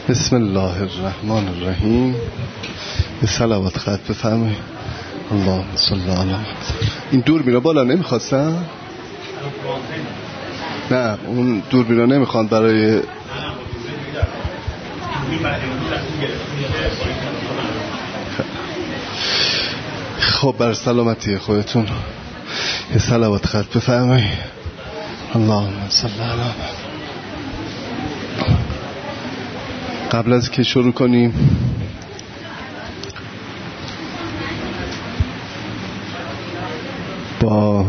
بسم الله الرحمن الرحیم. به صلوات ختم بفرمایید. اللهم صل علی محمد. این دوربینا بالا نمیخواستن؟ نه اون دوربینا نمیخوان برای خب بر سلامتی خودتون یه صلوات ختم بفرمایید. اللهم صل علی محمد. قبل از که شروع کنیم با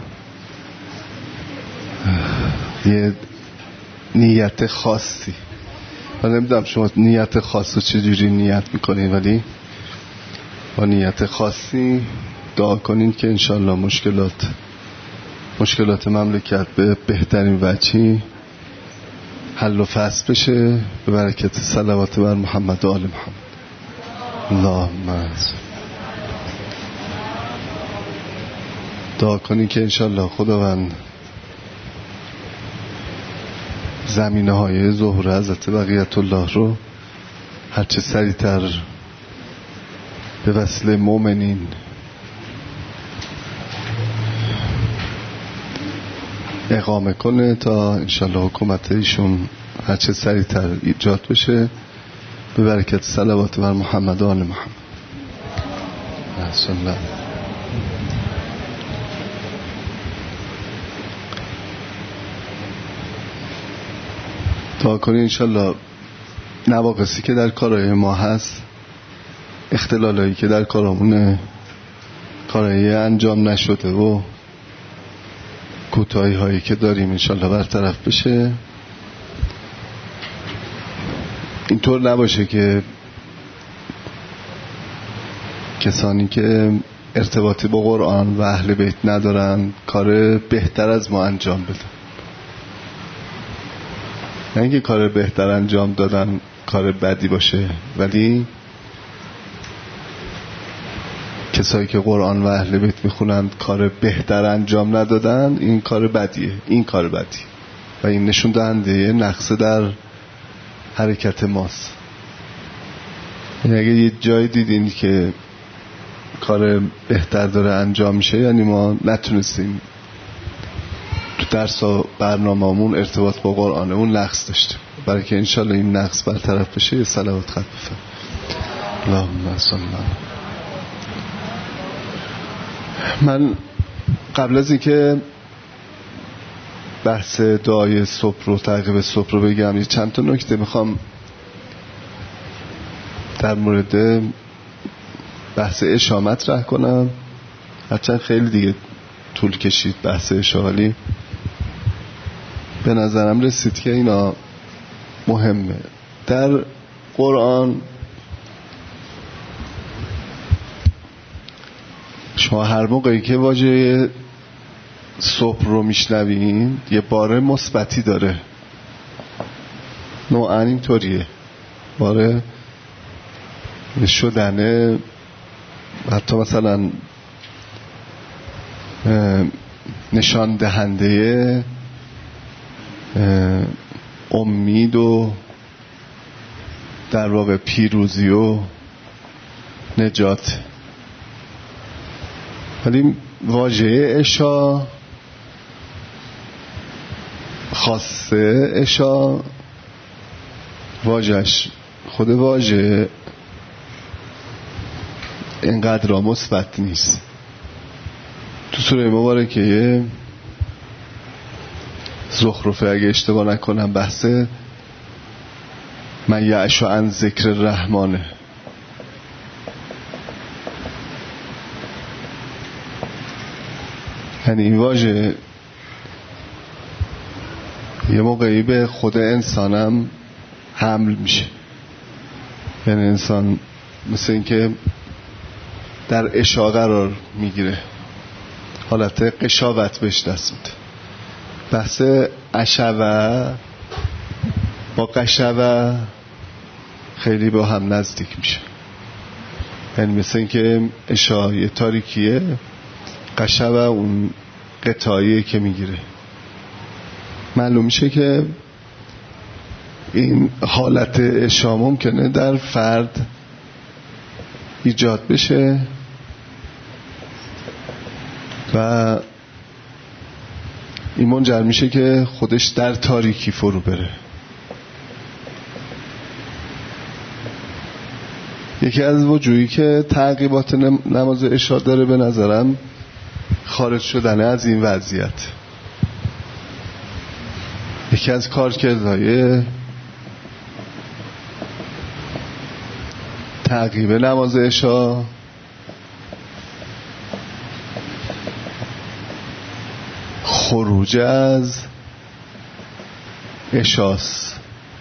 یه نیت خاصی، من نمیدونم شما نیت خاص رو چجوری نیت میکنین، ولی با نیت خاصی دعا کنین که انشالله مشکلات مملکت به بهترین وجهی حل و فصل بشه به برکت صلوات بر محمد و آل محمد. اللهم دعا کنی که انشالله خداوند زمینه های ظهور حضرت بقیت الله رو هرچه سریعتر به وسیله مؤمنین اقامه کنه تا انشالله حکومت ایشون هرچه سریعتر ایجاد بشه به برکت صلوات بر محمد و آل محمد. دعا کنی انشالله نواقصی که در کارهای ما هست، اختلالایی که در کارامونه، کارهای انجام نشده و کوتاهی هایی که داریم انشالله برطرف بشه. اینطور نباشه که کسانی که ارتباطی با قرآن و اهل بیت ندارن کار بهتر از ما انجام بدن. نه اینکه کار بهتر انجام دادن کار بدی باشه، ولی کسایی که قرآن و اهل بیت میخونن کار بهتر انجام ندادن، این کار بدیه. این کار بدی و این نشون دهنده نقص در حرکت ماست. یعنی اگه یه جای دیدین که کار بهتر داره انجام میشه، یعنی ما نتونستیم تو درس و برنامه‌مون ارتباط با قرآنمون نقص داشتیم. برای که انشالله این نقص برطرف بشه یه صلوات ختم بفرمایید. اللهم صل علی. من قبل از اینکه بحث دعای صبح رو تعقیب صبح رو بگم، یه چند تا نکته میخوام در مورد بحث عشا مطرح کنم. هرچند خیلی دیگه طول کشید بحث عشا، ولی به نظرم رسید که اینا مهمه. در قرآن شما هر موقعی که واژه صبح رو میشنوین یه بار مثبتی داره، نوعاً اینطوریه، باره شدنه، حتی مثلا نشان دهنده امید و در واقع پیروزی و نجات. ولی واژه عشا خاصه عشا واژه‌اش خود واژه اینقدر مثبت نیست. تو سوره مبارکه زخرفه اگه اشتباه نکنم بحث من یعش عن ذکر الرحمنه. یعنی این واژه یه موقعی به خود انسانم حمل میشه. یعنی انسان مثل این که در عشا قرار میگیره، حالت قشاوت بهش دست میده. بحث عشوه با قشوه خیلی با هم نزدیک میشه. یعنی مثل این که عشا یه تاریکیه، قشوه اون قطعیه که میگیره. معلوم میشه که این حالت اشا ممکنه در فرد ایجاد بشه و این منجر میشه که خودش در تاریکی فرو بره. یکی از وجوهی که تعقیبات نماز عشا داره به نظرم خارج شدن از این وضعیت. یکی از کارکردهای تعقیب نماز عشا خروج از عشاست،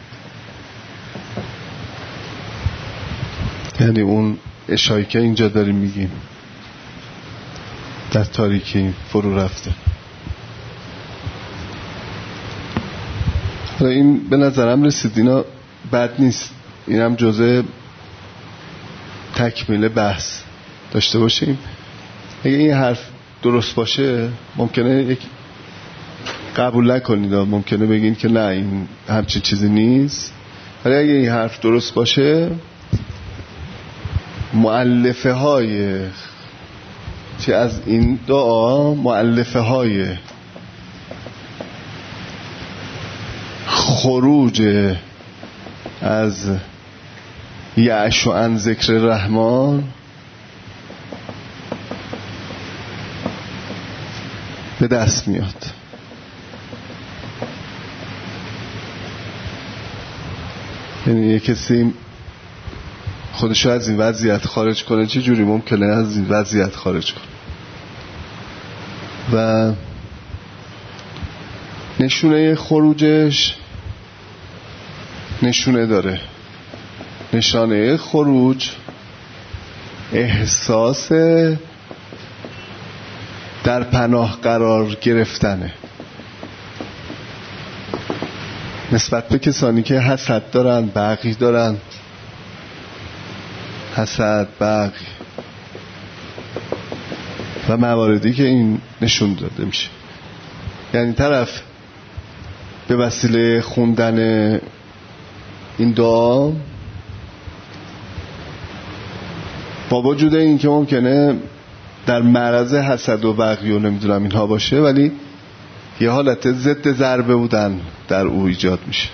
یعنی اون عشایی که اینجا داریم میگیم در تاریکی فرو رفته. این به نظرم رسید اینا بد نیست، اینم جزء تکمیل بحث داشته باشیم. اگه این حرف درست باشه ممکنه یک قبول نکنید، ممکنه بگین که نه این همچین چیزی نیست، ولی اگه این حرف درست باشه مؤلفه های چه از این دعا، مؤلفه های خروج از یعش و عن ذکر رحمان به دست میاد. یعنی یک کسی خودشو از این وضعیت خارج کنه، چه جوری ممکنه از این وضعیت خارج کنه؟ و نشونه خروجش نشونه داره. نشانه خروج احساس در پناه قرار گرفتنه نسبت به کسانی که حسد دارن، بغی دارن، حسد، بغی و مواردی که این نشون داده میشه. یعنی طرف به وسیله خوندن این دعا با وجود این که ممکنه در معرض حسد و بغی و نمیدونم اینها باشه، ولی یه حالت ضد ضربه بودن در او ایجاد میشه.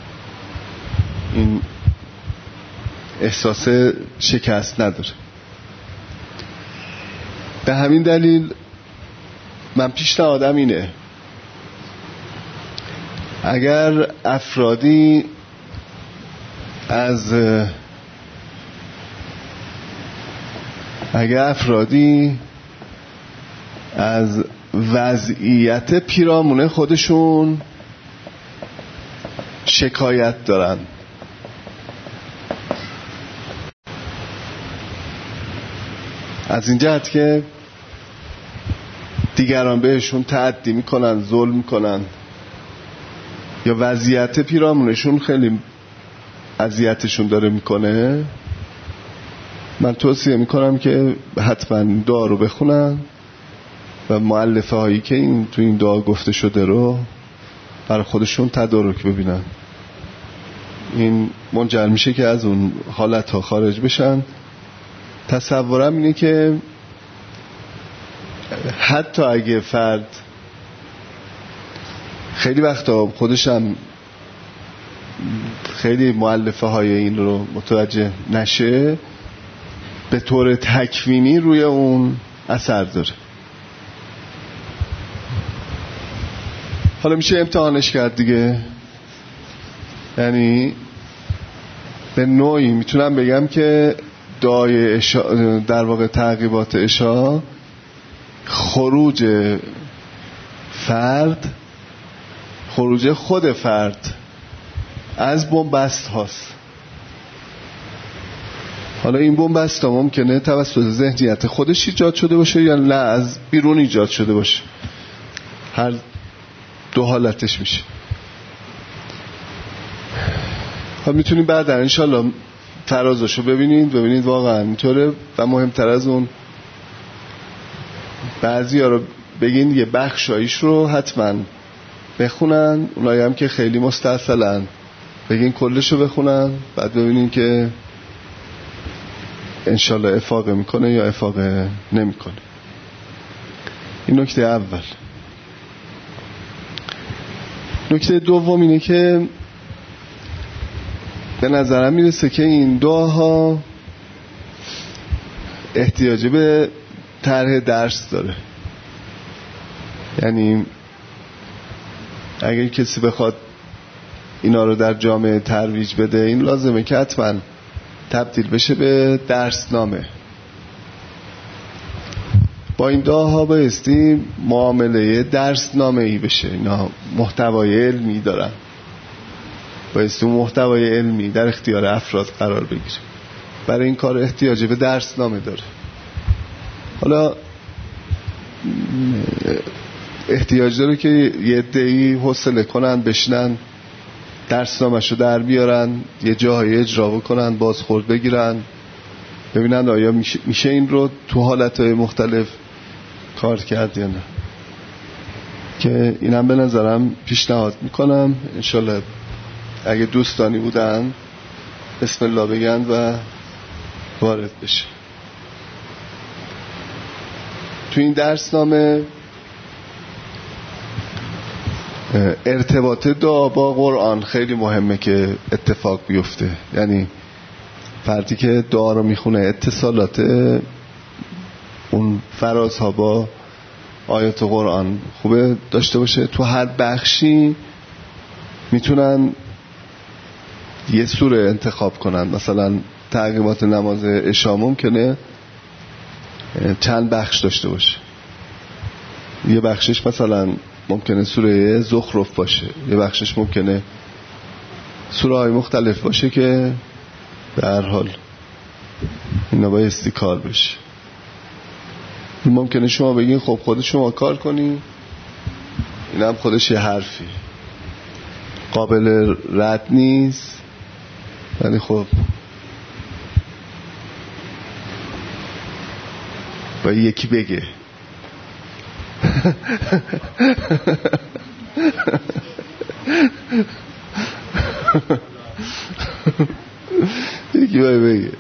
این احساس شکست نداره. به همین دلیل من پیشنهادم اینه اگر افرادی از وضعیت پیرامون خودشون شکایت دارن، از این جهت که دیگران بهشون تعدی میکنن، ظلم میکنن، یا وضعیت پیرامونشون خیلی اذیتشون داره میکنه، من توصیه میکنم که حتما دعا رو بخونن و مؤلفه هایی که تو این دعا گفته شده رو برای خودشون تدارک ببینن. این منجر میشه که از اون حالت ها خارج بشن. تصورم اینه که حتی اگه فرد خیلی وقتا خودشم خیلی مؤلفه های این رو متوجه نشه، به طور تکوینی روی اون اثر داره. حالا میشه امتحانش کرد دیگه. یعنی به نوعی میتونم بگم که دعای عشا، در واقع تعقیبات عشا، خروج فرد، خروج خود فرد از بنبست هاست. حالا این بنبست ها ممکنه توسط ذهنیت خودش ایجاد شده باشه یا نه از بیرون ایجاد شده باشه. هر دو حالتش میشه. خب میتونیم بعد انشالله فرازشو ببینید واقعا اینطوره. و مهمتر از اون بعضی ها رو بگین یه بخشایش رو حتما بخونن، اونایی هم که خیلی مستعصلن بگین کلشو بخونن، بعد ببینین که انشالله افاقه میکنه یا افاقه نمیکنه. این نکته اول. نکته دوم اینه که به نظرم میرسه که این دعاها احتیاج به طرح درس داره. یعنی اگه کسی بخواد اینا رو در جامعه ترویج بده، این لازمه که حتما تبدیل بشه به درسنامه. با این دعاها بایستی معامله درسنامه‌ای بشه. اینا محتوای علمی دارن، بایستی محتوای علمی در اختیار افراد قرار بگیره. برای این کار احتیاج به درسنامه داره. حالا احتیاج داره که یه عده‌ای حوصله کنن، بشنن درسنامه‌شو در بیارن، یه جاهای اجرا بکنن، بازخورد بگیرن، ببینن آیا میشه این رو تو حالتهای مختلف کار کرد یا نه. که اینم به نظرم پیشنهاد میکنم. انشالله اگه دوستانی بودن بسم الله بگن و وارد بشه. تو این درسنامه ارتباط دعا با قرآن خیلی مهمه که اتفاق بیفته. یعنی فردی که دعا رو میخونه اتصالات اون فرازها با آیات قرآن خوبه داشته باشه. تو هر بخشی میتونن یه سوره انتخاب کنن. مثلا تعقیبات نماز عشا ممکنه چند بخش داشته باشه. یه بخشش مثلا ممکنه سوره زخرف باشه، یه بخشش ممکنه سوره های مختلف باشه که به هر حال اینا بایستی کار بشه. ممکنه شما بگین خب خود شما کار کنی، این هم خودش یه حرفی قابل رد نیست، ولی خب با یکی بگه یکی باید بگه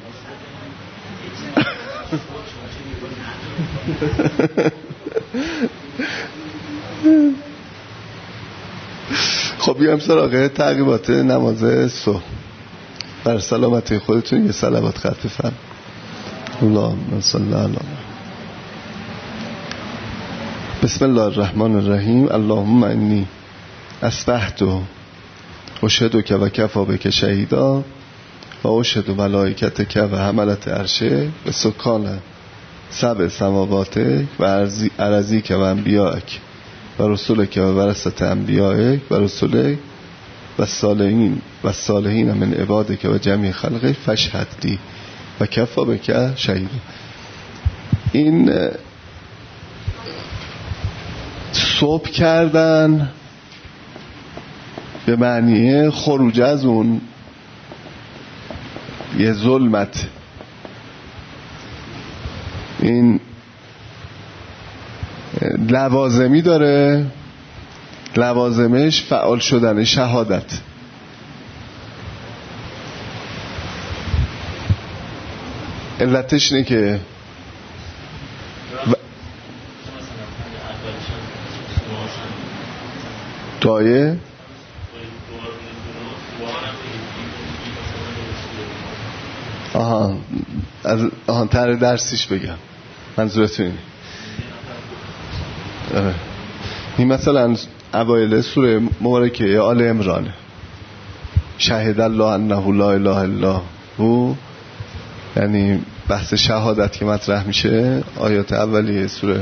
خب بیام سراغ تعقیبات نماز صبح. بر سلامتی خودتون یه صلوات خط بفرم. اللهم صل علی بسم الله الرحمن الرحیم. اللهم انی اصبحت اشهدک و کفی بک شهیدا و اشهد ملائکتک و حملة عرشک و سکان سبع سماوات و ارضیک و انبیائک و رسولک و ورثة انبیائک و رسولک و صالحین من عبادک و جمیع خلقک فاشهد لی و کفی بک شهیدا. این صبح کردن به معنی خروج از اون یه ظلمت. این لوازمی داره، لوازمش فعال شدن شهادت. علتش اینه که دایه آهان تر درسیش بگم منظورتون اینه. این مثلا اوایل سوره مبارکه آل عمران شهد الله انه لا اله الا هو، یعنی بحث شهادت که مطرح میشه. آیات اولیه سوره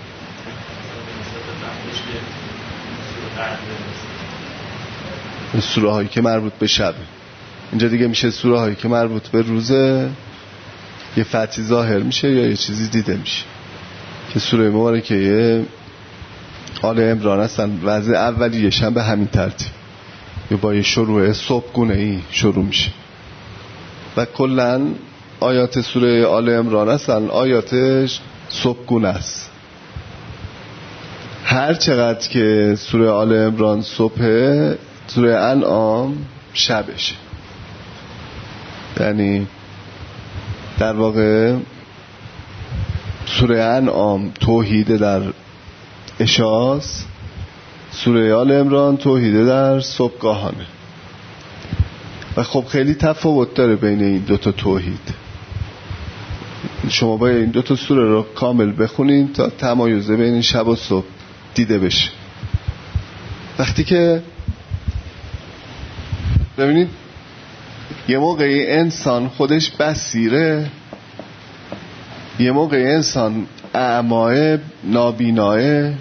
سوره هایی که مربوط به شب، اینجا دیگه میشه سوره هایی که مربوط به روزه، یه فتحی ظاهر میشه یا یه چیزی دیده میشه که سوره مبارکه آل عمران هستن. وضع اولیه‌ش هم به همین ترتیب یا با یه شروع صبحگونه ای شروع میشه و کلن آیات سوره آل عمران هستن آیاتش صبحگونه است. هر چقدر که سوره آل عمران صبحه، سوره انعام شبشه. یعنی در واقع سوره انعام توحید در عشاست، سوره آل عمران توحید در صبحگاهانه. و خب خیلی تفاوت داره بین این دوتا توحید. شما باید این دوتا سوره رو کامل بخونین تا تمایز بین شب و صبح دیده بشه. وقتی که ببینید یه موقعی انسان خودش بصیره، یه موقعی انسان اعماه نابیناه،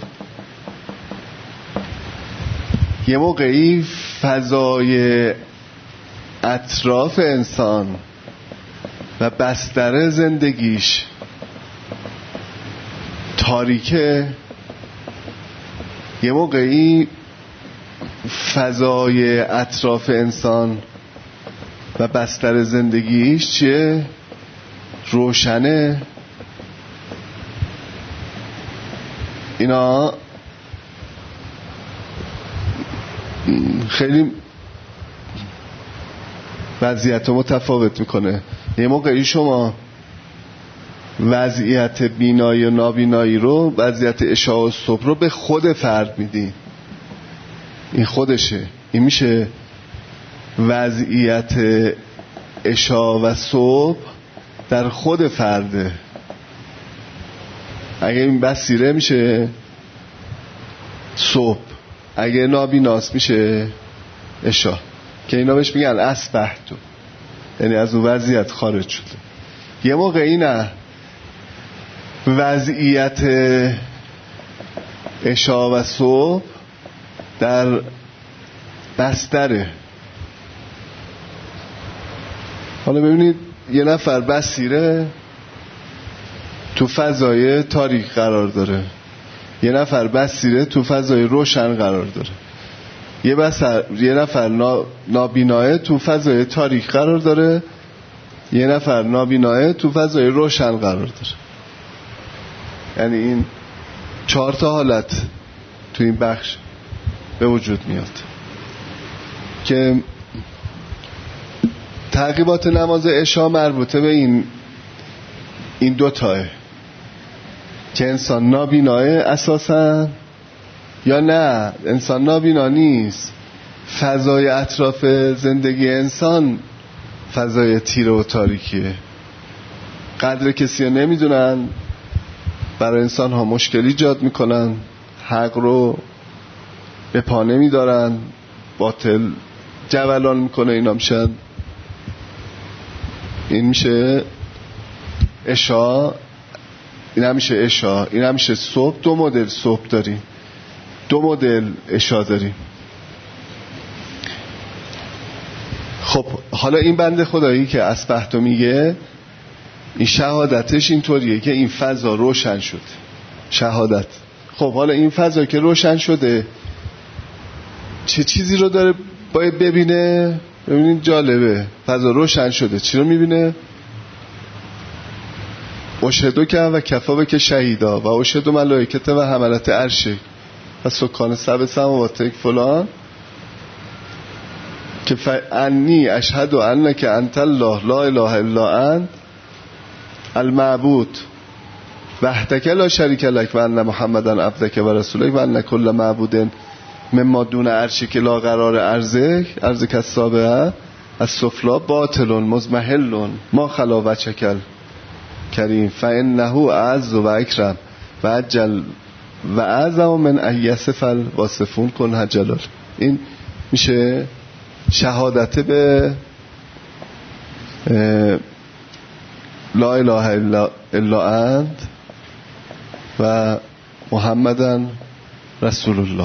یه موقعی فضای اطراف انسان و بستر زندگیش تاریکه، یه موقعی فضای اطراف انسان و بستر زندگیش چیه؟ روشنه. اینا خیلی وضعیت رو متفاوت میکنه. یه موقعی شما وضعیت بینایی و نابینایی رو، وضعیت عشاء و صبح رو به خود فرد میدین. این خودشه، این میشه وضعیت عشاء و صبح در خود فرده. اگه این بصیره میشه صبح، اگه نابیناست میشه عشاء، که اینا بهش میگن اصبحتو، یعنی از اون وضعیت خارج شده. یه موقعی نه، وضعیت عشاء و صبح در بستره. حالا ببینید یه نفر بصیره تو فضای تاریک قرار داره، یه نفر بصیره تو فضای روشن قرار داره، یه نفر نابیناه تو فضای تاریک قرار داره، یه نفر نابیناه تو فضای روشن قرار داره. یعنی این 4 تا حالت تو این بخش به وجود میاد که تعقیبات نماز عشاء مربوطه به این دوتاه، که انسان نابیناه اساسا یا نه انسان نابینا نیست، فضای اطراف زندگی انسان فضای تیره و تاریکیه. قدر کسی رو نمیدونن، برای انسان ها مشکل ایجاد میکنن، حق رو به پا نمیدارن، باطل جولان میکنه. اینا میشن، این میشه عشاء، این هم میشه عشاء، این هم میشه صبح. 2 مدل صبح داریم، 2 مدل عشاء داریم. خب حالا این بنده خدایی که اصبحتو میگه، این شهادتش اینطوریه که این فضا روشن شد. شهادت. خب حالا این فضا که روشن شده چه چیزی رو داره باید ببینه؟ ببینید جالبه، فضا روشن شده، چی رو میبینه؟ اشهدو که و کفا که شهیدا و اشهدو ملائکت و حملت عرشه و سکان 7 سماوات فلان، که انی اشهد انک انت الله لا اله الا انت المعبود وحدک لا شریک لک و ان محمدن عبدک و رسولک و ان کل معبود مما دون عرشک لا قرار ارزک السابعه السفلی باطل مزمحل ما خلا وجهک کریم فانه اعز و اکرم و اجل و اعظم من ان یصف الواصفون کن جلال. این میشه شهادت به لا اله الا انت و محمدن رسول الله،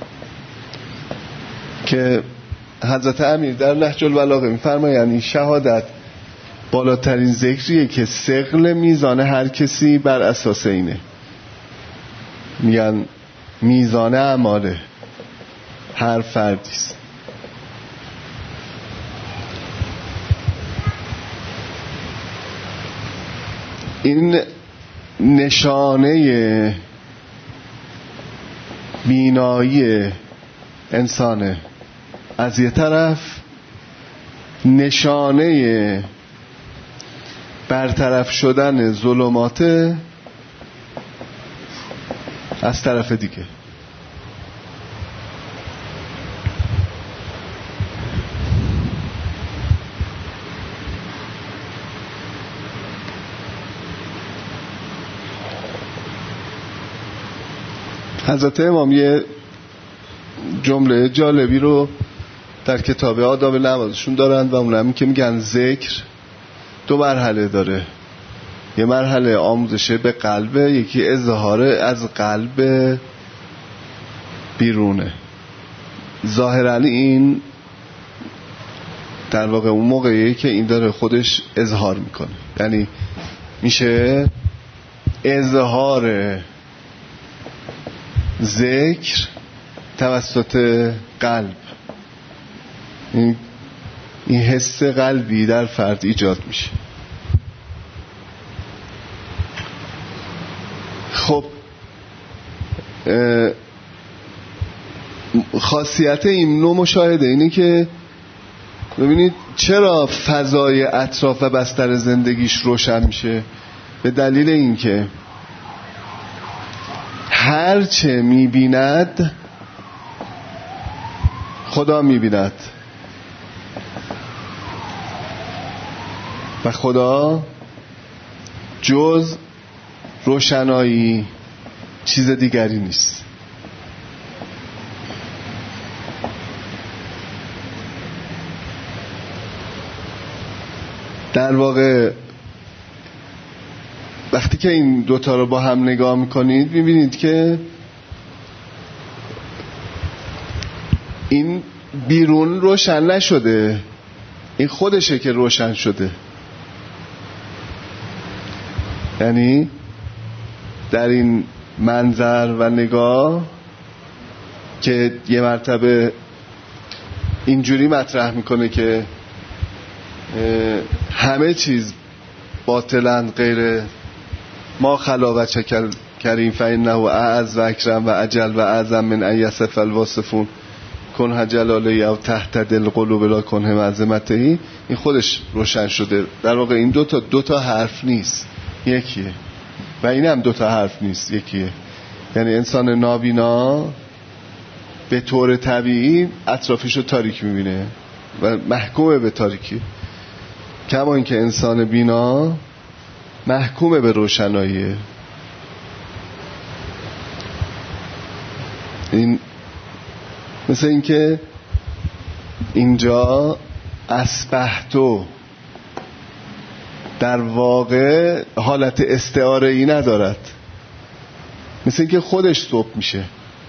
که حضرت امیر در نهج البلاغه میفرمایند یعنی شهادت بالاترین ذکریه که ثقل میزان هر کسی بر اساس اینه. میگن میزان اعمال هر فردیست. این نشانه بینایی انسانه از یه طرف، نشانه برطرف شدن ظلمات از طرف دیگه. حضرت امام یه جمله جالبی رو در کتاب آداب نمازشون دارند و اون هم که میگن ذکر 2 مرحله داره. یه مرحله آموزش به قلبه، یکی اظهار از قلب بیرونه. ظاهرا این در واقع اون موقعیه که این داره خودش اظهار میکنه، یعنی میشه اظهار ذکر توسط قلب. این حس قلبی در فرد ایجاد میشه. خب خاصیت این نوع مشاهده اینه که ببینید چرا فضای اطراف و بستر زندگیش روشن میشه. به دلیل اینکه هرچه میبیند خدا میبیند و خدا جز روشنایی چیز دیگری نیست. در واقع وقتی که این دوتا رو با هم نگاه میکنید میبینید که این بیرون روشن نشده، این خودشه که روشن شده. یعنی در این منظر و نگاه که یه مرتبه اینجوری مطرح میکنه که همه چیز باطلند غیر ما خلا و چکل کریم فإنه اعز و اکرم و اجل و اعظم من ان یصف الواصفون کنه جلاله او تحت دل قلوب لا کنه معظمته. این خودش روشن شده. در واقع این دو تا حرف نیست، یکیه. و این هم 2 حرف نیست، یکیه. یعنی انسان نابینا به طور طبیعی اطرافش رو تاریک میبینه و محکومه به تاریکی، کما اینکه انسان بینا محکومه به روشناییه. این مثل اینکه اینجا اصبحتو در واقع حالت استعاره‌ای ندارد، مثل اینکه خودش صبح میشه.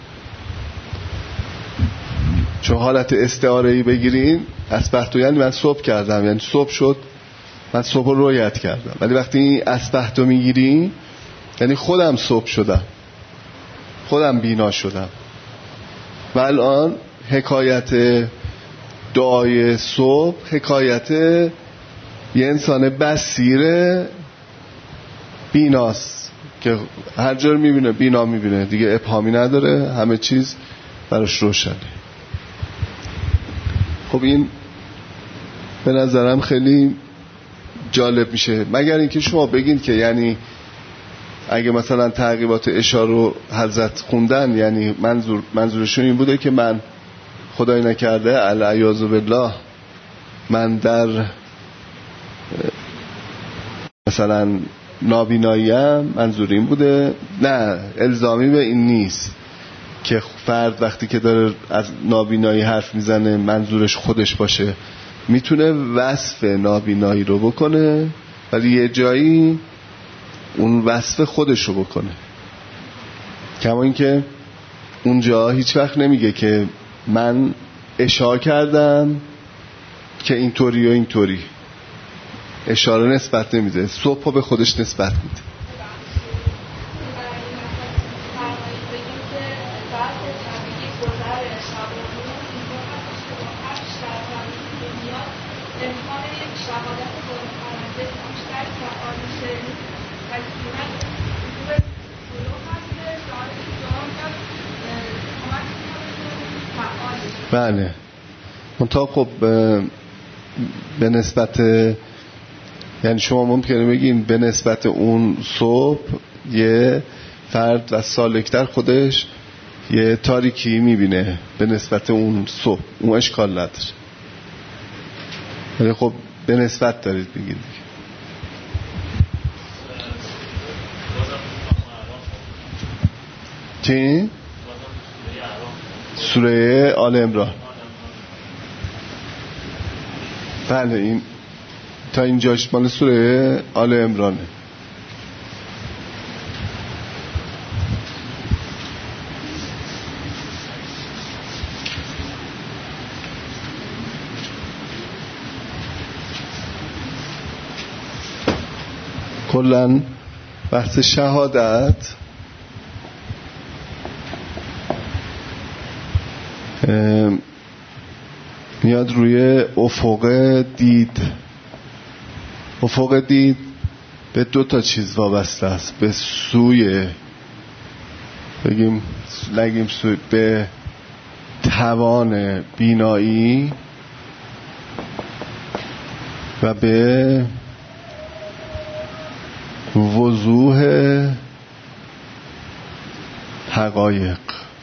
چون حالت استعاره‌ای بگیرین اصبحتو یعنی من صبح کردم، یعنی صبح شد، من صبح رو رویت کردم. ولی وقتی اصبحتو میگیرین یعنی خودم صبح شدم، خودم بینا شدم. و الان حکایت دعای صبح حکایت یه انسان بصیر بیناست که هر جا رو میبینه بینا میبینه دیگه، ابهامی نداره، همه چیز براش روشنه. خب این به نظرم خیلی جالب میشه، مگر اینکه شما بگین که یعنی اگه مثلا تعقیبات اشاره رو حضرت خوندن یعنی منظورشون این بوده که من خدای نکرده العیاذ بالله من در مثلا نابیناییم، منظور این بوده؟ نه، الزامی به این نیست که فرد وقتی که داره از نابینایی حرف میزنه منظورش خودش باشه. میتونه وصف نابینایی رو بکنه ولی یه جایی اون وصف خودش رو بکنه، کما اینکه اونجا هیچ وقت نمیگه که من اشاره کردم که اینطوری و اینطوری، اشاره نسبت نمیده، صبح به خودش نسبت میده. بله، منتها خب به نسبت، یعنی شما ممکنه بگین به نسبت اون صبح یه فرد و سالکتر خودش یه تاریکی میبینه به نسبت اون صبح، اون اشکال نداره، ولی خب به نسبت دارید بگید. چی؟ سوره آل عمران. بله این تا اینجاش مال سوره آل عمرانه. کلن بحث شهادت میاد روی افق دید. افق دید به دو تا چیز وابسته است، به سوی بگیم سوی به توان بینایی و به وضوح حقایق.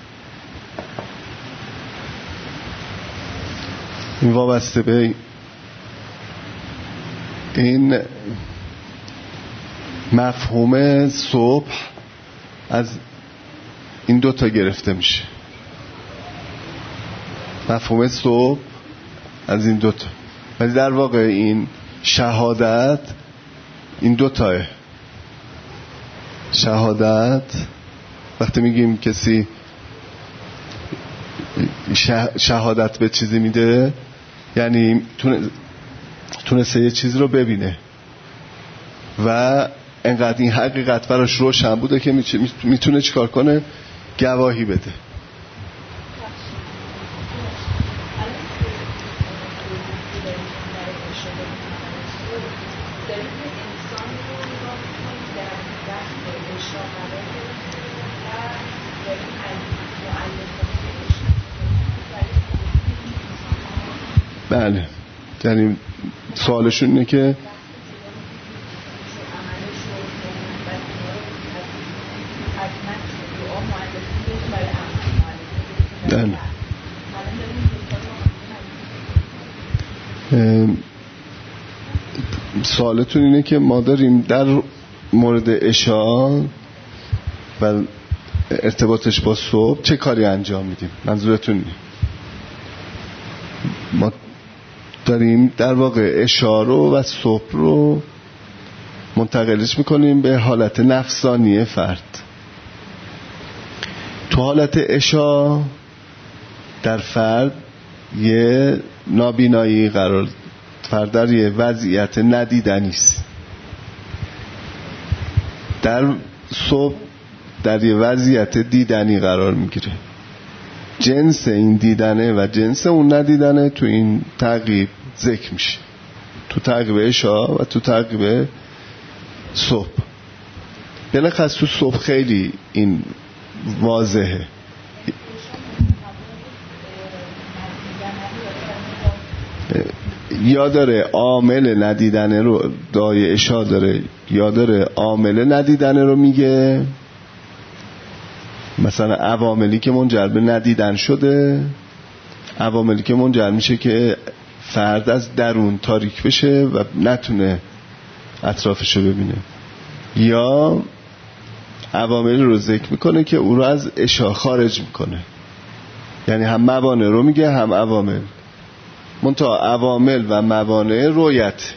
این وابسته به این مفهوم صبح از این دوتا گرفته میشه. مفهوم صبح از این دوتا، ولی در واقع این شهادت این دوتاه. شهادت وقتی میگیم کسی شهادت به چیزی میده، یعنی تونسته یه چیز رو ببینه و انقدر این حقیقت براش روشن بوده که میتونه چیکار کنه؟ گواهی بده. بله، یعنی سوالشون اینه که بله. سوالتون اینه که ما داریم در مورد عشاء و ارتباطش با صبح چه کاری انجام میدیم؟ منظورتون اینه؟ ما داریم در واقع عشاء رو و صبح رو منتقلش میکنیم به حالت نفسانی فرد. تو حالت عشاء در فرد یه نابینایی قرار، فرد در یه وضعیت ندیدنی است. در صبح در یه وضعیت دیدنی قرار میگیره. جنس این دیدنه و جنس اون ندیدنه تو این تعقیب ذکر میشه، تو تعقیب عشاء و تو تعقیب صبح. بلخص تو صبح خیلی این واضحه. یا داره عامل ندیدنه رو دای عشاء داره، یا داره عامل ندیدنه رو میگه، مثلا عواملی که منجر به ندیدن شده، عواملی که منجر میشه که فرد از درون تاریک بشه و نتونه اطرافشو ببینه، یا عواملی رو ذکر میکنه که او رو از عشاء خارج میکنه. یعنی هم موانع رو میگه هم عوامل. منتها عوامل و موانع رویت،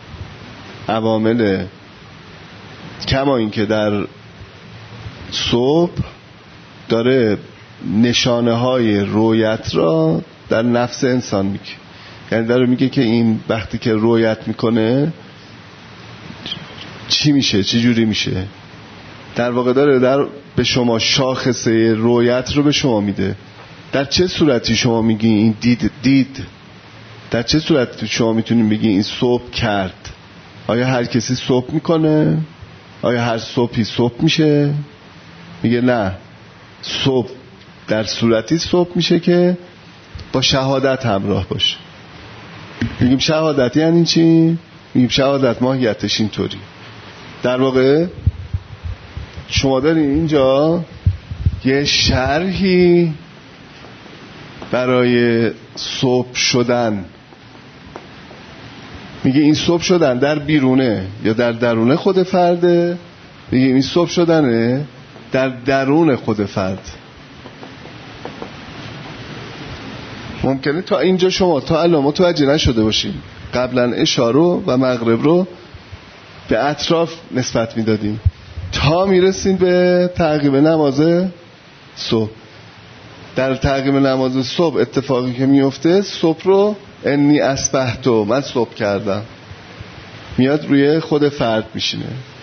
عوامل کما این که در صبح داره نشانه های رویت را در نفس انسان میگه، یعنی داره میگه که این وقتی که رویت میکنه چی میشه، چی جوری میشه. در واقع داره به شما شاخصه رویت رو به شما میده. در چه صورتی شما میگی این دید؟ در چه صورتی شما میتونید بگی این صبح کرد؟ آیا هر کسی صبح میکنه؟ آیا هر صبحی صبح میشه؟ میگه نه، صبح در صورتی صبح میشه که با شهادت همراه باشه. میگیم شهادت یعنی چی؟ میگیم شهادت ماهیتش اینطوری. در واقع شما دارین اینجا یه شرحی برای صبح شدن، میگه این صبح شدن در بیرونه یا در درونه خود فرده، میگه این صبح شدنه در درون خود فرد. ممکنه تا اینجا شما تا الان متوجه نشده باشیم قبلا عشا رو و مغرب رو به اطراف نسبت میدادیم تا میرسیم به تعقیب نماز صبح. در تعقیب نماز صبح اتفاقی که میفته، صبح رو انی اصبحتو، من صبح کردم، میاد روی خود فرد میشینه.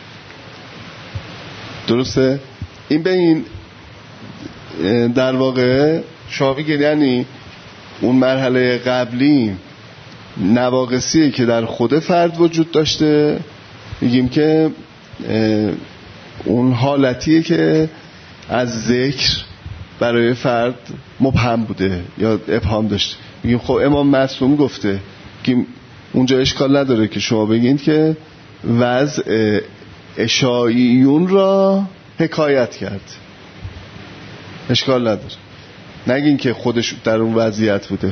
درسته؟ این به این در واقع شما میگید یعنی اون مرحله قبلی نواقصیه که در خود فرد وجود داشته، میگیم که اون حالتیه که از ذکر برای فرد مبهم بوده یا ابهام داشته. میگیم خب امام معصوم گفته که اونجا اشکال نداره که شما بگید که وضع عشاییون را حکایت کرد، اشکال نداره، نگین که خودش در اون وضعیت بوده.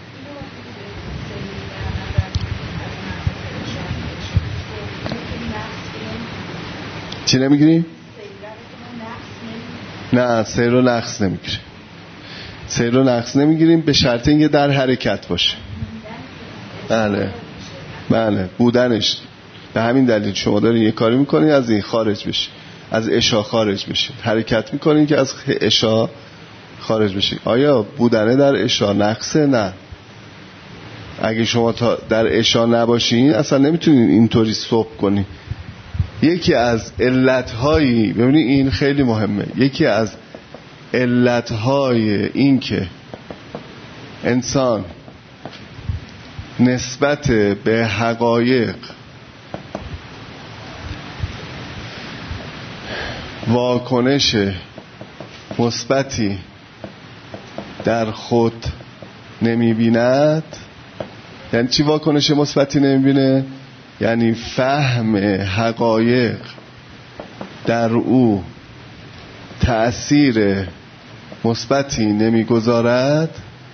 چی نمیگیریم؟ نه، سیر و نقص نمیگیریم. سیر و نقص نمیگیریم به شرط اینکه در حرکت باشه. بله بودنش. به همین دلیل شما دارین یه کاری میکنین از این خارج بشین، از عشا خارج بشین، حرکت میکنین که از عشا خارج بشین. آیا بودنه در عشا نقصه؟ نه. اگه شما در عشا نباشین اصلا نمیتونین اینطوری صبح کنین. یکی از علتهایی، ببینید این خیلی مهمه، یکی از علتهای این که انسان نسبت به حقایق واکنش مثبتی در خود نمیبیند. یعنی چی واکنش مثبتی نمیبینه؟ یعنی فهم حقایق در او تأثیر مثبتی نمیگذارد.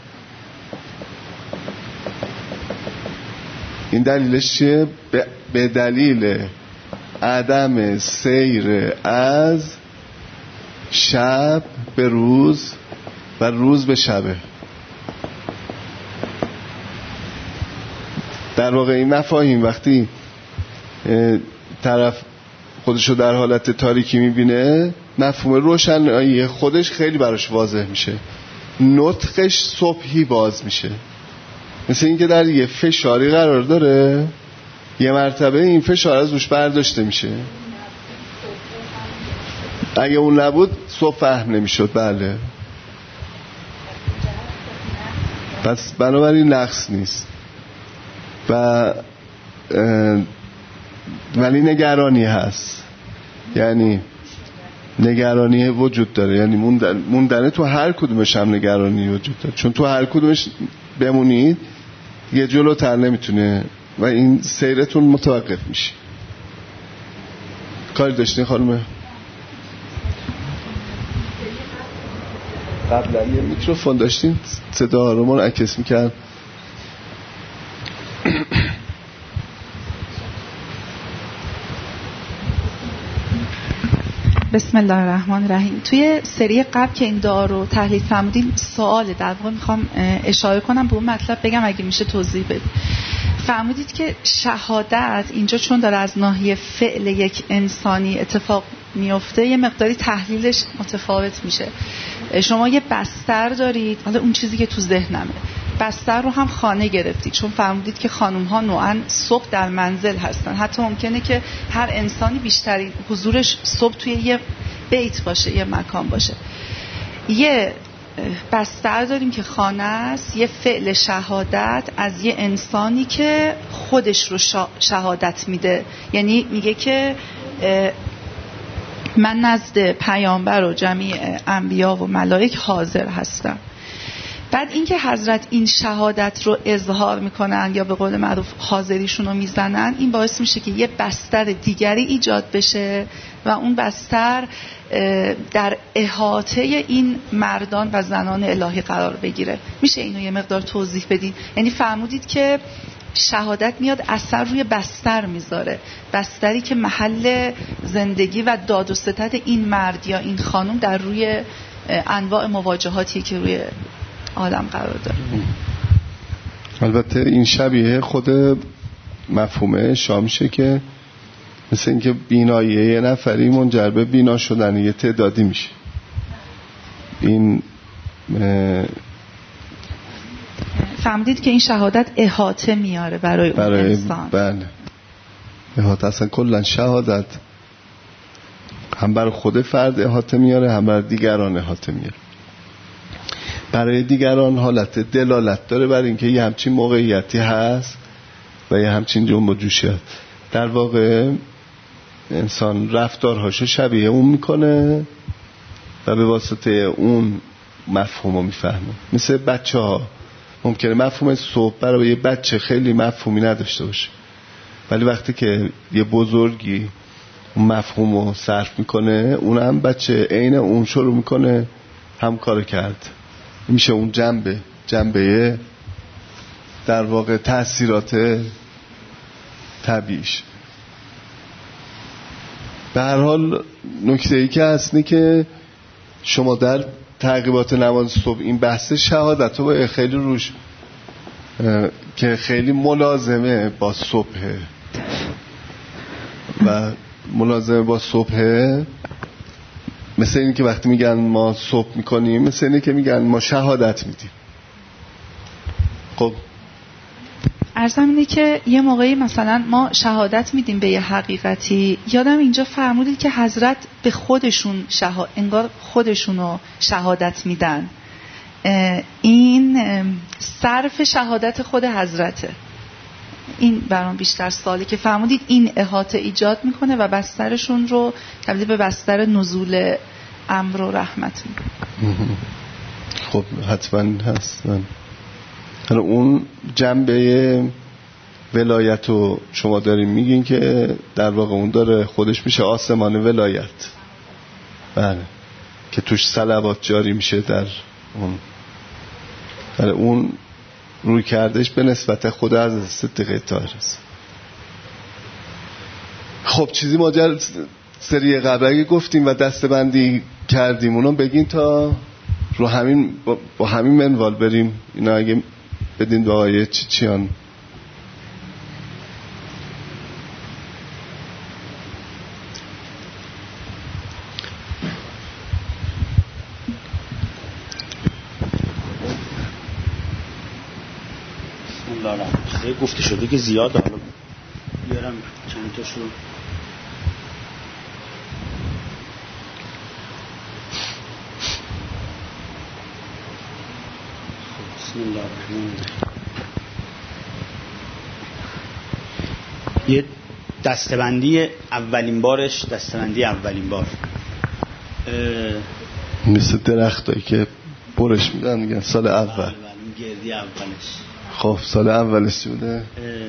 این دلیلش چیه؟ به دلیل عدم سیر از شب به روز و روز به شبه. در واقع این مفاهیم وقتی طرف خودشو در حالت تاریکی میبینه، مفهوم روشنایی خودش خیلی براش واضح میشه، نطقش صبحی باز میشه. مثل این که در یه فشاری قرار داره، یه مرتبه این فشار از روش برداشته میشه. اگه اون نبود صبح فهم نمیشد. بله، پس بنابراین نقص نیست ولی نگرانی هست. یعنی نگرانی وجود داره، یعنی موندنه تو هر کدومش هم نگرانی وجود داره، چون تو هر کدومش بمونید یه جلوتر نمیتونه و این سیرتون متوقف میشه. کاری داشتین خانمه؟ قبلا یه میکروفون داشتین صدا رو منعکس میکرد. بسم الله الرحمن الرحیم. توی سری قبل که این دعا رو تحلیل فرمودین، سوال در واقع میخوام اشاره کنم به اون مطلب، بگم اگه میشه توضیح بدید. فرمودید که شهادت اینجا چون داره از ناحیه فعل یک انسانی اتفاق میفته، یه مقداری تحلیلش متفاوت میشه. شما یه بستر دارید، حالا اون چیزی که تو ذهنمه، بستر رو هم خانه گرفتید، چون فرمودید که خانوم ها نوعاً صبح در منزل هستن. حتی ممکنه که هر انسانی بیشترین حضورش صبح توی یه بیت باشه، یه مکان باشه. یه بستر داریم که خانه است، یه فعل شهادت از یه انسانی که خودش رو شهادت میده، یعنی میگه که من نزد پیامبر و جمیع انبیا و ملائک حاضر هستم. بعد اینکه حضرت این شهادت رو اظهار میکنن یا به قول معروف حاضریشون رو میزنن، این باعث میشه که یه بستر دیگری ایجاد بشه و اون بستر در احاطه این مردان و زنان الهی قرار بگیره. میشه اینو یه مقدار توضیح بدین؟ یعنی فرمودید که شهادت میاد اثر روی بستر میذاره، بستری که محل زندگی و داد و ستد این مرد یا این خانم در روی انواع مواجهاتی که روی عالم قرار داره. البته این شبیه خود مفهومه شامشه که مثل اینکه بینایی یه نفری منجر به بینا شدن یه تعدادی میشه. این فهمیدید که این شهادت احاطه میاره برای اون انسان. بله، احاطه اصلا کلن شهادت هم برای خود فرد احاطه میاره، هم برای دیگران احاطه میاره. برای دیگران حالت دلالت داره برای اینکه یه همچین موقعیتی هست و یه همچین جنب و جوشی هست. در واقع انسان رفتارهاشو شبیه اون میکنه و به واسطه اون مفهوم رو میفهمه. مثل بچه ها ممکنه مفهوم صبح برای یه بچه خیلی مفهومی نداشته باشه، ولی وقتی که یه بزرگی اون مفهوم رو صرف میکنه، اونم بچه عین اون شروع میکنه هم کار کرد. میشه اون جنبه در واقع تأثیرات طبیعیش. به هر حال نکته‌ای که هست اینه که شما در تعقیبات نماز صبح این بحث شهادت رو خیلی روش که خیلی ملازمه با صبحه و ملازمه با صبحه، مثل این که وقتی میگن ما صبح میکنیم، مثل اینه که میگن ما شهادت میدیم. خب عرضم اینه که یه موقعی مثلا ما شهادت میدیم به یه حقیقتی، یادم اینجا فرمودید که حضرت به خودشون انگار خودشونو شهادت میدن. این صرف شهادت خود حضرته. این برام بیشتر سوالی که فرمودید این احاطه ایجاد میکنه و بسترشون رو تبدیل به بستر نزول امر و رحمت میکنه. خب حتما هست. حالا اون جنبه ولایت رو شما داریم میگین که در واقع اون داره خودش میشه آسمان ولایت. بله، که توش صلوات جاری میشه در اون. بله، اون روی کردش به نسبت خود از صدیقه طاهر است. خب چیزی ما سری قبل اگه گفتیم و دسته‌بندی کردیم اونو بگین تا رو همین با همین منوال بریم. اینا اگه بدین به آقای چیچیان. گفته شده که زیاد، حالا بیارم چند تاشو. بسم الله الرحمن الرحیم. یه دستبندی اولین بارش، دستبندی اولین بار مثل درختایی که برش میدن سال اول، گردی اولش. خب سال اولش بوده.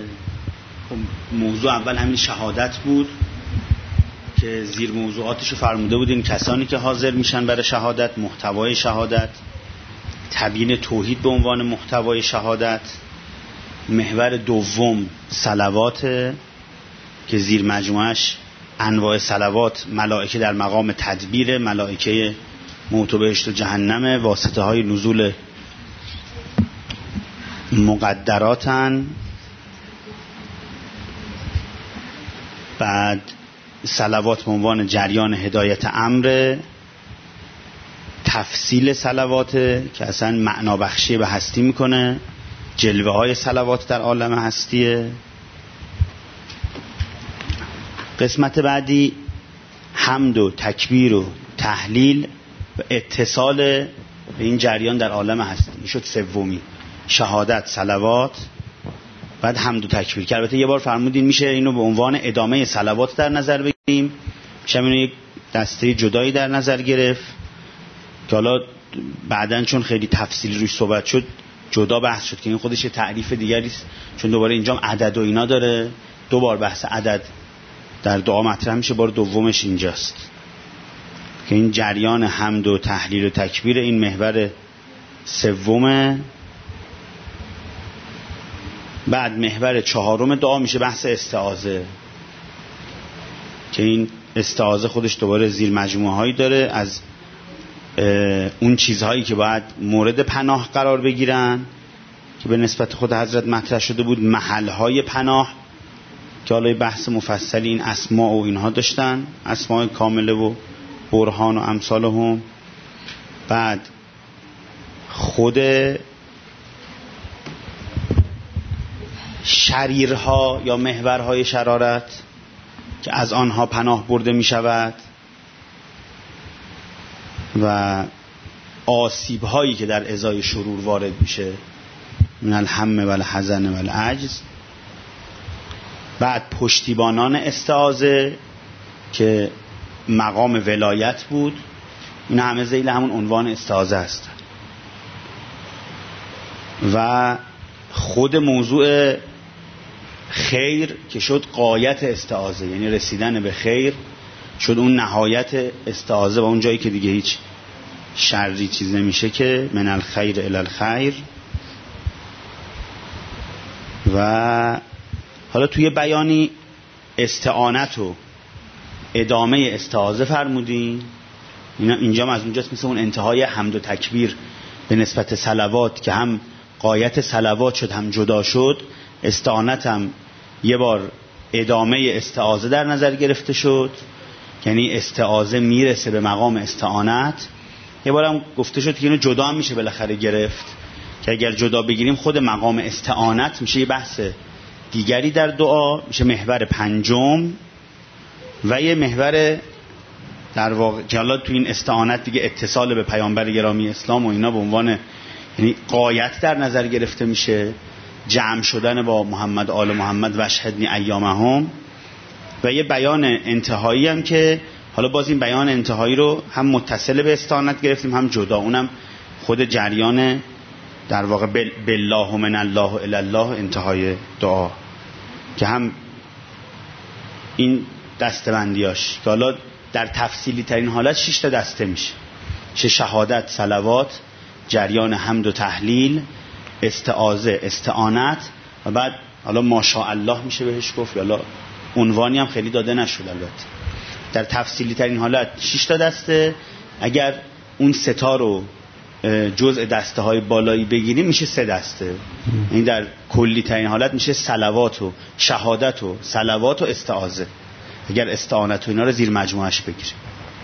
موضوع اول همین شهادت بود که زیر موضوعاتشو فرموده بودین کسانی که حاضر میشن برای شهادت، محتوای شهادت، تبیین توحید به عنوان محتوای شهادت. محور دوم صلوات که زیر مجموعش انواع صلوات، ملائکه در مقام تدبیر، ملائکه موت و بهشت و جهنم، واسطه های نزول مقدراتن. بعد صلوات به عنوان جریان هدایت امر، تفصیل صلوات که اصلا معنا بخشی به هستی میکنه، جلوه های صلوات در عالم هستیه. قسمت بعدی حمد و تکبیر و تهلیل و اتصال به این جریان در عالم هستی. این شد سومی، شهادت، صلوات، بعد حمد و تکبیر. که البته یه بار فرمودین میشه اینو به عنوان ادامه صلوات در نظر بگیریم، میشه اینو یک دسته جدایی در نظر گرفت که حالا بعدن چون خیلی تفصیلی روش صحبت شد جدا بحث شد که این خودش تعریف دیگری است، چون دوباره اینجا عدد و اینا داره، دوبار بحث عدد در دعا مطرح میشه، بار دومش اینجاست که این جریان حمد و تهلیل و تکبیر این محور سومه. بعد محور چهارم دعا میشه بحث استعاذه که این استعاذه خودش دوباره زیر مجموعه هایی داره از اون چیزهایی که باید مورد پناه قرار بگیرن که به نسبت خود حضرت مطرح شده بود، محلهای پناه که حالا بحث مفصلی این اسماء و اینها داشتن، اسماء کامله و برهان و امثالهم. بعد خود شریرها یا محورهای شرارت که از آنها پناه برده می شود و آسیب هایی که در ازای شرور وارد میشه، من الهم و الحزن و العجز. بعد پشتیبانان استعاذه که مقام ولایت بود، این همه ذیل همون عنوان استعاذه هست. و خود موضوع خیر که شد غایت استعاذه، یعنی رسیدن به خیر شد اون نهایت استعاذه و اون جایی که دیگه هیچ شری چیز نمیشه که من الخیر الی الخیر. و حالا توی بیانی استعانت و ادامه استعاذه فرمودین، اینجا هم از اونجاست مثل اون انتهای حمد و تکبیر به نسبت صلوات که هم غایت صلوات شد هم جدا شد، استعانت هم یه بار ادامه استعاذه در نظر گرفته شد، یعنی استعاذه میرسه به مقام استعانت. یه بار هم گفته شد که اینو جدا هم میشه بالاخره گرفت که اگر جدا بگیریم خود مقام استعانت میشه یه بحث دیگری در دعا، میشه محور پنجم و یه محور در واقع که حالا تو این استعانت دیگه اتصال به پیامبر گرامی اسلام و اینا به عنوان یعنی غایت در نظر گرفته میشه، جمع شدن با محمد آل محمد و اشهدنی ایامهم. و یه بیان انتهایی هم که حالا باز این بیان انتهایی رو هم متصل به استعانت گرفتیم هم جدا، اونم خود جریان در واقع بالله و من الله الی الله انتهای دعا که هم این دسته‌بندیاش که حالا در تفصیلی ترین حالت 6 تا دسته میشه، شهادت، صلوات، جریان حمد و تهلیل، استعاذه، استعانت و بعد حالا ماشاءالله میشه بهش گفت، حالا عنوانی هم خیلی داده نشد. البته در تفصیلی ترین حالت 6 تا دسته، اگر اون سه تا رو جزء دسته های بالایی بگیریم میشه 3 دسته. این در کلی ترین حالت میشه صلوات و شهادت و صلوات و استعاذه اگر استعانت و اینا رو زیر مجموعش بگیریم.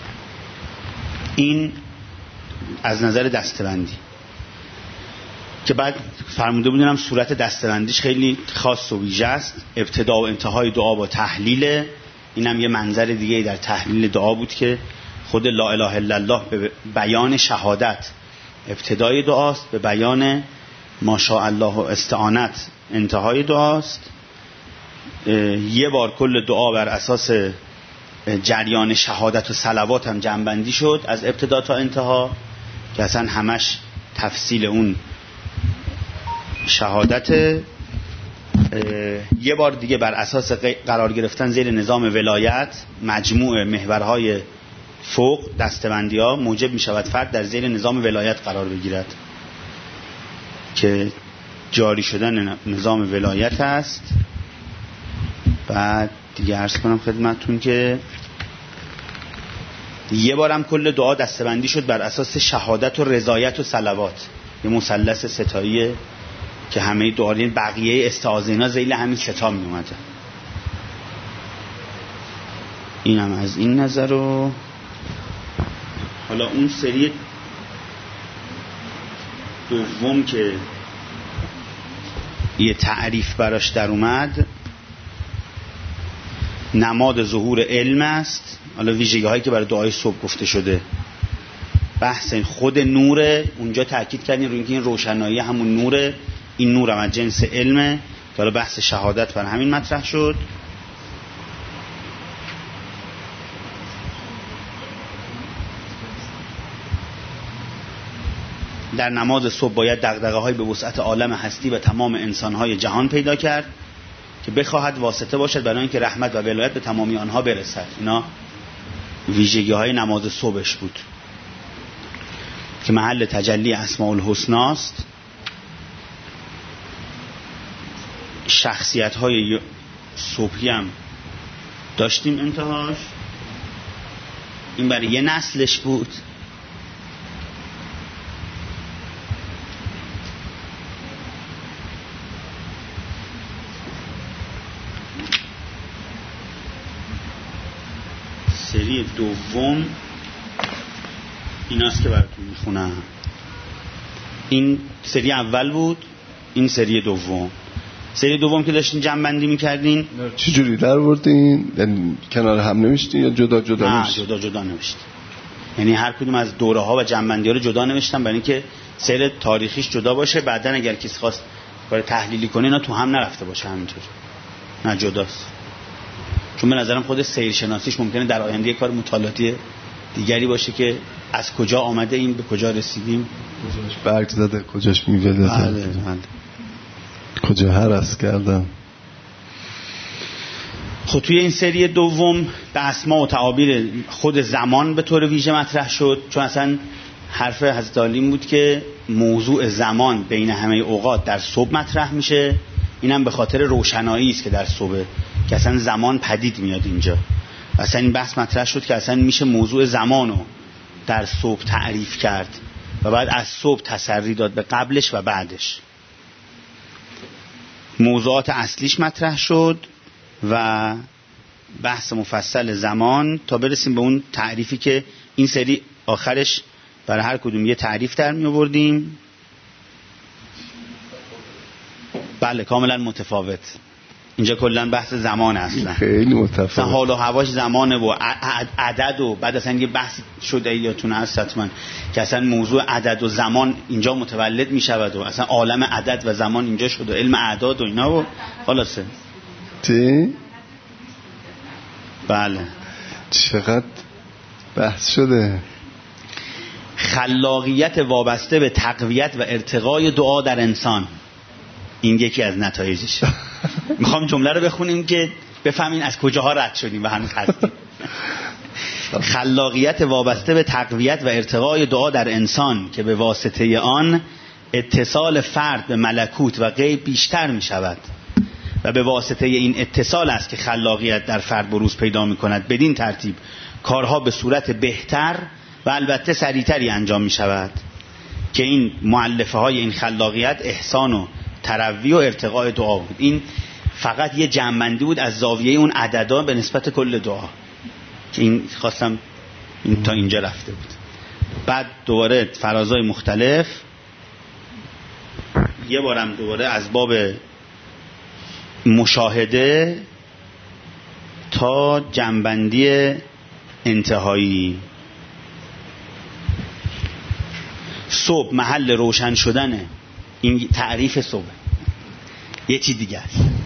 این از نظر دسته‌بندی که بعد فرموده بودنم صورت دسته‌بندیش خیلی خاص و ویژه است. ابتدا و انتهای دعا با تحلیل، اینم یه منظر دیگه در تحلیل دعا بود که خود لا اله الا الله به بیان شهادت ابتدای دعاست، به بیان ماشاءالله و استعانت انتهای دعاست. یه بار کل دعا بر اساس جریان شهادت و صلوات هم جمع‌بندی شد از ابتدا تا انتها که اصلا همش تفصیل اون شهادت. یه بار دیگه بر اساس قرار گرفتن زیر نظام ولایت مجموع محورهای فوق دسته‌بندی ها موجب می شود فرد در زیر نظام ولایت قرار بگیرد که جاری شدن نظام ولایت است. بعد دیگه عرض کنم خدمتتون که یه بارم کل دعا دسته‌بندی شد بر اساس شهادت و رضایت و صلوات، یه مثلث ستاییه که همه دعا بقیه استعاذینا ذیل همین ستا می اومده. اینم از این نظر. و حالا اون سری دوم که یه تعریف براش در اومد نماد ظهور علم است. حالا ویژگی هایی که برای دعای صبح گفته شده بحث خود نوره، اونجا تاکید کردیم روی اینکه این روشنایی همون نوره، این نور هم از جنس علمه که حالا بحث شهادت بر همین مطرح شد. در نماز صبح باید دغدغه‌های به وسعت عالم هستی و تمام انسان‌های جهان پیدا کرد که بخواهد واسطه باشد برای اینکه رحمت و ولایت به تمامی آنها برسد. اینا ویژگی‌های نماز صبحش بود که محل تجلی اسماء الحسنا است. شخصیت‌های صبحی هم داشتیم انتهاش. این برای یه نسلش بود. سری دوم ایناست که براتون میخونم. این سری اول بود، این سری دوم. سری دوم که داشتین جمع بندی میکردین چه جوری در بردین؟ یعنی کنار هم نوشتین یا جدا جدا نوشتین؟ نه، جدا نوشتین. یعنی هر کدوم از دوره ها و جمع بندی ها رو جدا نوشتم برای اینکه سیر تاریخیش جدا باشه، بعدن اگر کسی خواست کار تحلیلی کنه اینا تو هم نرفته باشه همینطور. نه، جداست. چون به نظرم خود سیر شناسیش ممکنه در آینده کار مطالعاتی دیگری باشه که از کجا آمده این به کجا رسیدیم، کجاش برگ زده، کجاش میوه داده، کجا هرس کردم. خب توی این سری دوم به اسما و تعابیر خود زمان به طور ویژه مطرح شد، چون اصلا حرف حضرت علی بود که موضوع زمان بین همه اوقات در صبح مطرح میشه. اینم به خاطر روشنایی است که در صبح که اصلا زمان پدید میاد اینجا. اصلا این بحث مطرح شد که اصلا میشه موضوع زمانو در صبح تعریف کرد و بعد از صبح تسری داد به قبلش و بعدش. موضوعات اصلیش مطرح شد و بحث مفصل زمان تا برسیم به اون تعریفی که این سری آخرش برای هر کدوم یه تعریف در می آوردیم. بله، کاملا متفاوت. اینجا کلا بحث زمان اصلا خیلی متفاوت. اصلا حال و هواش زمانه و عدد و بعد اصلا یه بحث شده یادتونه هست حتما که اصلا موضوع عدد و زمان اینجا متولد می شود و اصلا عالم عدد و زمان اینجا شده، علم اعداد و اینا و خلاصه. بله، چقدر بحث شده. خلاقیت وابسته به تقویت و ارتقای دعا در انسان، این یکی از نتایجشه. میخوام جمله رو بخونیم که بفهمین از کجاها رد شدیم و هنوز هستیم. خلاقیت وابسته به تقویت و ارتقای دعا در انسان که به واسطه آن اتصال فرد به ملکوت و غیب بیشتر می شود و به واسطه این اتصال است که خلاقیت در فرد بروز پیدا می کند. بدین ترتیب کارها به صورت بهتر و البته سریعتری انجام می شود که این مؤلفه های این خلاقیت احسان و تروی و ارتقاء دعا بود. این فقط یه جمع‌بندی بود از زاویه اون عددا به نسبت کل دعا که این خواستم این تا اینجا رفته بود. بعد دوباره فرازهای مختلف، یه بارم دوباره از باب مشاهده تا جمع‌بندی انتهایی. صبح محل روشن شدنه، این تعریف صبح. یه چیز دیگر،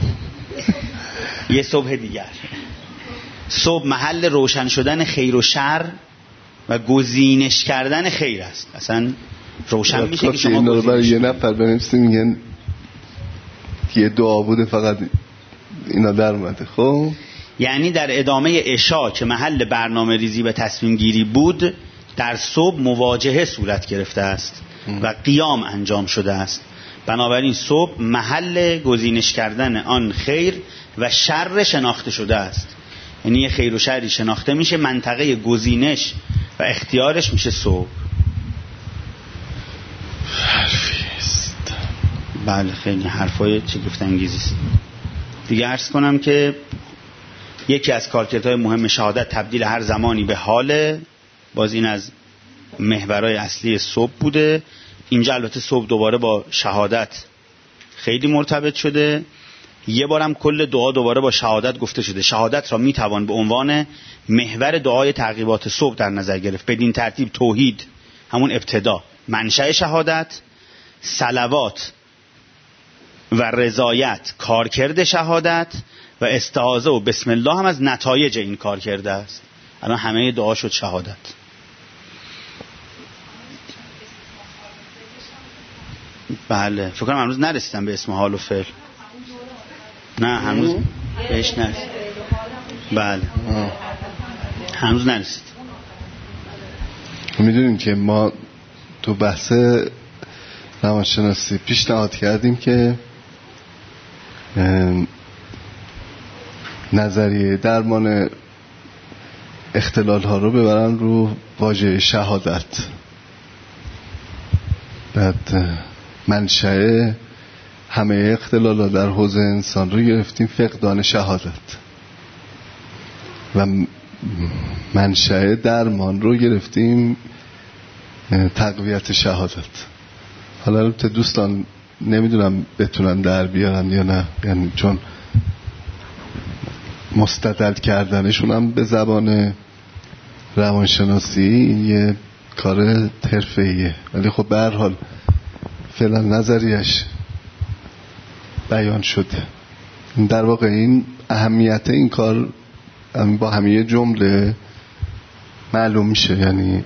یه صبح دیگر. صبح محل روشن شدن خیر و شر و گزینش کردن خیر است. اصلا روشن میشه که شما این رو برای یه نفر بنویسیم، میگن یه دعا بوده فقط اینا در اومده. خب یعنی در ادامه عشا که محل برنامه ریزی و تصمیم گیری بود، در صبح مواجهه صورت گرفته است و قیام انجام شده است. بنابراین صبح محل گزینش کردن آن خیر و شر شناخته شده است. یعنی یه خیر و شری شناخته میشه، منطقه گزینش و اختیارش میشه صبح. حرفیست. بله، خیلی حرفای شگفت انگیزی است. دیگه عرض کنم که یکی از کارکردهای مهم شهادت تبدیل هر زمانی به حاله. باز این از محورهای اصلی صبح بوده. اینجا البته صبح دوباره با شهادت خیلی مرتبط شده. یه بارم کل دعا دوباره با شهادت گفته شده. شهادت را میتوان به عنوان محور دعای تعقیبات صبح در نظر گرفت. بدین ترتیب توحید، همون ابتدا، منشأ شهادت، صلوات و رضایت کارکرد شهادت و استعاذه و بسم الله هم از نتایج این کارکرد است. الان همه دعا شد شهادت. بله فکر کنم هنوز نرسیدم به اسم حال و فعل. نه هنوز بهش نرسید. بله هنوز نرسید. میدونیم که ما تو بحث روانشناسی پیشنهاد کردیم که نظریه درمان اختلال ها رو ببرن رو واژه شهادت. بعد منشأ همه اختلالات در حوزه انسان رو گرفتیم فقدان شهادت و منشأ درمان رو گرفتیم تقویت شهادت. حالا البته دوستان نمیدونم بتونن در بیارن یا نه، یعنی چون مستدل کردنشون هم به زبان روانشناسی یه کار حرفه‌ایه، ولی خب به هر حال فعلا نظریش بیان شده. در واقع این اهمیت این کار با همه جمله معلوم میشه. یعنی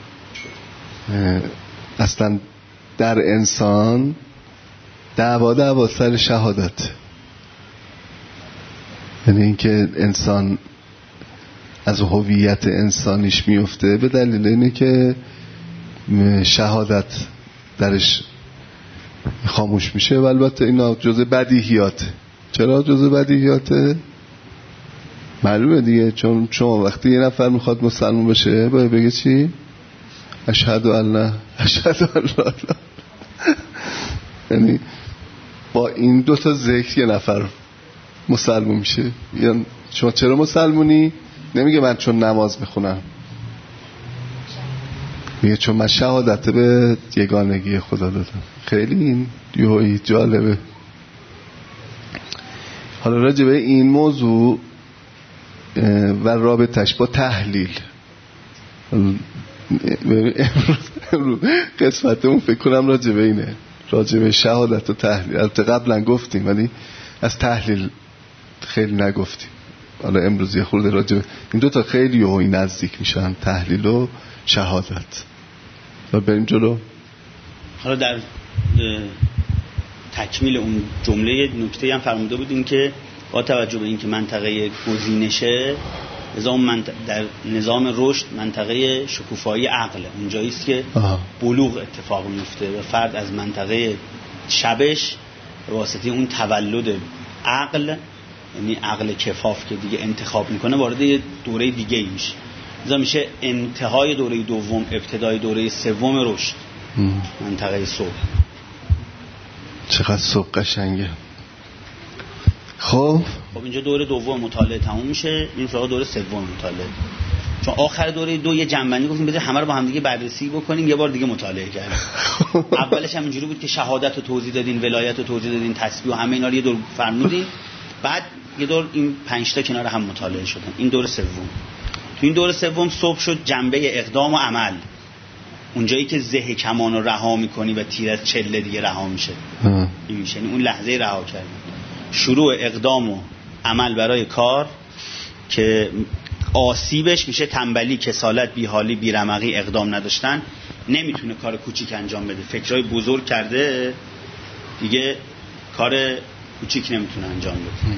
اصلا در انسان دعوا سر شهادت، یعنی اینکه انسان از هویت انسانیش میفته به دلیل اینه که شهادت درش خاموش میشه. و البته اینا جزء بدیهیاته. چرا جزء بدیهیاته؟ معلومه دیگه، چون شما وقتی یه نفر میخواد مسلمان بشه باید بگه چی؟ اشهد ان لا یعنی با این دوتا ذکر یه نفر مسلمان میشه. یعنی شما چرا مسلمونی؟ نمیگه من چون نماز میخونم، میگه چون من شهادت به یگانگی خدا دادم. خیلی این یوهی جالبه. حالا راجع به این موضوع و رابطش با تحلیل امروز قسمتمون فکر کنم راجع به اینه، راجع به شهادت و تحلیل. البته قبلا گفتیم ولی از تحلیل خیلی نگفتیم. حالا امروز یه خورده راجع به این دوتا خیلی یوهی نزدیک میشن، تحلیل و شهادت. و بریم جلو. حالا در تکمیل اون جمله نکته هم فرموده بودیم که با توجه به اینکه منطقه گزینشه در نظام رشد منطقه شکوفایی عقل اونجایی است که بلوغ اتفاق میفته و فرد از منطقه شبش به واسطه اون تولد عقل، یعنی عقل کفاف که دیگه انتخاب میکنه، وارد یه دوره دیگه میشه. لذا میشه انتهای دوره دوم ابتدای دوره سوم رشد، منطقه صبح. چقدر صبح قشنگه. خب اینجا دوره دوم مطالعه تموم میشه، این سراغ دوره سوم مطالعه. چون آخر دوره دو یه جنبندی گفتیم بذار همه رو با هم دیگه بررسی بکنیم، یه بار دیگه مطالعه کردیم. اولش هم اینجوری بود که شهادت رو توضیح دادین، ولایت رو توضیح دادین، تسبیح و همه اینا رو یه دور فرمودین، بعد یه دور این 5 تا کنار هم مطالعه شدن. این دوره سوم. تو این دوره سوم صبح شد جنبه اقدام و عمل، اونجایی که زه کمان رو رها میکنی و تیر از چله دیگه رها میشه. یعنی اون لحظه رها کردن، شروع اقدام و عمل برای کار که آسیبش میشه تنبلی، کسالت، بیحالی، بیرمقی، اقدام نداشتن. نمیتونه کار کوچیک انجام بده، فکرای بزرگ کرده دیگه کار کوچیک نمیتونه انجام بده.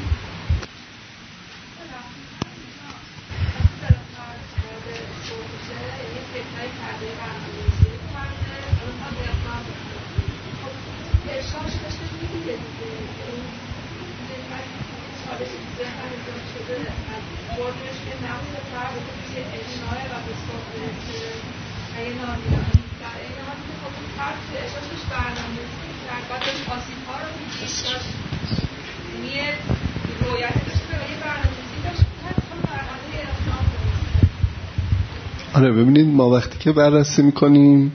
آره ببینید، ما وقتی که بررسی میکنیم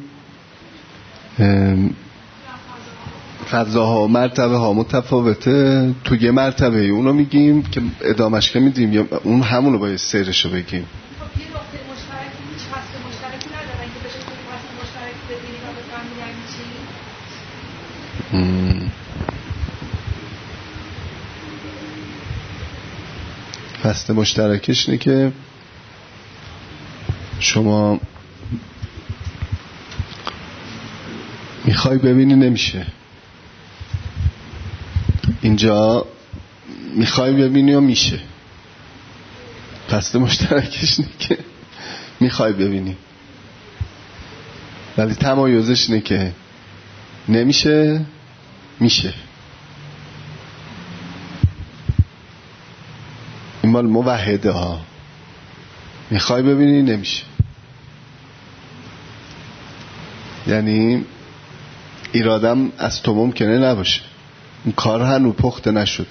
فضاها، مرتبه ها متفاوته، تو یه مرتبه اونو میگیم که ادامش که میدیم یا اون همونو باید سیرشو بگیم. فصل مشترکش اینه که شما میخوای ببینی نمیشه، اینجا میخوای ببینی و میشه. پس مشترکش اینه که میخوای ببینی، ولی تمایزش اینه که نمیشه میشه. این مال موحده ها. میخوای ببینی نمیشه، یعنی ایرادم از تو ممکنه نباشه، این کار هنوز پخته نشده،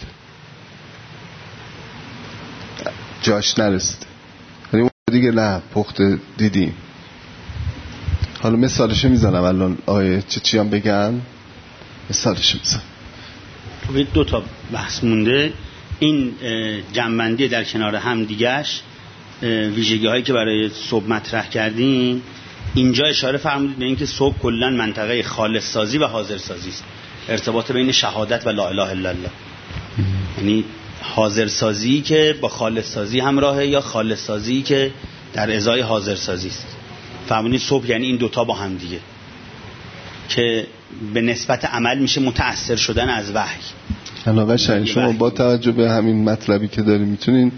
جاش نرسیده، ولی دیگه نه پخته دیدیم. حالا مثالشو میزنم الان آیه چی هم بگن، مثالشو میزنم. دو تا بحث مونده. این جنبندی در کنار هم دیگهش ویژگی هایی که برای صبح مطرح کردیم، اینجا اشاره فرمودید به این که صبح کلا منطقه خالص سازی و حاضر سازی است. ارتباط بین شهادت و لا اله الا الله، یعنی حاضر سازی که با خالص سازی همراهه یا خالص سازی که در ازای حاضر سازی است. فرمودید صبح یعنی این دوتا با هم دیگه، که به نسبت عمل میشه متأثر شدن از وحی. علاوه شما وحی. با توجه به همین مطلبی که داریم میتونین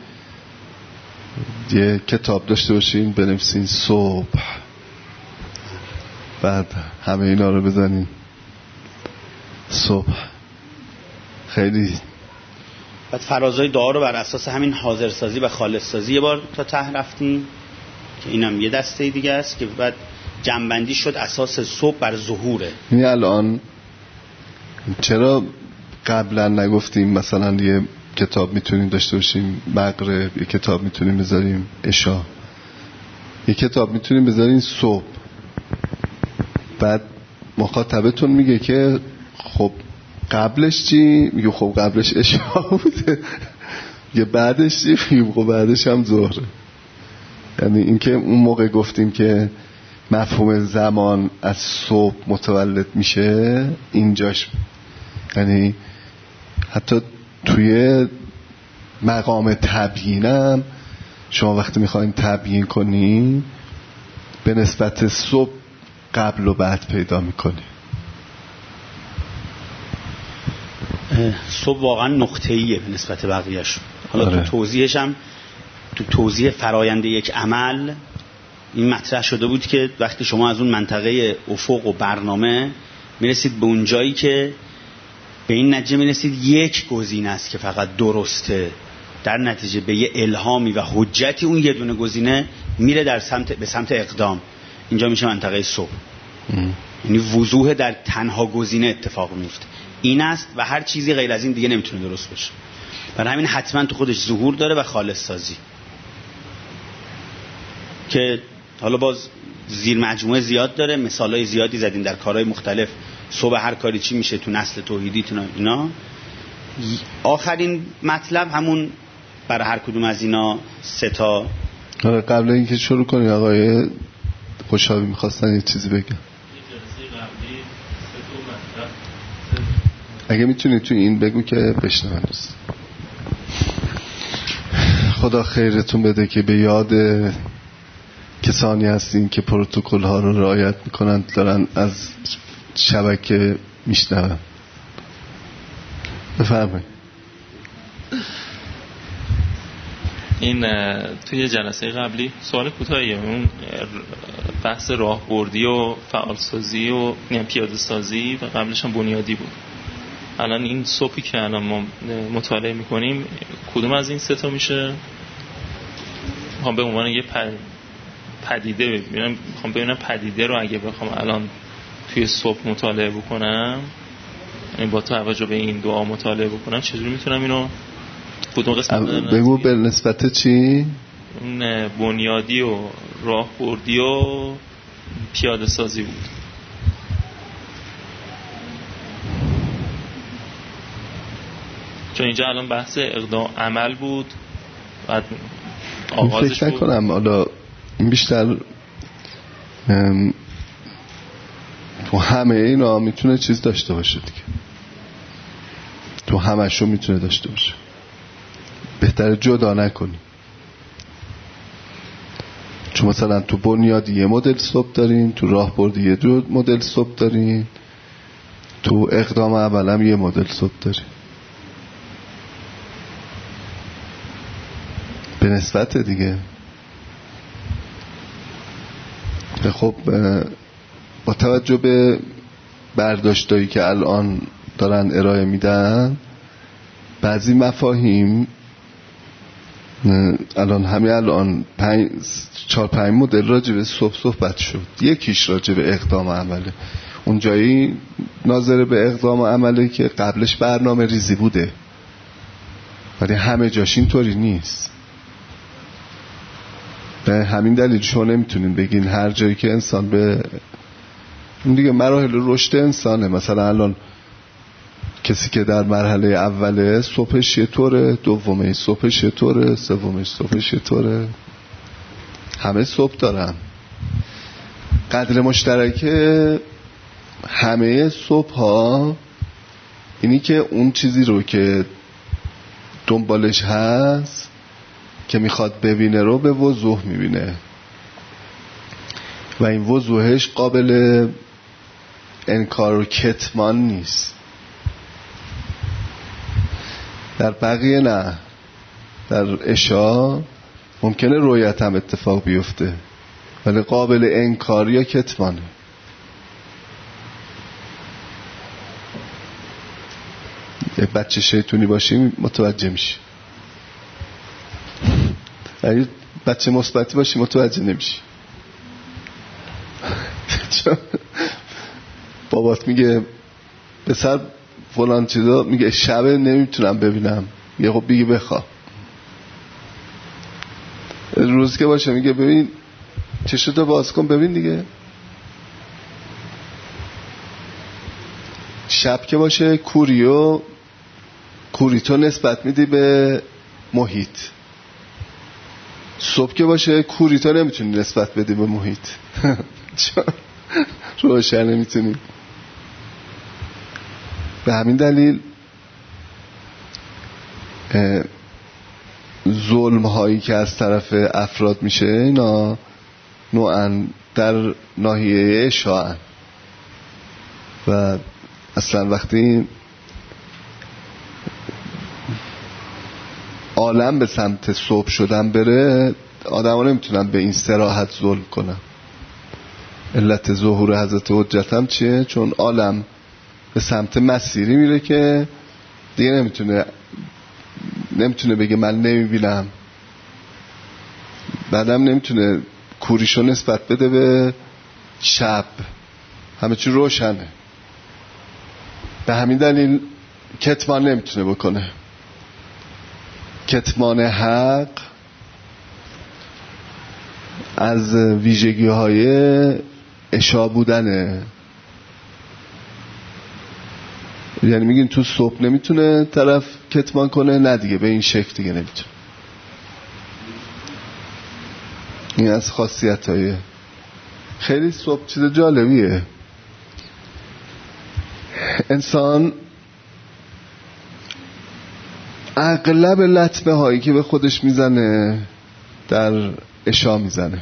یه کتاب داشته باشین بنویسین صبح، بعد همه اینا رو بزنین صبح. خیلی بعد فرازهای دعا رو بر اساس همین حاضر سازی و خالص سازی یه بار تا ته رفتیم که اینم یه دسته دیگه است که بعد جنبندی شد اساس صبح بر ظهوره. یعنی الان چرا قبلا نگفتیم مثلا یه کتاب میتونیم داشته باشیم مغرب، یه کتاب میتونیم بذاریم عشا، یه کتاب میتونیم بذاریم صبح؟ بعد مخاطبتون میگه که خب قبلش چی؟ میگه خب قبلش عشا بوده. یه بعدش چی؟ میگه خب بعدش هم ظهره. یعنی اینکه اون موقع گفتیم که مفهوم زمان از صبح متولد میشه اینجاش، یعنی حتی توی مقام تبیینم شما وقتی میخواین تبیین کنی به نسبت صبح قبل و بعد پیدا میکنی. صبح واقعا نقطه‌ایه به نسبت بقیه‌اش. حالا تو توضیحش هم تو توضیح فرآیند یک عمل این مطرح شده بود که وقتی شما از اون منطقه افق و برنامه میرسید به اون جایی که به این نتیجه میرسید یک گزینه است که فقط درسته، در نتیجه به یه الهامی و حجتی اون یه دونه گزینه میره به سمت اقدام، اینجا میشه منطقه صبح. یعنی وضوح در تنها گزینه اتفاق میفته، این است و هر چیزی غیر از این دیگه نمیتونه درست باشه. برای همین حتما تو خودش ظهور داره و خالص سازی که حالا باز زیر مجموعه زیاد داره، مثالای زیادی زدیم در کارهای مختلف. صبح هر کاری چی میشه تو نسل توحیدی اینا. آخرین مطلب همون برای هر کدوم از اینا سه تا. قبل اینکه شروع کنی آقای خوشحالی میخواستن یه چیزی بگم. اگه میتونی تو این بگو که بشنون دوست. خدا خیرتون بده که به یاد کسانی هستین که پروتکل ها رو رعایت میکنن، دارن از شبکه میشنون. بفرمایید. این توی جلسه قبلی سوال کوتاهیه، اون بحث راهبردی و فعالسازی و پیاده سازی و قبلش هم بنیادی بود. الان این صبحی که الان ما مطالعه میکنیم کدوم از این سه تا میشه؟ میخوام به عنوان یه پدیده ببینم، میخوام ببینم پدیده رو اگه بخوام الان توی صبح مطالعه بکنم، یعنی با توجه به این دعا مطالعه بکنم، چجوری میتونم اینو کدوم قسمت بگو به نسبت چی؟ اون بنیادی و راهبردی و پیاده سازی بود. چون اینجا الان بحث اقدام عمل بود، بعد آغازش فکر نکنم حالا این بیشتر تو همه اینا میتونه چیز داشته باشه دیگه، تو همشو میتونه داشته باشه، بهتره جدا نکنی. چون مثلا تو بنیادی یه مدل صبح دارین، تو راهبردی یه مدل صبح دارین، تو اقدام اول هم یه مدل صبح دارین. به نسبت دیگه. خب با توجه به برداشتایی که الان دارن ارائه میدن، بعضی مفاهیم الان 4-5 مدل راجع به صحبت شد. یکیش راجع به اقدام عمله، اون جایی ناظر به اقدام عمله که قبلش برنامه ریزی بوده، ولی همه جاش اینطوری نیست. به همین دلیل شما نمیتونین بگین هر جایی که انسان به این دیگه مراحل رشد انسانه، مثلا الان کسی که در مرحله اوله صبحش یه طوره، دومه صبحش یه طوره، سومش صبحش یه طوره، همه صبح دارن. قدر مشترک همه صبح ها اینی که اون چیزی رو که دنبالش هست که میخواد ببینه رو به وضوح میبینه و این وضوحش قابل انکار و کتمان نیست. در بقیه نه، در اشاع ممکنه رویت هم اتفاق بیفته ولی قابل انکار یا کتمانه. یک بچه شیطونی باشی متوجه میشی، اگه بچه مثبتی باشی متوجه نمیشی. بابات میگه پسر فلان چیزا، میگه شب نمیتونم ببینم، میگه خب بگی بخواب. روز که باشه میگه ببین چشتو باز کن ببین دیگه. شب که باشه کوریتو نسبت میدی به محیط، صبح که باشه کوریتو نمیتونی نسبت بدی به محیط. روشن نمیتونی. به همین دلیل ظلم هایی که از طرف افراد میشه اینا نوعاً در ناحیه اشاعن و اصلا وقتی عالم به سمت صبح شدن بره، آدم ها نمیتونن به این صراحت ظلم کنن. علت ظهور حضرت حجت هم چیه؟ چون عالم به سمت مسیری میره که دیگه نمیتونه بگه من نمیبینم، بعدم نمیتونه کوریشو نسبت بده به شب، همه چی روشنه. به همین دلیل کتمان نمیتونه بکنه. کتمان حق از ویژگی های اشاع بودنه. یعنی میگین تو صبح نمیتونه طرف کتمان کنه، نه دیگه به این شکل دیگه نمیتونه. این از خاصیت های خیلی صبح چیز جالبیه. انسان اغلب لطمه هایی که به خودش میزنه در اشاع میزنه،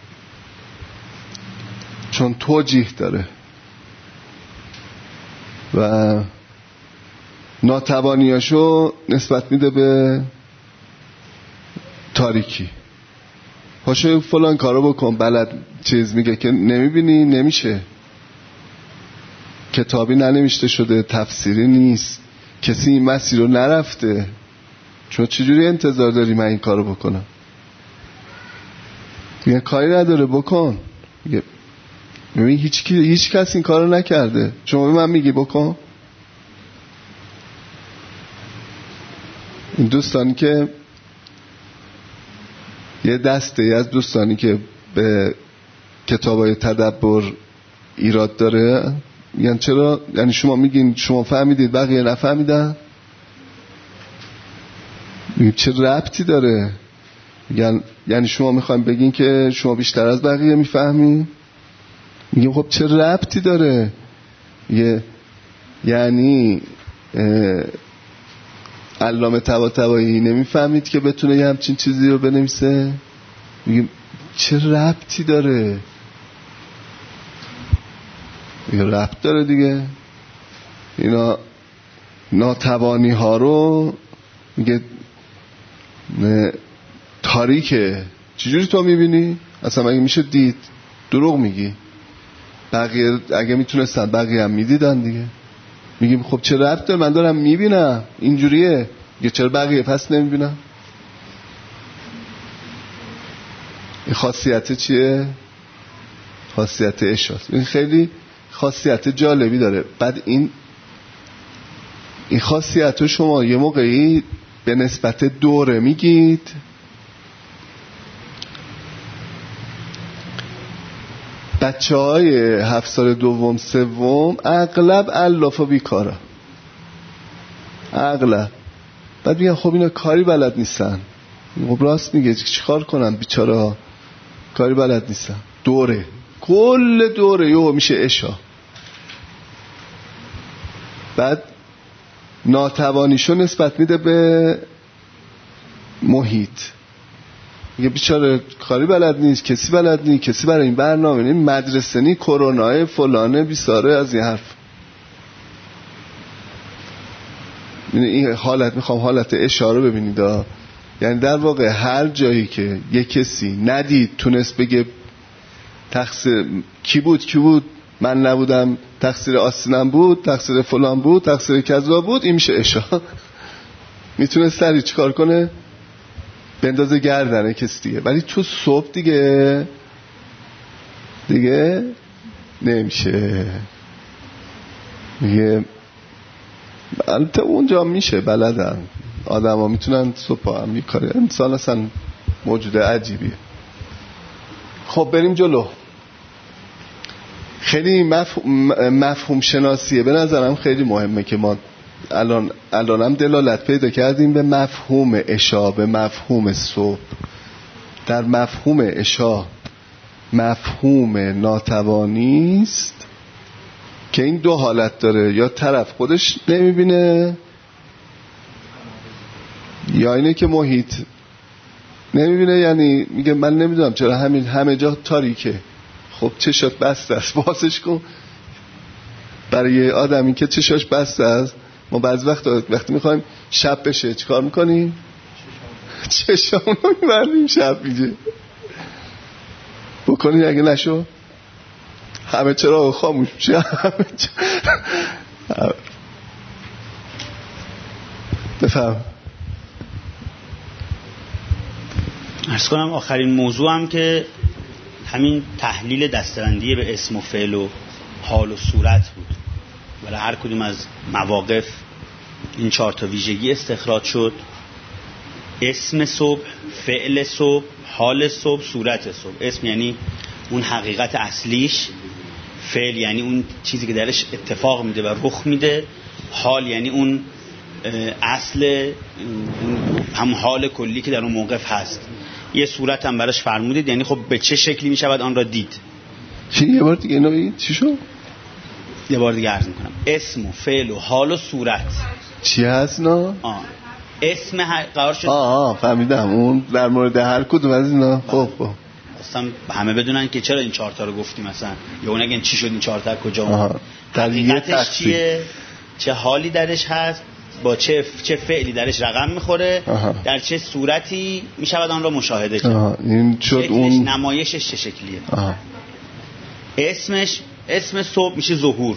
چون توجیه داره و ناتوانیاشو نسبت میده به تاریکی. پاشو فلان کارو بکن، بلد چیز میگه که نمیبینی، نمیشه، کتابی ننوشته شده، تفسیری نیست، کسی این مسیر رو نرفته، چون چجوری انتظار داری من این کارو بکنم؟ میگه کاری نداره بکن. میگه ببین هیچ کس این کارو نکرده، شما به من میگی بکن؟ این دوستانی که یه دسته از دوستانی که به کتابای تدبر ایراد داره یعنی چرا؟ یعنی شما میگین شما فهمیدید بقیه نفهمیدن؟ میگه چه ربطی داره؟ یعنی شما میخواین بگین که شما بیشتر از بقیه میفهمین؟ میگه خب چه ربطی داره؟ یعنی علامه طباطبایی نمیفهمید که بتونه یه همچین چیزی رو بنویسه؟ میگه چه ربطی داره؟ میگه ربط داره دیگه. اینا ناتوانی ها رو میگه تاریکه. چجوری تو میبینی؟ اصلا مگه میشه دید؟ دروغ میگی. بقیه اگه میتونستن بقیه هم میدیدن دیگه. میگیم خب چه ربط داره؟ من دارم میبینم اینجوریه. یه چرا بقیه پس نمیبینن؟ این خاصیت چیه؟ خاصیت اشاست. این خیلی خاصیت جالبی داره. بعد این خاصیت رو شما یه موقعی به نسبت دوره میگید، بچه‌های 7 سال دوم سوم اغلب الاف و بیکاره، اغلب. بعد میگن خب اینا کاری بلد نیستن. خب راست میگه، چیکار کنن بیچاره ها، کاری بلد نیستن. دوره، کل دوره یو میشه اشا. بعد ناتوانیشو نسبت میده به محیط، میگه بیچاره کاری بلد نیست، کسی بلد نیست، کسی برای این برنامه نی، مدرسه نی، کرونای فلانه بیساره، از این حرف. این حالت، میخوام حالت اشاره ببینید. یعنی در واقع هر جایی که یه کسی ندید تونست بگه تقصیر کی بود، من نبودم، تقصیر آستینم بود، تقصیر فلان بود، تقصیر کذا بود، این میشه اشا. میتونه سریع چیکار کنه؟ بندازه گردنه کسی دیگه. ولی تو صبح دیگه نمیشه. میگه البته اونجا میشه، بلدن آدم ها میتونن صبح هم میکاره. انسان اصلا موجود عجیبیه. خب بریم جلو. خیلی مفهوم شناسیه به نظرم خیلی مهمه که ما الانم دلالت پیدا کردیم به مفهوم اشا، به مفهوم صبح. در مفهوم اشا مفهوم ناتوانی است که این دو حالت داره، یا طرف خودش نمیبینه یا اینه که محیط نمیبینه. یعنی میگه من نمیدونم چرا همه جا تاریکه. خب چشات بسته است، بازش کن. برای یه آدمی که چشاش بسته است، ما بعض وقتی میخوایم شب بشه چیکار میکنیم؟ چشامونو میبردیم شب میشه بکنید. اگه نشو همه چرا خاموش میشه. بفهم. عرض کنم آخرین موضوع هم که همین تحلیل دسته‌بندی به اسم و فعل و حال و صورت بود. برای هر کدوم از مواقف این 4 تا ویژگی استخراج شد: اسم صبح، فعل صبح، حال صبح، صورت صبح. اسم یعنی اون حقیقت اصلیش، فعل یعنی اون چیزی که درش اتفاق میده و رخ میده، حال یعنی اون اصل، هم حال کلی که در اون موقف هست. یه صورت هم براش فرمودید، یعنی خب به چه شکلی میشود آن را دید. چی؟ یه بار دیگه اینو بگید. چی شد؟ یه بار دیگه عرض میکنم. اسم و فعل و حال و صورت چی هست نه؟ اسم قرار شد. فهمیدم. اون در مورد هر کدوم از اینا. خب اصلا همه بدونن که چرا این 4 تا رو گفتیم مثلا، یا اون اگه چی شد این 4 تا کجا اومد، حقیقتش چیه، چه حالی درش هست، با چه فعلی درش رقم میخوره، در چه صورتی میشود آن را مشاهده کرد. این شد اون نمایشش چه شکلیه. اسم صبح میشه ظهور،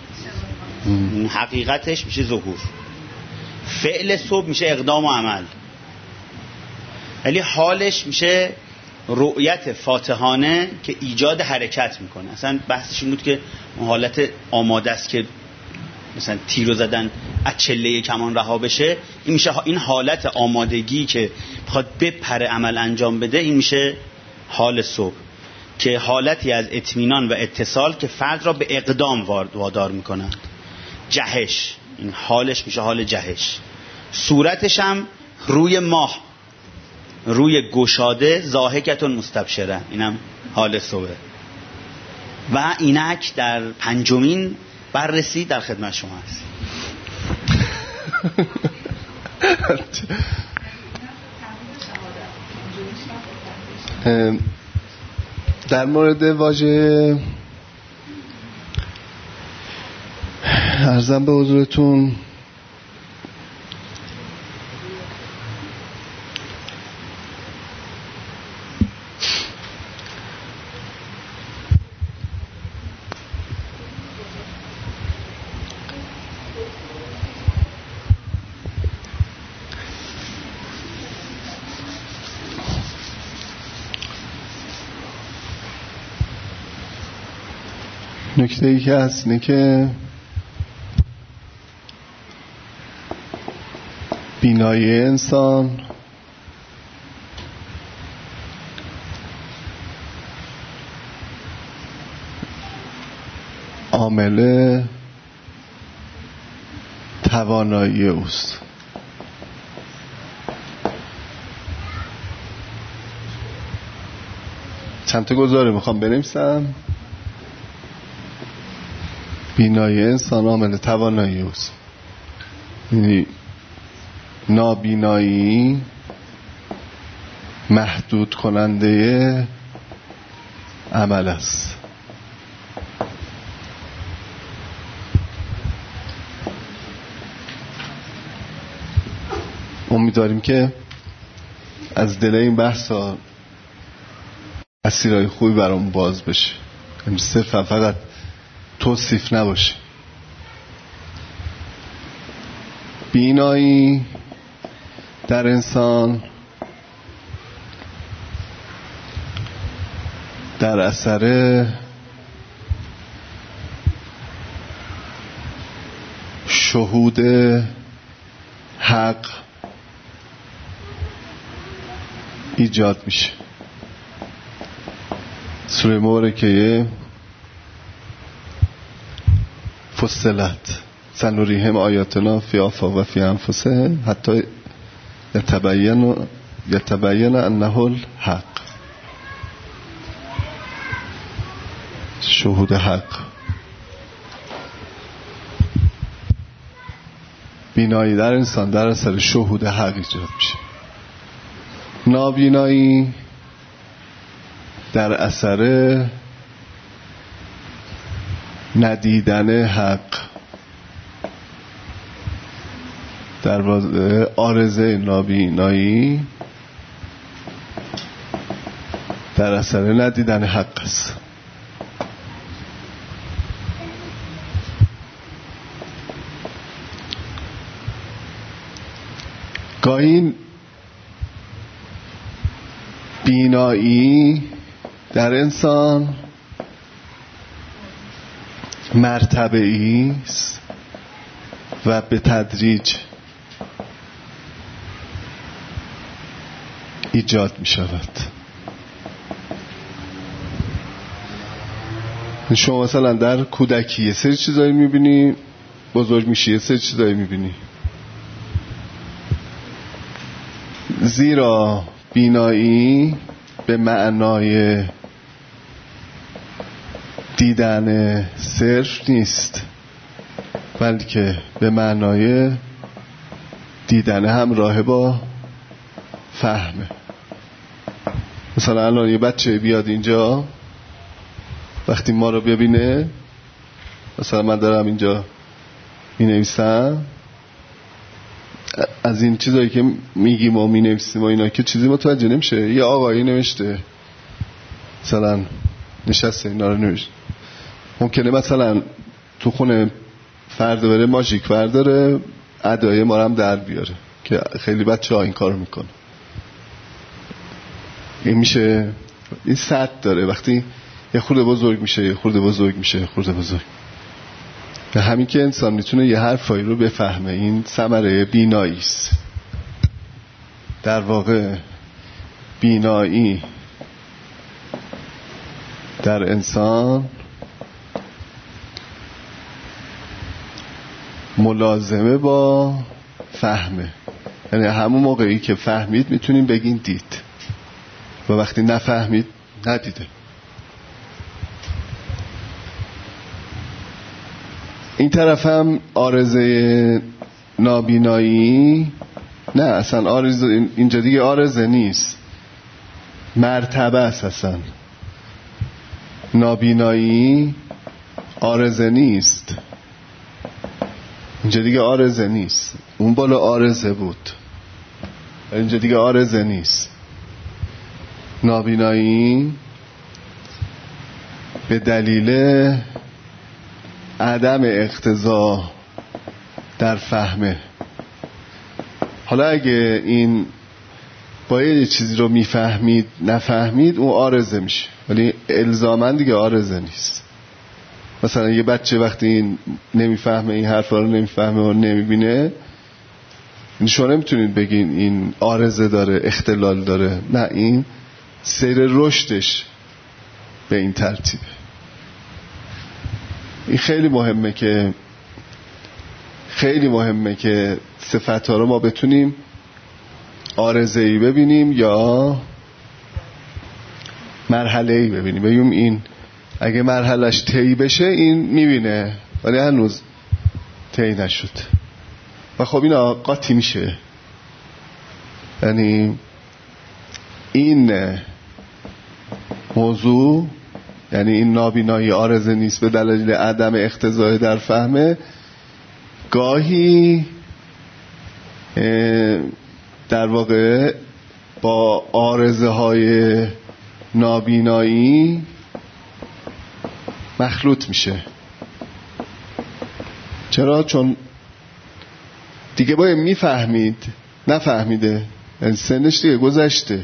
حقیقتش میشه ظهور. فعل صبح میشه اقدام و عمل، ولی حالش میشه رؤیت فاتحانه که ایجاد حرکت میکنه. اصلا بحثش این بود که اون حالت آماده است که مثلا تیرو زدن از چله کمان رها بشه، این میشه این حالت آمادگی که بخواد بپره عمل انجام بده، این میشه حال صبح، که حالتی از اطمینان و اتصال که فرد را به اقدام وادار میکنند. جهش، این حالش میشه حال جهش. صورتش هم روی ماه، روی گشاده، ضاحکتون مستبشره، اینم حال صبح. و اینک در 5مین بررسی در خدمت شما هست. در مورد واژه عرضم به حضورتون نکته ای که هست اینه که بینایی انسان عامل توانایی اوست. چند تا گزاره میخوام بنویسم. بینایی انسان عامل توانایی اوست، یعنی نابینایی محدود کننده عمل است. امیدواریم که از دل این بحثا مسیرهای خوبی برامون باز بشه، یعنی صرفا فقط توصیف نباشه. بینایی در انسان در اثر شهود حق ایجاد میشه. سوره مبارکه فصلت سنوریهم آیاتنا فی آفاق و فی انفسهم حتی یتبین انه الحق. شهود حق، بینایی در انسان در اثر شهود حق ایجاد میشه. نابینایی در اثر ندیدن حق، در واقع عارضه نابینایی در اثر ندیدن حق است. گاهی بینایی در انسان مرتبه‌ای است و به تدریج ایجاد می شود. شما مثلا در کودکی یه سری چیزایی می بینی، بزرگ میشی یه سری چیزایی می بینی. زیرا بینایی به معنای دیدن صرف نیست، بلکه به معنای دیدن همراه با فهمه. مثلا الان یه بچه بیاد اینجا، وقتی ما رو ببینه، مثلا من دارم اینجا می نویسم، از این چیزایی که میگیم و می نویسیم و اینا که چیزی متوجه نمیشه. یه آقایی نوشته، مثلا نشسته اینا رو نوشته، ممکنه مثلا تو خونه فرد بره ماژیک برداره ادای ما هم در بیاره، که خیلی بچه ها این کار میکنه. این میشه، این سطح داره. وقتی یه خورده بزرگ میشه، یه خورده بزرگ میشه، یه خورده بزرگ، به همین که انسان میتونه یه حرفایی رو بفهمه. این ثمره بینایی است. در واقع بینایی در انسان ملازمه با فهمه، یعنی همون موقعی که فهمید میتونیم بگین دید، و وقتی نفهمید ندیده. این طرف هم عارضه نابینایی، نه اصلا عارضه اینجا دیگه عارضه نیست، مرتبه است. اصلا نابینایی عارضه نیست، اینجا دیگه عارضه نیست. اون بالا عارضه بود، اینجا دیگه عارضه نیست. نابینایی به دلیل عدم اقتضا در فهمه. حالا اگه این باید یه چیزی رو میفهمید نفهمید، اون عارضه میشه، ولی الزاماً دیگه عارضه نیست. مثلا یه بچه وقتی این نمیفهمه، این حرفا رو نمیفهمه و نمیبینه، شما نمیتونید بگین این عارضه داره، اختلال داره. نه، این سیر رشدش به این ترتیبه. این خیلی مهمه که صفت‌ها رو ما بتونیم عارضه‌ای ببینیم یا مرحله‌ای ببینیم. بگیم این اگه مرحلهش طی بشه این میبینه، ولی هنوز طی نشد و خب این قاطی میشه. یعنی این موضوع، یعنی این نابینایی عارضه نیست به دلیل عدم اقتضای در فهمه، گاهی در واقع با عارضه های نابینایی مخلوط میشه. چرا؟ چون دیگه باید میفهمید، نفهمیده، یعنی سنش دیگه گذشته.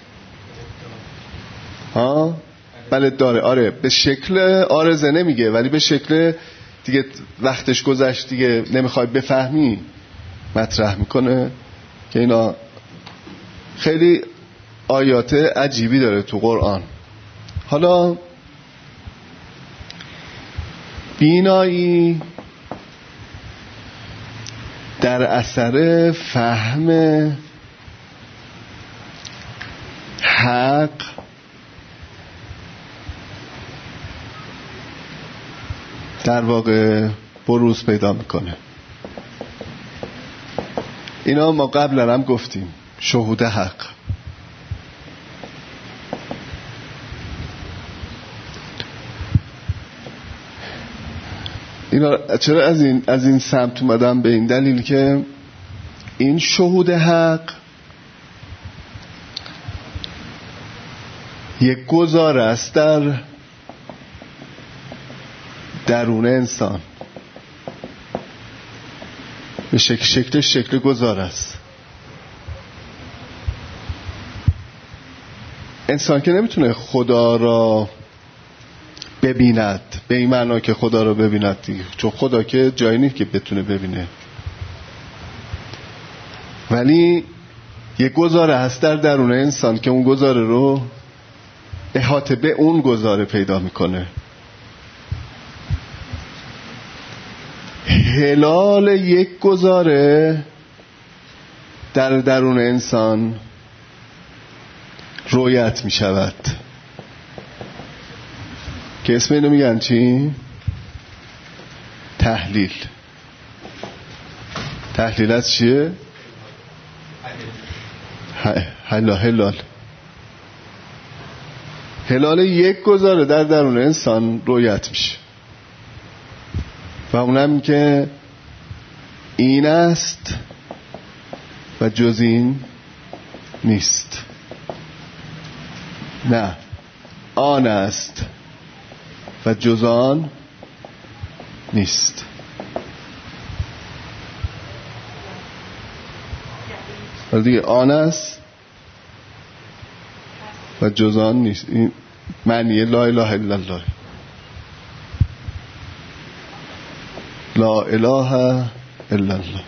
بله داره، آره، به شکل عارضه نمیگه، ولی به شکل دیگه وقتش گذشت، دیگه نمیخوای بفهمی مطرح میکنه. که اینا خیلی آیات عجیبی داره تو قرآن. حالا بینایی در اثر فهم حق در واقع بروز پیدا میکنه. اینا ما قبلا هم گفتیم، شهود حق. اینا چرا از این سمت اومدم؟ به این دلیل که این شهود حق یک گذار است در درون انسان، به شکل گذار است. انسان که نمیتونه خدا را ببیند به این معنا که خدا را ببیند دیگه، چون خدا که جایی نیست که بتونه ببینه، ولی یک گذاره هست در درون انسان که اون گذاره رو احاطه به اون گذاره پیدا میکنه. هلال یک گذاره در درون انسان رویت می شود که اسم اینو میگن چی؟ تحلیل. تحلیل از چیه؟ هلال. هلال یک گذاره در درون انسان رویت میشه و اونم که این است و جز این نیست. نه، آن است و جز آن نیست. و دیگه آن است و جز آن نیست. این معنی لا اله الا الله. لا اله الا الله.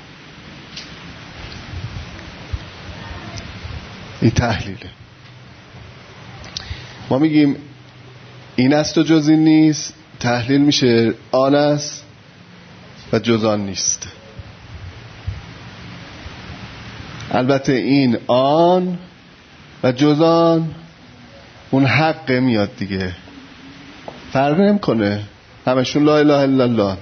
این تحلیله. ما میگیم این است و جز این نیست، تحلیل میشه آن است و جز آن نیست. البته این آن و جز آن اون حق میاد دیگه، فرق نمیکنه، همشون لا اله الا الله.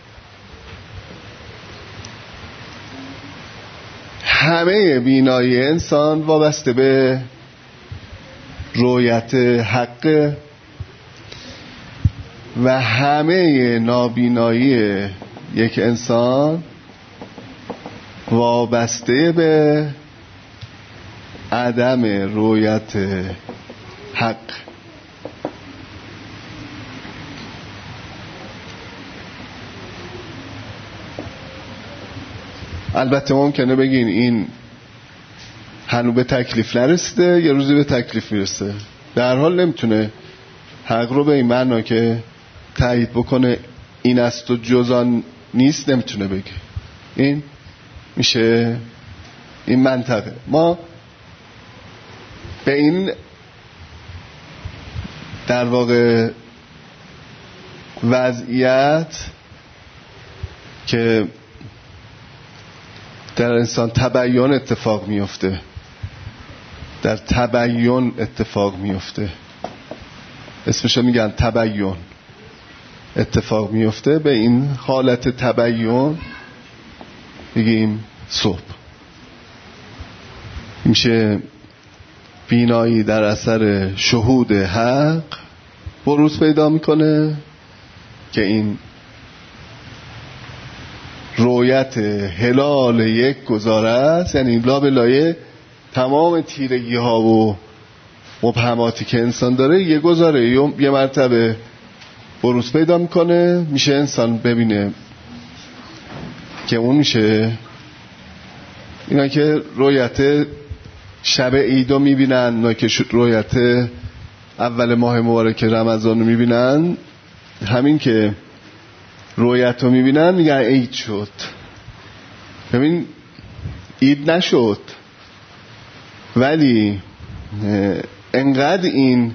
همه بینایی انسان وابسته به رویت حق و همه نابینایی یک انسان وابسته به عدم رویت حق. البته ممکنه بگین این هنوز به تکلیف نرسیده، یه روزی به تکلیف میرسه. در حال نمیتونه حق رو به این معنا که تایید بکنه این است و جزان نیست نمیتونه بگه. این میشه این منطقه. ما به این در واقع وضعیت که در انسان تبیین اتفاق میفته، در تبیین اتفاق میفته، اسمشو میگن تبیین اتفاق میفته، به این حالت تبیین میگیم صبح. میشه بینایی در اثر شهود حق بروز پیدا میکنه که این رویت هلال یک گذاره است، یعنی لابلایه تمام تیرگی ها و مبهماتی که انسان داره یه گذاره، یه مرتبه بروز پیدا میکنه، میشه انسان ببینه که اون میشه اینا که رویت شب عیدو میبینن، اینا که رویت اول ماه مبارک رمضان رو میبینن، همین که رویت رو میبینن میگن عید شد. ببین عید نشد، ولی انقدر این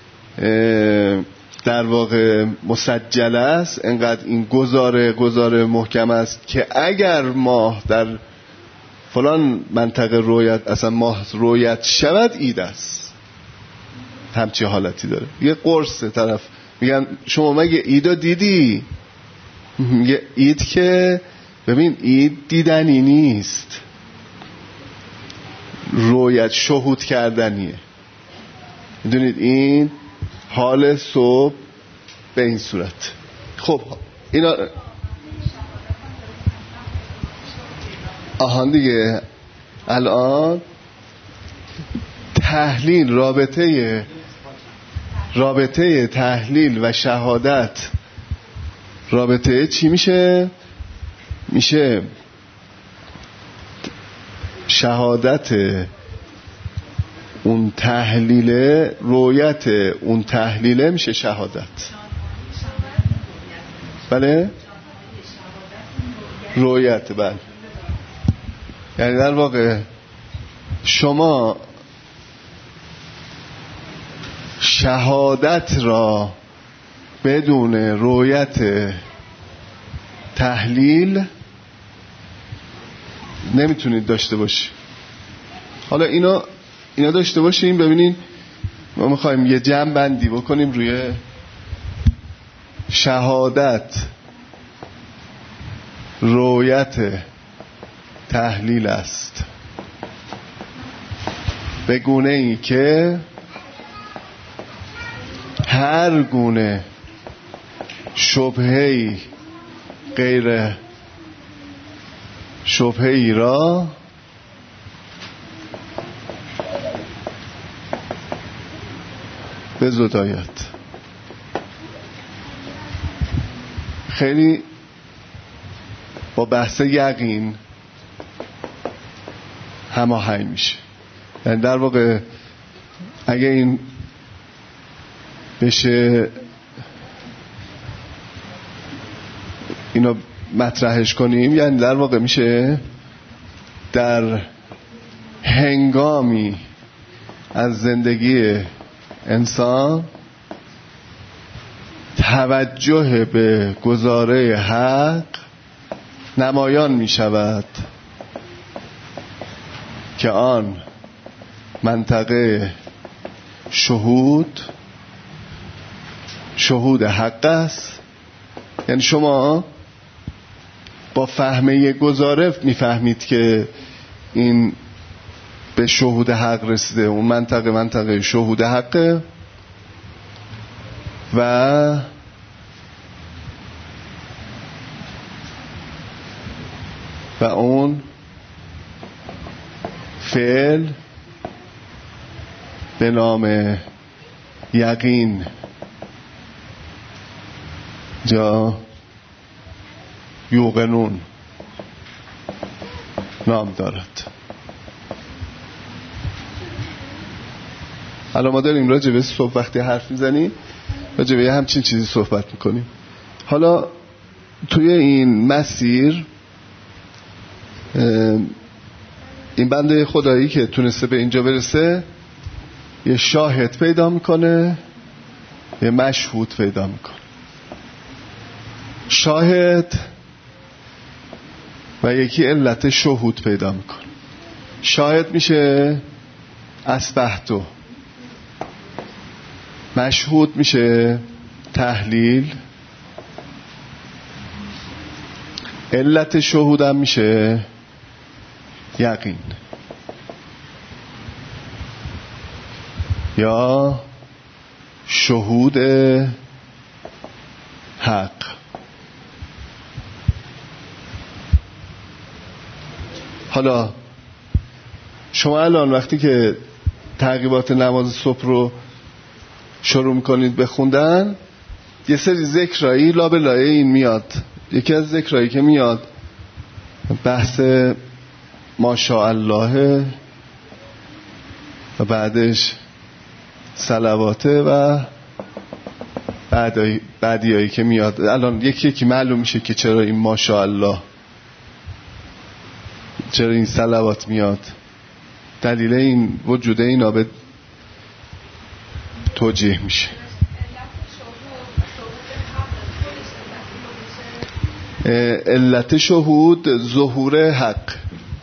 در واقع مسجل است، انقدر این گزاره محکم است که اگر ماه در فلان منطقه رویت، اصلا ماه رویت شود، عید است. همچی حالتی داره. یه قرص طرف میگن شما مگه عیدو دیدی؟ میگه عید که ببین عید دیدنی نیست، رویت شهود کردنیه. میدونید این حال صبح به این صورت. خب اینا آهان دیگه الان تحلیل رابطه تحلیل و شهادت رابطه چی میشه؟ میشه شهادت اون تحلیله، رویت اون تحلیله میشه شهادت. بله؟ رویت. بله. یعنی در واقع شما شهادت را بدون رویت تحلیل نمیتونید داشته باشی. حالا اینا داشته باشیم. ببینین ما میخوایم یه جمع بندی بکنیم روی شهادت رویت تحلیل است، به گونه ای که هر گونه شبهه‌ای غیر شبهه‌ای را بزداید. خیلی با بحث یقین هماهنگ میشه. یعنی در واقع اگه این بشه اینو مطرحش کنیم، یعنی در واقع میشه در هنگامی از زندگی انسان توجه به گزاره حق نمایان می شود که آن منطقه شهود حق است. یعنی شما با فهمه گزاره میفهمید که این به شهود حق رسیده، اون منطقه شهود حقه و اون فعل به نام یقین جا یوقنون نام دارد. حالا ما داریم راجع به صبح وقتی حرف میزنیم راجع به همچین چیزی صحبت میکنیم. حالا توی این مسیر این بنده خدایی که تونسته به اینجا برسه یه شاهد پیدا میکنه، یه مشهود پیدا میکنه. شاهد و یکی علت شهود پیدا میکنه. شاهد میشه اثبحتو، مشهود میشه تحلیل، علت شهودم میشه یقین یا شهود حق. حالا شما الان وقتی که تعقیبات نماز صبح رو شروع میکنید بخوندن، یه سری ذکرایی لابلای این میاد. یکی از ذکرایی که میاد بحث ماشاءالله و بعدش صلواته و بعدیایی که میاد. الان یکی معلوم میشه که چرا این ماشاءالله، چرا این صلوات میاد. دلیل این وجود اینا به توجیه میشه. علت شهود ظهور حق.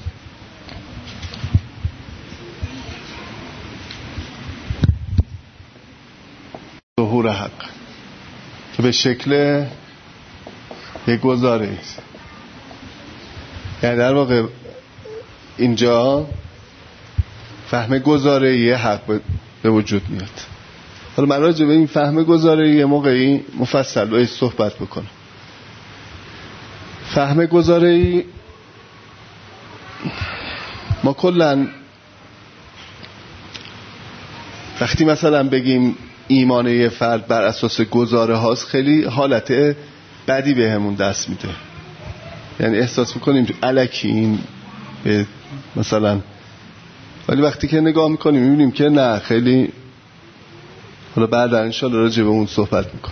ظهور حق که به شکل یک گزاره است. یعنی در واقع اینجا فهم گزاره یه حق به وجود میاد. حالا من راجع به این فهم گزاره یه موقعی مفصل باید صحبت بکنم. فهم گزاره ما کلن وقتی مثلا بگیم ایمان یه فرد بر اساس گزاره هاست، خیلی حالت بدی به همون دست میده. یعنی احساس میکنیم الکی این مثلا، ولی وقتی که نگاه میکنیم میبینیم که نه، خیلی. حالا بعد انشالله راجع به اون صحبت میکنیم.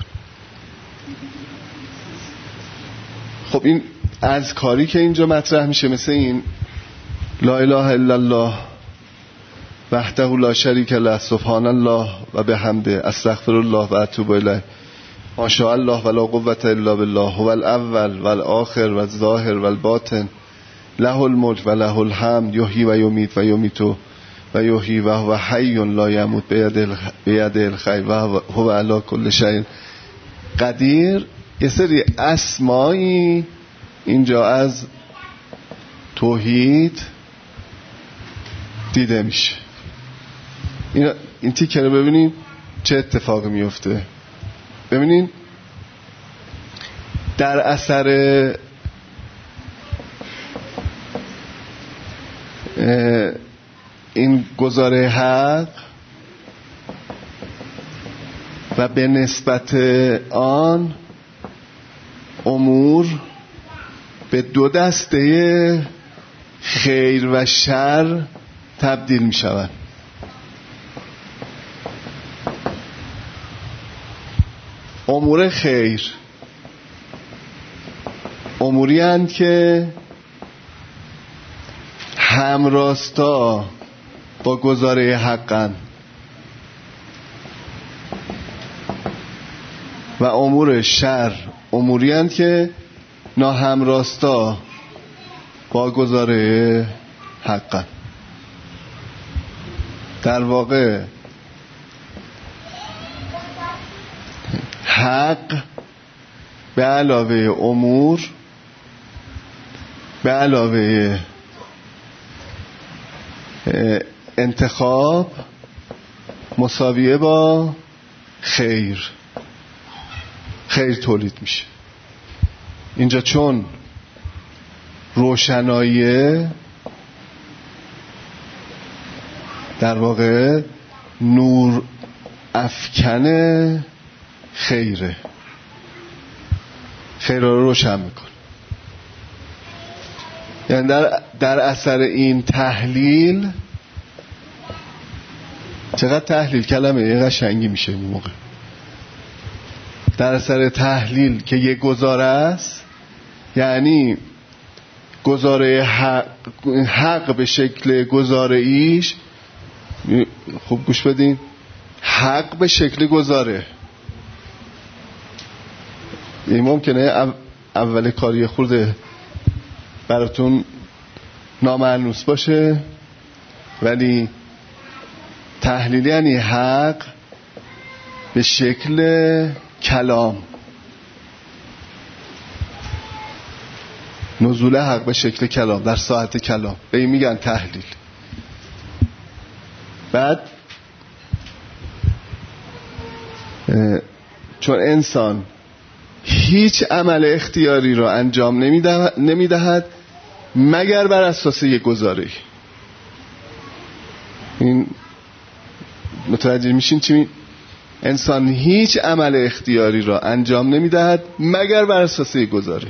خب این از کاری که اینجا مطرح میشه مثل این لا اله الا الله وحده لا شریک له سبحان الله و بحمده استغفر الله و اتوب الیه ماشاء الله ولا قوة الا بالله هو الاول والآخر والظاهر والباطن له الملک و له الحمد یحیی و یمیت و یمیت و یحیی و هو حی لا یموت بیده الخیر و هو علی کل شیء قدیر. یه سری اسمایی اینجا از توحید دیده میشه. این تیکه رو ببینید چه اتفاقی میفته. ببینید در اثر این گزاره حق و به نسبت آن امور به دو دسته خیر و شر تبدیل می شوند. امور خیر اموری هستند که همراستا با گزاره حقن و امور شر اموری هستند که ناهمراستا با گزاره حقن. در واقع حق به علاوه امور به علاوه انتخاب مساویه با خیر تولید میشه. اینجا چون روشنایی در واقع نور افکن خیر رو روشن میکن. یعنی در اثر این تحلیل، چقدر تحلیل کلمه قشنگی میشه این موقع. در اثر تحلیل که یک گزاره است، یعنی گزاره حق به شکل گزاره ایش، خوب گوش بدین، حق به شکل گزاره. این ممکنه اول کاری خورده براتون نامعنوس باشه، ولی تحلیل یعنی حق به شکل کلام، نزول حق به شکل کلام در ساعت کلام، به این میگن تحلیل. بعد چون انسان هیچ عمل اختیاری را انجام نمیدهد مگر بر اساس یک گزاره. این متوجه میشین چی؟ انسان هیچ عمل اختیاری را انجام نمیدهد مگر بر اساس یک گزاره.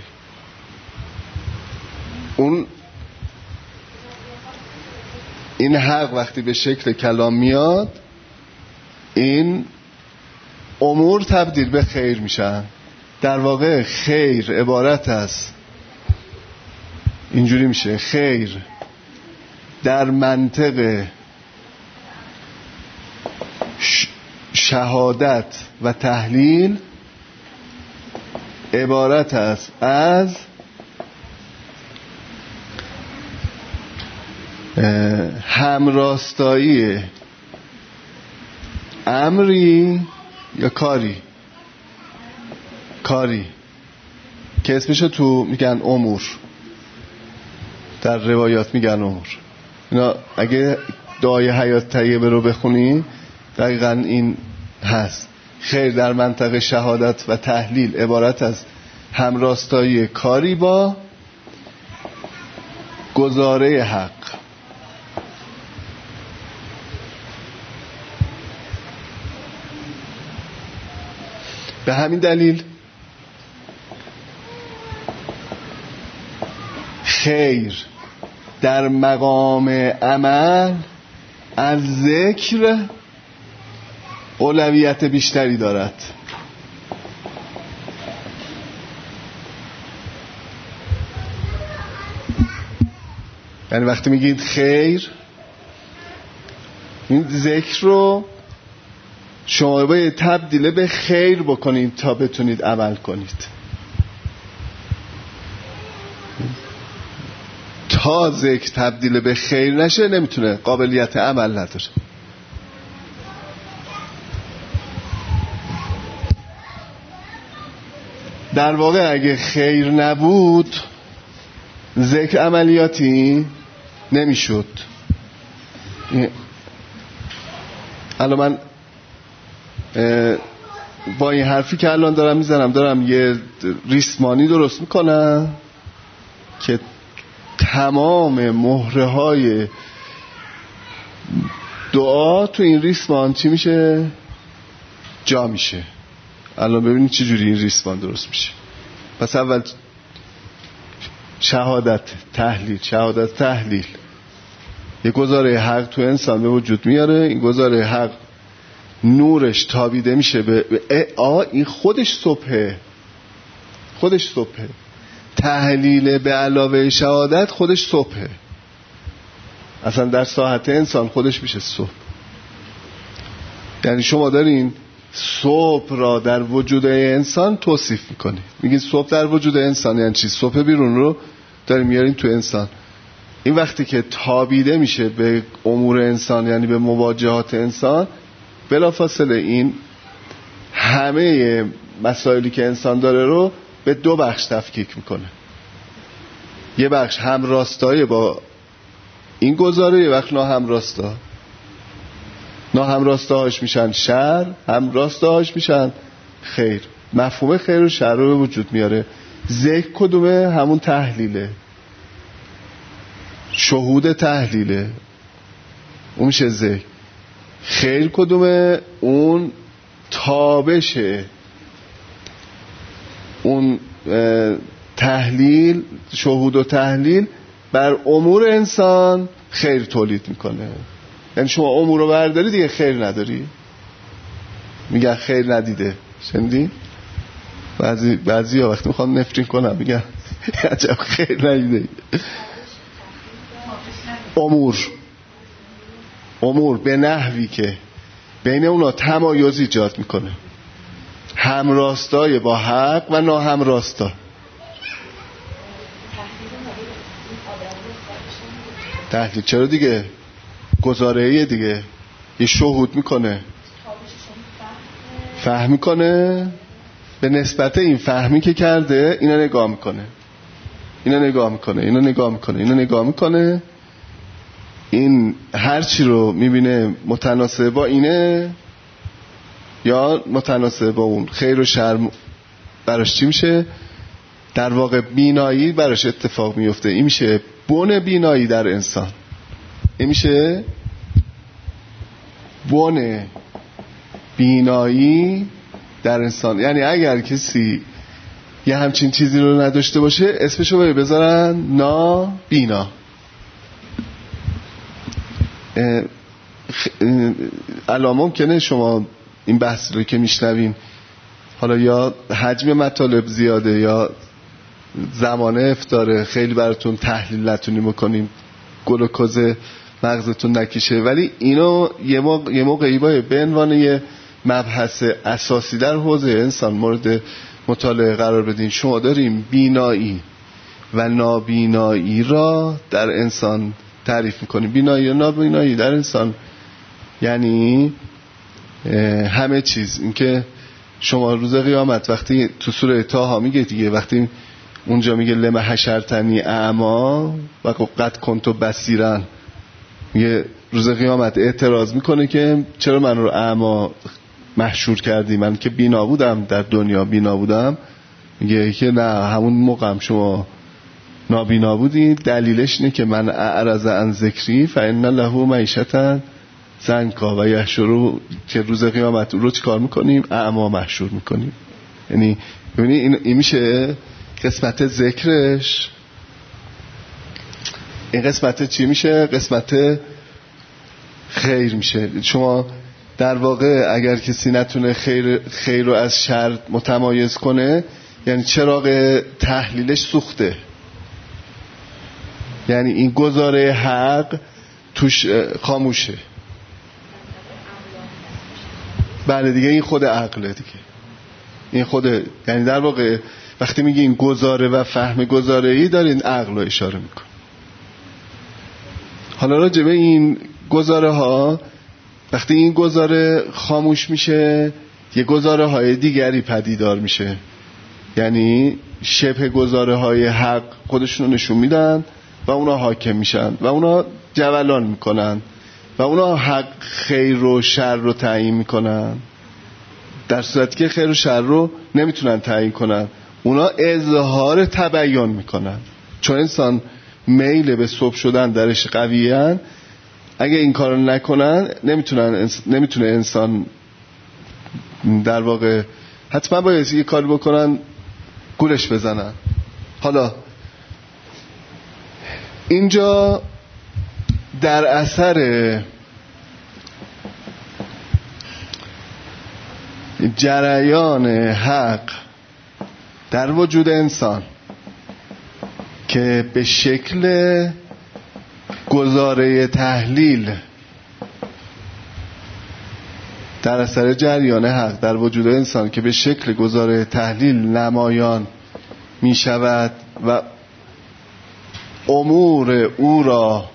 این حق وقتی به شکل کلام میاد، این امور تبدیل به خیر میشن. در واقع خیر عبارت است، اینجوری میشه، خیر در منطق شهادت و تحلیل عبارت است از همراستایی امری یا کاری که اسمشو تو میگن امور، در روایات میگن امور. اینا اگه دعای حیات طیبه رو بخونی دقیقاً این هست. خیر در منطقه شهادت و تحلیل عبارت از همراستایی کاری با گزاره حق. به همین دلیل خیر در مقام عمل از ذکر اولویت بیشتری دارد. یعنی وقتی میگید خیر، این ذکر رو شما باید تبدیل به خیر بکنید تا بتونید عمل کنید. تا ذکر تبدیل به خیر نشه نمیتونه، قابلیت عمل نداره. در واقع اگه خیر نبود ذکر عملیاتی نمیشد. الان من با این حرفی که الان دارم میزنم دارم یه ریسمانی درست میکنم که تمام مهره های دعا تو این ریسمان چی میشه؟ جا میشه. الان ببینید چه جوری این ریسمان درست میشه. پس اول شهادت تحلیل یه گزاره حق تو انسان به وجود میاره. این گزاره حق نورش تابیده میشه به این خودش صبحه. تحلیل به علاوه شهادت خودش صبحه. اصلا در ساعت انسان خودش میشه صبح. یعنی شما دارین صبح را در وجود انسان توصیف میکنی. میگین صبح در وجود انسان یعنی چی؟ صبح بیرون رو دارین میارین تو انسان. این وقتی که تابیده میشه به امور انسان، یعنی به مواجهات انسان، بلافاصله این همه مسائلی که انسان داره رو به دو بخش تفکیک میکنه. یه بخش همراستایی با این گزاره، یه بخش ناهمراستاهاش میشن شر، همراستاهاش میشن خیر. مفهوم خیر و شر رو به وجود میاره. ذکر کدومه؟ همون تحلیله، شهود تحلیله، اون میشه ذکر. خیر کدومه؟ اون تابشه، اون تحلیل، شهود و تحلیل بر امور انسان خیر تولید میکنه. یعنی شما امور رو برداری دیگه خیر نداری، میگن خیر ندیده. شنیدی؟ بعضی ها وقتی میخوام نفرین کنم میگن عجب خیر نگیده. امور به نحوی که بین اونا تمایز ایجاد میکنه، همراستای با حق و ناهمراستا. تحلیل چرا دیگه؟ گزاره‌ای دیگه، یه شهود میکنه، فهم میکنه، به نسبت این فهمی که کرده اینا نگاه میکنه، این هر چی رو میبینه متناسب با اینه یا متناسب با اون، خیر و شر براش چی میشه؟ در واقع بینایی براش اتفاق میفته. این میشه بن بینایی در انسان، این میشه بن بینایی در انسان. یعنی اگر کسی یه همچین چیزی رو نداشته باشه اسمشو بذارن نابینا. الان ممکنه شما این بحث رو که میشنوین حالا یا حجم مطالب زیاده یا زمان افطاره، خیلی براتون تحلیل نتونیم بکنیم، گلوکوز مغزتون نکشه، ولی اینو یه موقعی باید به عنوان یه مبحث اساسی در حوزه انسان مورد مطالعه قرار بدین. شما داریم بینایی و نابینایی را در انسان تعریف میکنیم. بینایی و نابینایی در انسان یعنی همه چیز. اینکه شما روز قیامت وقتی تو سوره طه میگه دیگه، وقتی اونجا میگه لم حشرتنی اعما و قد کنت بصیرا، میگه روز قیامت اعتراض میکنه که چرا من رو اعما محشور کردی، من که بینا بودم، در دنیا بینا بودم. میگه که نه، همون موقع هم شما نابینا بودی، دلیلش اینه که من اعرض عن ذکری فإن له معیشة ضنکا و یحشروا، که روز قیامت رو چی کار میکنیم؟ اعما محشور میکنیم. یعنی ببینید این میشه قسمت ذکرش. این قسمت چی میشه؟ قسمت خیر میشه. شما در واقع اگر کسی نتونه خیر رو از شر متمایز کنه، یعنی چراغ تحلیلش سوخته، یعنی این گزاره حق توش خاموشه. بله دیگه، این خود عقله دیگه، این خود، یعنی در واقع وقتی میگین گزاره و فهم گزاره‌ای دارین عقل رو اشاره میکن. حالا راجع به این گزاره ها، وقتی این گزاره خاموش میشه یه گزاره های دیگری پدیدار میشه، یعنی شبه گزاره های حق خودشون رو نشون میدن و اونا حاکم میشن و اونا جولان میکنن و اونا حق خیر و شر رو تعیین میکنن، در صورتی که خیر و شر رو نمیتونن تعیین کنن. اونا اظهار تبیین میکنن، چون انسان میل به صبح شدن درش قویه. اگه این کارو نکنن نمیتونه انسان در واقع، حتما باید یه کاری بکنن گولش بزنن. حالا اینجا در اثر جریان حق در وجود انسان که به شکل گزاره تحلیل، در اثر جریان حق در وجود انسان که به شکل گزاره تحلیل نمایان می شود و امور او را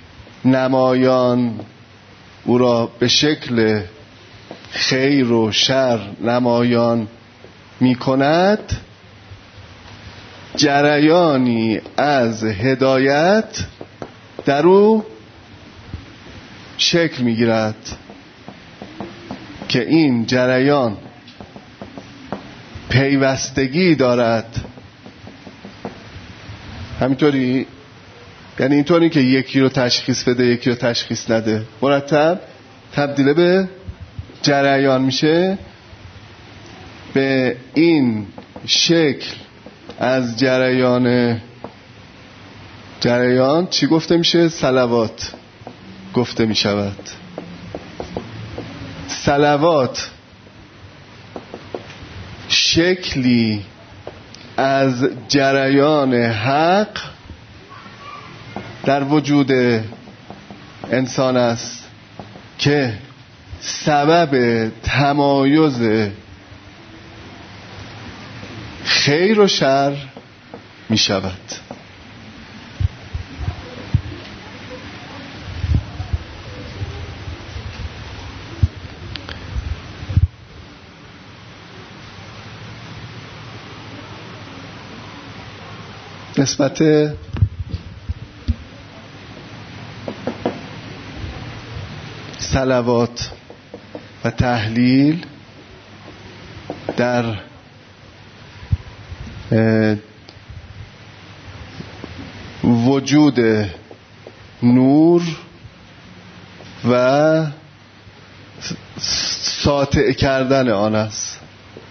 به شکل خیر و شر نمایان می کند، جریانی از هدایت در او شکل می گیرد که این جریان پیوستگی دارد. همینطوری، یعنی اینطوری که یکی رو تشخیص بده یکی رو تشخیص نده، مرتب تبدیل به جریان میشه. به این شکل از جریان چی گفته میشه؟ صلوات گفته میشود. شکلی از جریان حق در وجود انسان است که سبب تمایز خیر و شر می شود. نسبت صلوات و تهلیل در وجود نور و ساطع کردن آن است.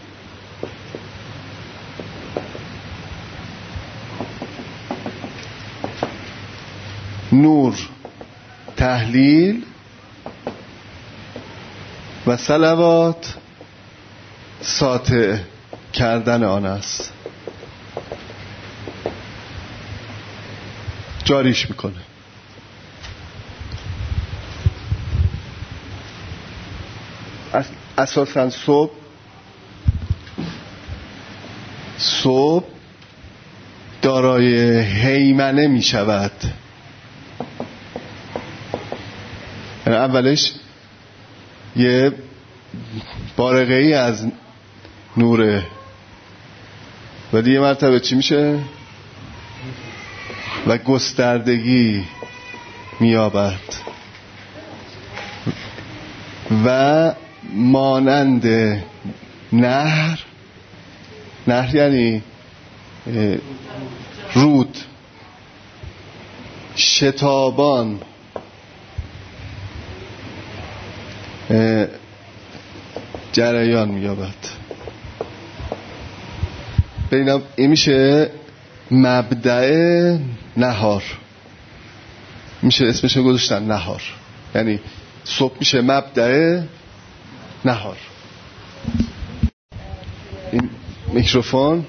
نور تهلیل و صلوات ساطع کردن آن است، جاریش میکنه. اساساً صبح دارای هیمنه می شود. اولش یه بارقه‌ای از نوره، ولی یه مرتبه چی میشه و گستردگی میابد و مانند نهر یعنی رود شتابان جریان میابد. این میشه مبدأ نهار، میشه اسمشو گذاشتن نهار، یعنی صبح میشه مبدأ نهار. این میکروفون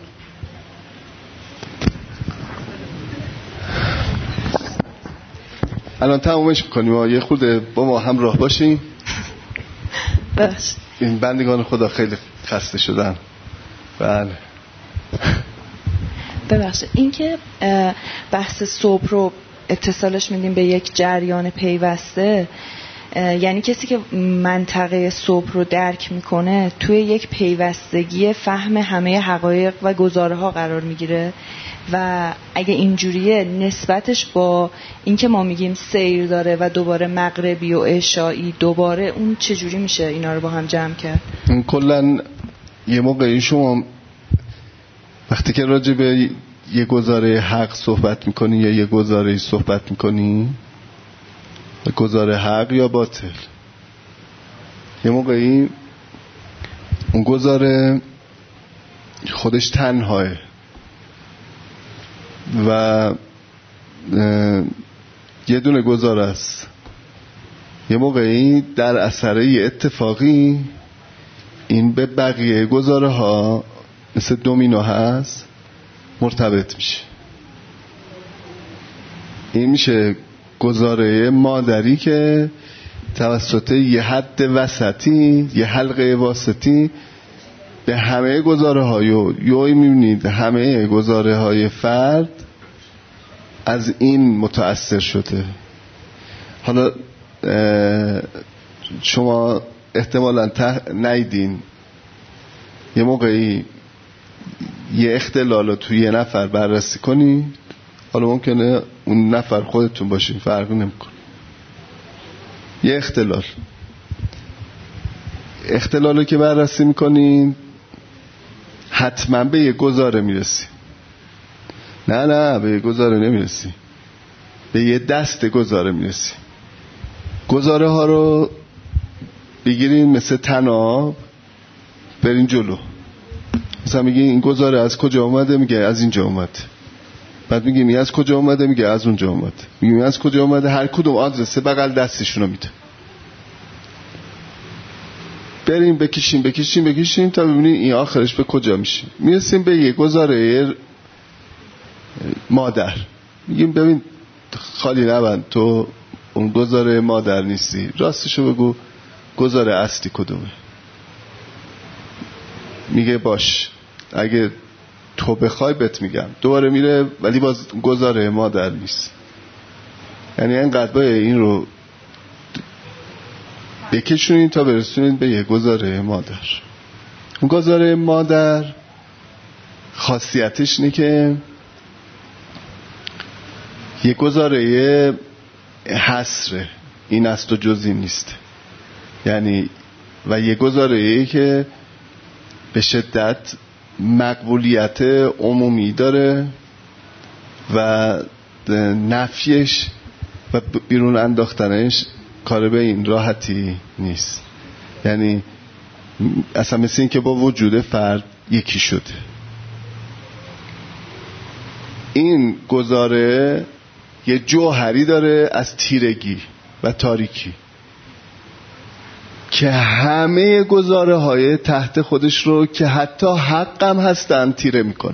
الان تمومش میکنیم، یه خورده با ما همراه باشیم. بس این بندگان خدا خیلی خسته شدن. بله ببخشید، این که بحث صبح رو اتصالش میدیم به یک جریان پیوسته، یعنی کسی که منطقه صبح رو درک میکنه توی یک پیوستگی فهم همه حقایق و گزارها قرار میگیره و اگه اینجوریه نسبتش با این که ما میگیم سیر داره و دوباره مغربی و عشایی، دوباره اون چجوری میشه اینا رو با هم جمع کرد؟ کلن یه موقعی شما وقتی که راجع به یه گزاره حق صحبت میکنی یا یه گزاره صحبت میکنی، گزاره حق یا باطل، یه موقعی اون گزاره خودش تنهاه و یه دونه گزاره است. یه موقعی در اثر یه اتفاقی این به بقیه گزاره ها مثل دومینو هست مرتبط میشه. این میشه گزاره مادری که توسط یه حد وسطی، یه حلقه واسطی به همه گزاره های یوی میبینید همه گزاره های فرد از این متأثر شده. حالا شما احتمالاً نیدین یه موقعی یه اختلال رو توی یه نفر بررسی کنی، حالا ممکنه اون نفر خودتون باشین، فرقی نمیکنه. یه اختلال رو که بررسی میکنین حتما به یه گزاره میرسی. نه به یه گزاره نمیرسی، به یه دست گزاره میرسی. گزاره ها رو بگیرین مثل طناب برین جلو. مثلا میگه این گزاره از کجا اومده؟ میگه از اینجا اومده. بعد میگه این از کجا اومده؟ میگه از اونجا اومده. میگه این از کجا اومده؟ هر کدوم آدرس بغل دستشون رو میده. بریم بکشیم تا ببینیم این آخرش به کجا میشه. میرسیم به یه گزاره مادر، میگیم ببین خالی نبند، تو اون گزاره مادر نیستی، راستشو بگو گزاره اصلی کدومه؟ میگه باش اگه تو بخوای بهت میگم. دوباره میره ولی باز گزاره مادر نیست. یعنی اینقدر باید این رو بکشونین تا برسونین به یه گزاره مادر. اون گزاره مادر خاصیتش اینه که یه گزاره حصره، این است و جز این نیست. یعنی و یه گزاره‌ای که به شدت مقبولیت عمومی داره و نفیش و بیرون انداختنش کار به این راحتی نیست. یعنی اصلا مثل این که با وجود فرد یکی شده. این گزاره یه جوهری داره از تیرگی و تاریکی که همه گزاره های تحت خودش رو که حتی حقم هستن تیره میکنه،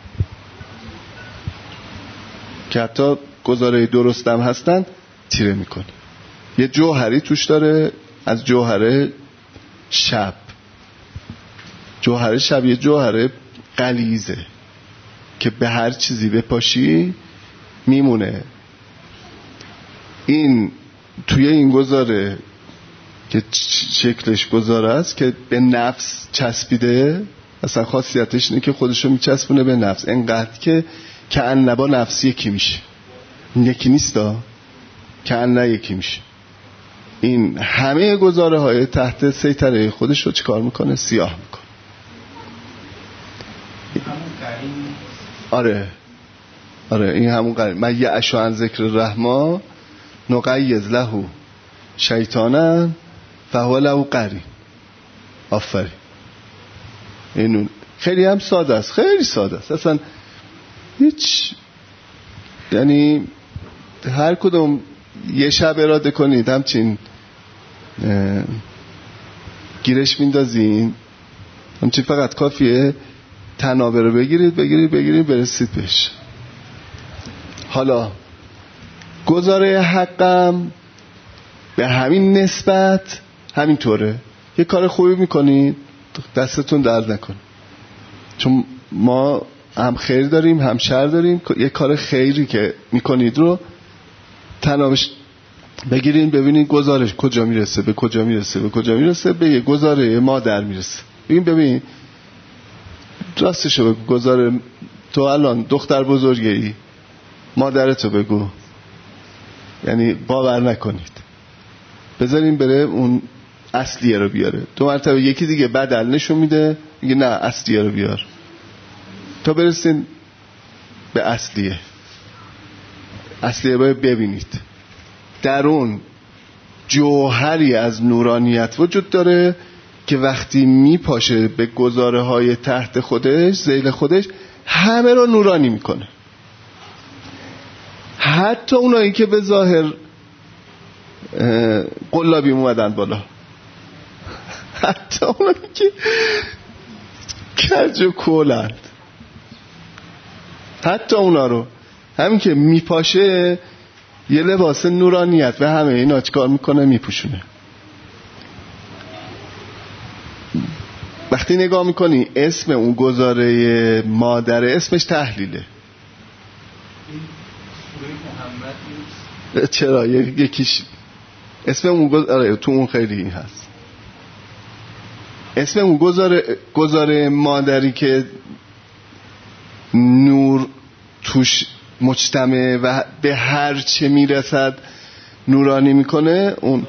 که حتی گزاره درستم هستن تیره میکنه. یه جوهری توش داره از جوهر شب. جوهر شب یه جوهر غلیظه که به هر چیزی بپاشی میمونه. این توی این گزاره که شکلش گزاره است که به نفس چسبیده، اصلا خاصیتش اینه که خودشو میچسبونه به نفس، انقدر که کأن با نفس یکی میشه. یکی نیستا، کأن یکی میشه. این همه گزاره های تحت سیطره خودش رو چیکار میکنه؟ سیاه میکنه. آره این همون قرین. من یعشو عن ذکر الرحمن نقیض له شیطانا فهو له قرین. آفرین. اینون خیلی هم ساده است، خیلی ساده است اصلا. هیچ، یعنی هر کدوم یه شب اراده کنید همچین گیرش میندازین، همچین فقط کافیه تنابه رو بگیرید برسید بهش. حالا گزاره حقم به همین نسبت همینطوره. یه کار خوبی میکنید دستتون درد نکنه، چون ما هم خیر داریم هم شر داریم. یه کار خیری که میکنید رو تنابش بگیرین ببینین گزارش کجا میرسه، به کجا میرسه، به یه گزاره مادر میرسه. ببین راستشو بگو، گزاره تو الان دختر بزرگی، مادرتو بگو، یعنی باور نکنید، بذارین بره اون اصلیه رو بیاره. 2 مرتبه یکی دیگه بدل نشون میده، میگه نه اصلیه رو بیار، تا برسین به اصلیه باید ببینید در اون جوهری از نورانیت وجود داره که وقتی میپاشه به گزاره های تحت خودش، ذیل خودش، همه رو نورانی میکنه. حتی اونایی که به ظاهر قلابی اومدن بالا، حتی اونایی که کج و کولند، حتی اونا رو همین که میپاشه یه لباس نورانیت و همه اینا چیکار میکنه؟ میپوشونه. وقتی نگاه میکنی اسم اون گزاره مادره اسمش تحلیله. چرا؟ یکیش اسم اون گزاره تو اون خیلی هست. اسم اون گزاره مادری که نور توش مجتمع و به هر چه میرسد نورانی میکنه اون.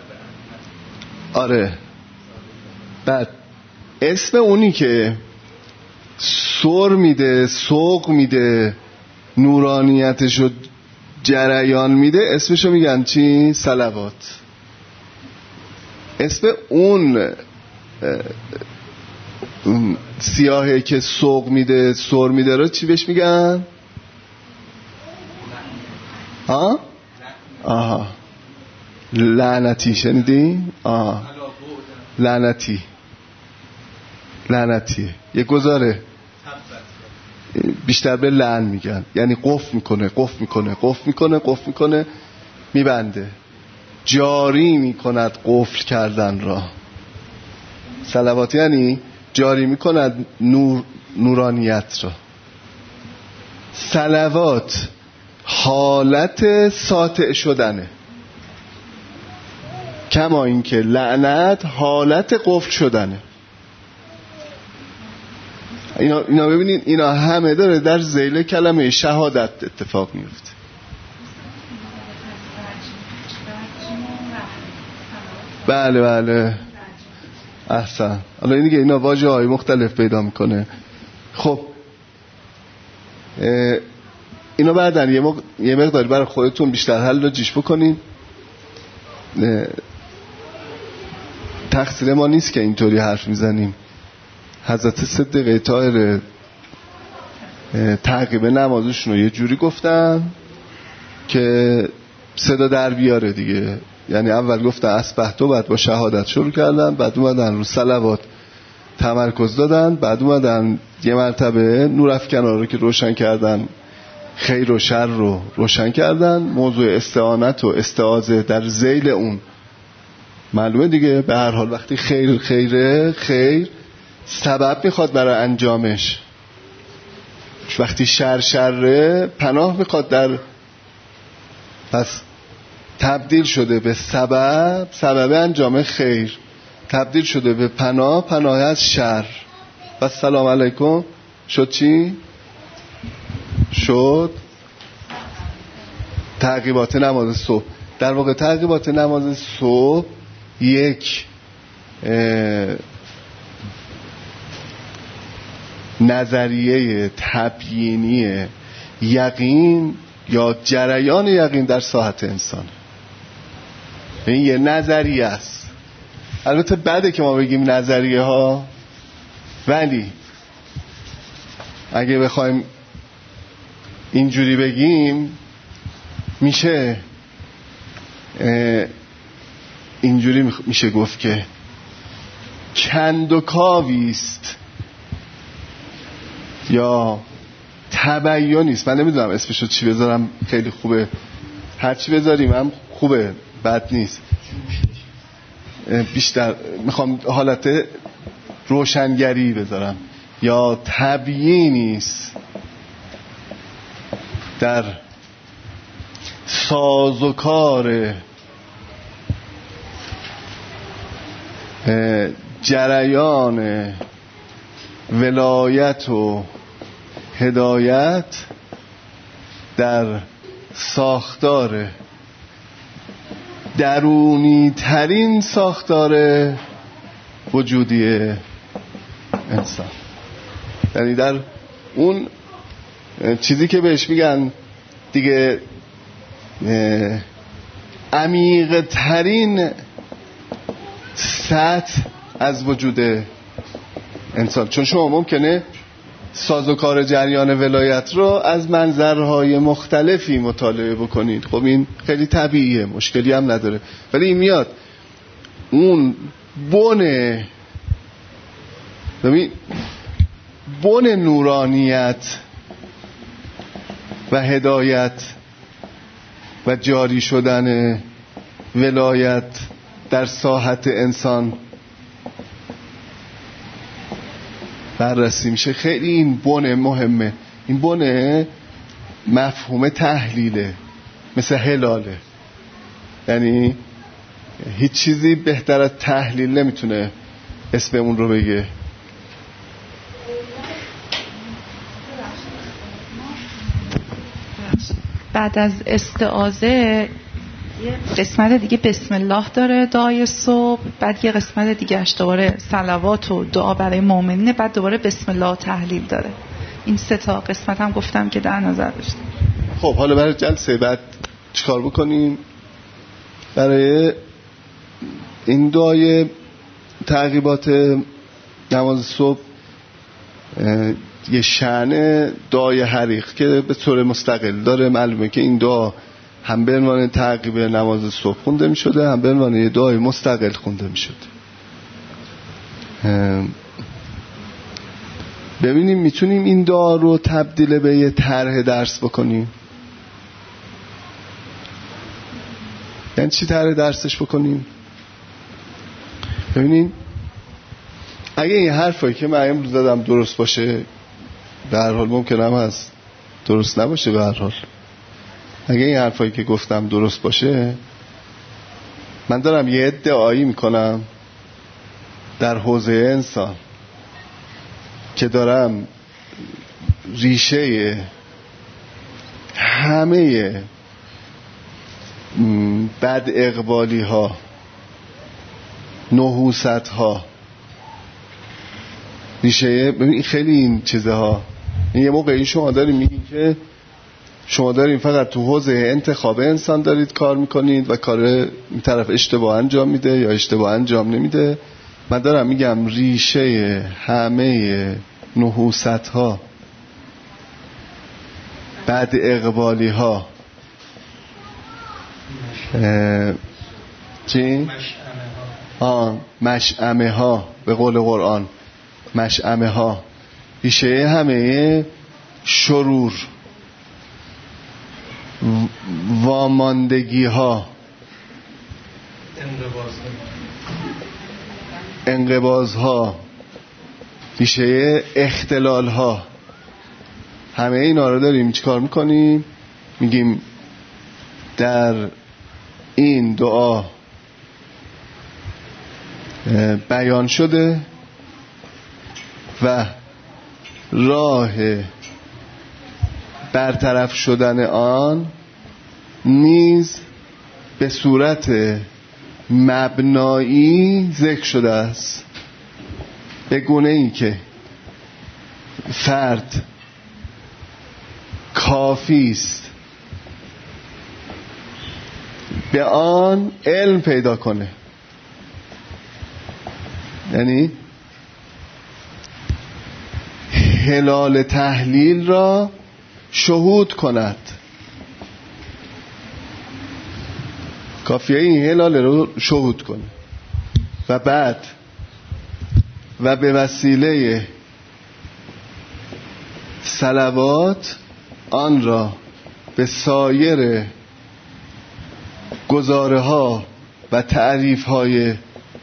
آره. بعد اسم اونی که سر میده، سوق میده، نورانیتشو جریان میده، اسمشو میگن چی؟ صلوات. اسم اون سیاهی که سوق میده، سر میده رو چی بهش میگن؟ آها لعنتی. شنیدی؟ لعنتیه. یه گذاره بیشتر به لعن میگن، یعنی قفل میکنه میبنده، جاری میکند قفل کردن را. صلوات یعنی جاری میکند نورانیت را. صلوات حالت ساطع شدنه، کما اینکه لعنت حالت قفل شدنه. اینا ببینید، اینا همه داره در ذیل کلمه شهادت اتفاق میفته. بله احسن. حالا این دیگه اینا واژه های مختلف پیدا میکنه. خب اینا بعدن یه مقداری برای خودتون بیشتر حل جیش بکنین. تقصیر ما نیست که اینطوری حرف میزنیم. حضرت صدیقه طاهره تعقیب نمازشون رو یه جوری گفتن که صدا در بیاره دیگه. یعنی اول گفتن اصبحتو، بعد با شهادت شروع کردن، بعد اومدن رو صلوات تمرکز دادن، بعد اومدن یه مرتبه نورافکنا رو که روشن کردن، خیر و شر رو روشن کردن، موضوع استعانت و استعاذه در ذیل اون معلومه دیگه. به هر حال وقتی خیر سبب میخواد برای انجامش، وقتی شر پناه میخواد در، پس تبدیل شده به سبب انجام خیر، تبدیل شده به پناه از شر. و سلام علیکم شد چی؟ شد تعقیبات نماز صبح. در واقع تعقیبات نماز صبح یک نظریه تبیینی یقین یا جریان یقین در ساحت انسان. این یه نظریه است. البته بعده که ما بگیم نظریه ها، ولی اگه بخوایم اینجوری بگیم میشه اینجوری میشه گفت که کند و کاویست یا تبیینیست. من نمیدونم اسمشو چی بذارم، خیلی خوبه، هر چی بذاریم هم خوبه، بد نیست. بیشتر میخوام حالت روشنگری بذارم. یا تبیینیست در سازوکار جریان ولایت و هدایت در ساختار درونی ترین ساختار وجودی انسان. یعنی در اون چیزی که بهش میگن دیگه عمیق ترین سطح از وجود انسان. چون شما ممکنه سازوکار جریان ولایت رو از منظرهای مختلفی مطالعه بکنید، خب این خیلی طبیعیه، مشکلی هم نداره، ولی این میاد اون بن نورانیت و هدایت و جاری شدن ولایت در ساحت انسان بررسی میشه. خیلی این بن مهمه. این بن مفهوم تحلیله، مثل هلاله. یعنی هیچ چیزی بهتر از تحلیل نمیتونه اسم اون رو بگه. بعد از استعاذه یه قسمت دیگه بسم الله داره، دعای صبح، بعد یه قسمت دیگه دوباره صلوات و دعا برای مؤمنین، بعد دوباره بسم الله تحلیل داره. این سه تا قسمت هم گفتم که در نظر داشتم. خب حالا برای جلسه بعد چیکار بکنیم؟ برای این دعای تعقیبات نماز صبح یه شأن دعای حریق که به طور مستقل داره. معلومه که این دعا هم به عنوان تعقیب نماز صبح خونده می شده، هم به عنوان یه دعای مستقل خونده می شده. ببینیم میتونیم این دعا رو تبدیل به یه طرح درس بکنیم. یعنی چی طرح درسش بکنیم؟ ببینیم اگه این حرفایی که من امروز زدم درست باشه، به هر حال ممکنه هم هست درست نباشه، به هر حال اگه این حرفایی که گفتم درست باشه، من دارم یه ادعایی میکنم در حوزه انسان که دارم ریشه همه بد اقبالی ها، نحوست ها، ریشه ببین خیلی این چیزها، یه موقعی شما داریم میگین که شما دارین فقط تو حوزه انتخاب انسان دارید کار میکنید و کار این طرف اشتباه انجام میده یا اشتباه انجام نمیده. من دارم میگم ریشه همه نحوست ها، بد اقبالی ها، چی؟ مشعمه ها، به قول قرآن مشعمه ها، ریشه همه شرور، واماندگی ها، انقباض ها، ریشه اختلال ها، همه اینا رو داریم چیکار میکنیم؟ میگیم در این دعا بیان شده و راه برطرف شدن آن نیز به صورت مبنایی ذکر شده است، به گونه ای که فرد کافی است به آن علم پیدا کنه. یعنی هلال تحلیل را شهود کند، کافیه این هلال رو شهود کنه و بعد و به وسیله صلوات آن را به سایر گزاره ها و تعریف های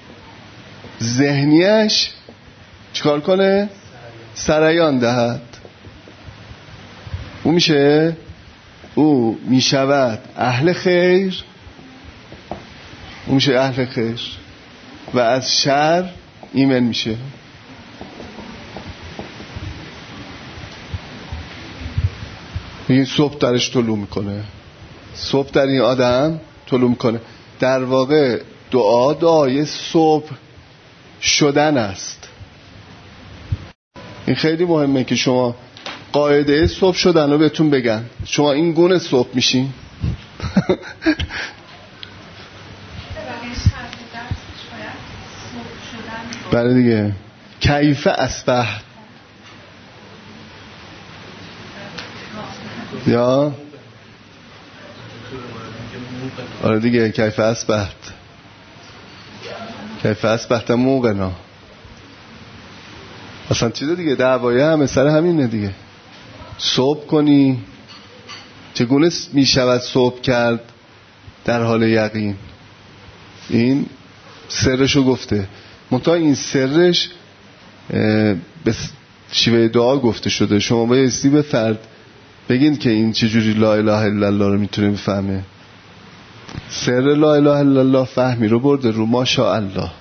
ذهنیش چیکار کنه؟ سریان دهد. او میشود اهل خیر، او میشه اهل خیر و از شر ایمن میشه. این صبح درش طلوع میکنه، صبح در این آدم طلوع میکنه. در واقع دعای صبح شدن است. این خیلی مهمه که شما قاعده صبح شدن رو بهتون بگن. شما این گونه صبح میشین. بله دیگه. کیف اصبحت، یا آره دیگه، کیف اصبحت، کیف اصبحت موقنا. اصلا چیز دیگه، دعوای همه سر همینه دیگه. صبح کنی، چگونه می شود صبح کرد در حال یقین. این سرشو گفته، منتها این سرش به شیوه دعا گفته شده. شما بایستی به فرد بگین که این چجوری لا اله الا الله رو میتونه بفهمه. سر لا اله الا الله فهمی رو برده رو ماشاءالله.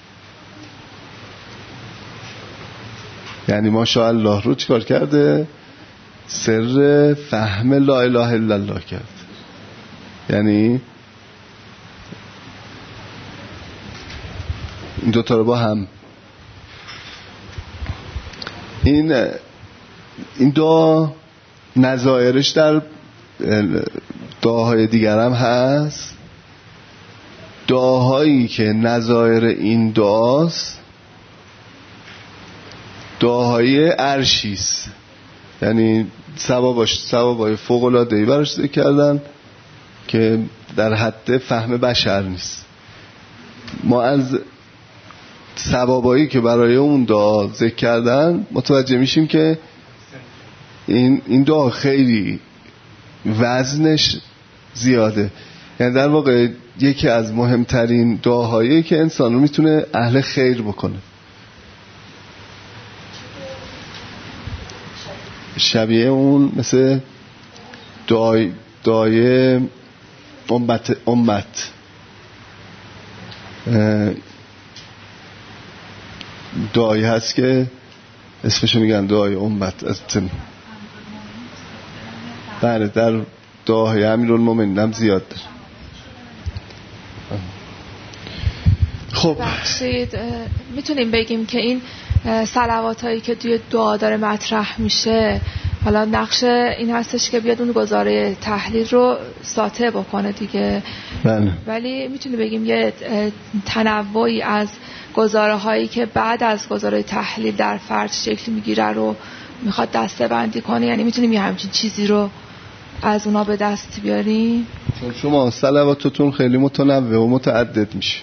یعنی ماشاءالله رو چیکار کرده؟ سر فهم لا اله الا الله کرد. یعنی این دوتا رو با هم، این دعا نظائرش در دعاهای دیگر هم هست. دعاهایی که نظائر این دعاست دعاهای عرشیست، یعنی ثوابای فوق العاده‌ای براش ذکر کردن که در حد فهم بشر نیست. ما از ثوابایی که برای اون دعا ذکر کردن متوجه میشیم که این دعا خیلی وزنش زیاده. یعنی در واقع یکی از مهمترین دعاهایی که انسان رو میتونه اهل خیر بکنه. شبیه اون مثل دعای امت دعایی هست که اسمشو میگن دعای امت. بله در دعای امیرالمومنین هم زیاد داره. خب بخشید میتونیم بگیم که این صلوات هایی که توی دعا داره مطرح میشه حالا نقش این هستش که بیاد اون گزاره تحلیل رو ساطع بکنه دیگه. بله. ولی میتونیم بگیم یه تنوعی از گزاره هایی که بعد از گزاره تحلیل در فرد شکل میگیره رو میخواد دسته بندی کنه. یعنی میتونیم یه همچین چیزی رو از اونا به دست بیاریم. چون شما صلواتتون خیلی متنوع و متعدد میشه.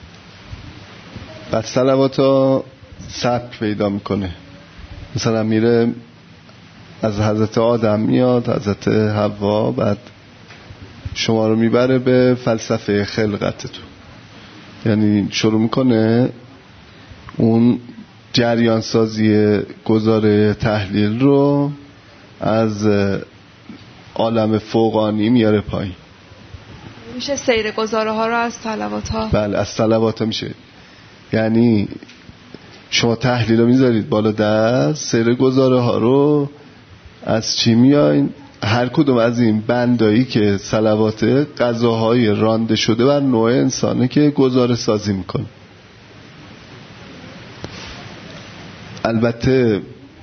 بعد صلوات ها سبک پیدا میکنه. مثلا میره از حضرت آدم میاد، حضرت حوا، بعد شما رو میبره به فلسفه خلقتتون. یعنی شروع میکنه اون جریان سازی گزاره تحلیل رو از عالم فوقانی میاره پایین. میشه سیر گزاره ها رو از صلوات ها. بله از صلوات ها میشه. یعنی شما تحلیل رو میذارید بالا دست، سیر گزاره ها رو از چی میاین؟ هر کدوم از این بندایی که صلوات قضاهای رانده شده بر نوع انسانه که گزاره سازی میکنه. البته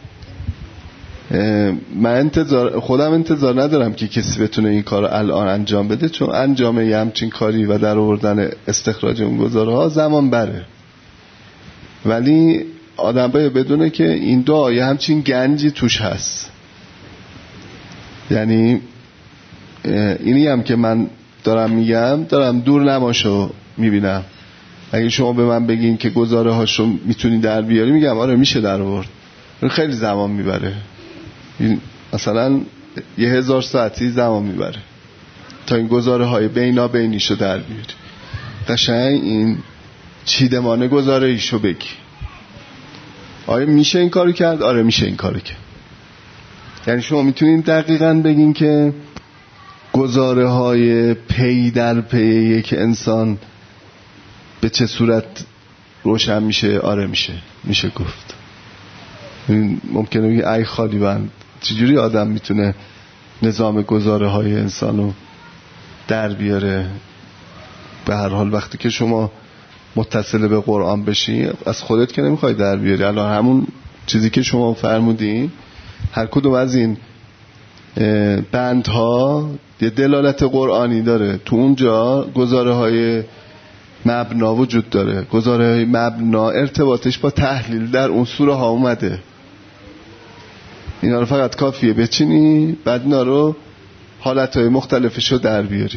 من خودم انتظار ندارم که کسی بتونه این کار رو الان انجام بده، چون انجام یه همچین کاری و در آوردن استخراج اون گزاره ها زمان بره. ولی آدم باید بدونه که این دعا یه همچین گنجی توش هست. یعنی اینی هم که من دارم میگم، دارم دور نماشو میبینم. اگه شما به من بگین که گزاره هاشو میتونی در بیاری، میگم آره میشه در آورد. خیلی زمان میبره، مثلا 1000 ساعتی زمان میبره تا این گزاره های بینا بینیشو در بیاری. قشنگ این چیدمان گزاره ایشو بگی آره میشه این کارو کرد، آره میشه این کارو کرد. یعنی شما میتونین دقیقاً بگین که گزاره های پی در پی که انسان به چه صورت روشن میشه. آره میشه گفت. ممکنه بگی ای خالی بند، چجوری آدم میتونه نظام گزاره های انسانو در بیاره؟ به هر حال وقتی که شما متصل به قرآن بشی از خودت که نمیخوای در بیاری. الان همون چیزی که شما فرمودین، هر کدوم از این بندها یه دلالت قرآنی داره. تو اونجا گزاره های مبنا وجود داره. گزاره های مبنا ارتباطش با تحلیل در اون سوره ها اومده. اینا رو فقط کافیه بچینی، بعد اینا رو حالتهای مختلفش رو در بیاری.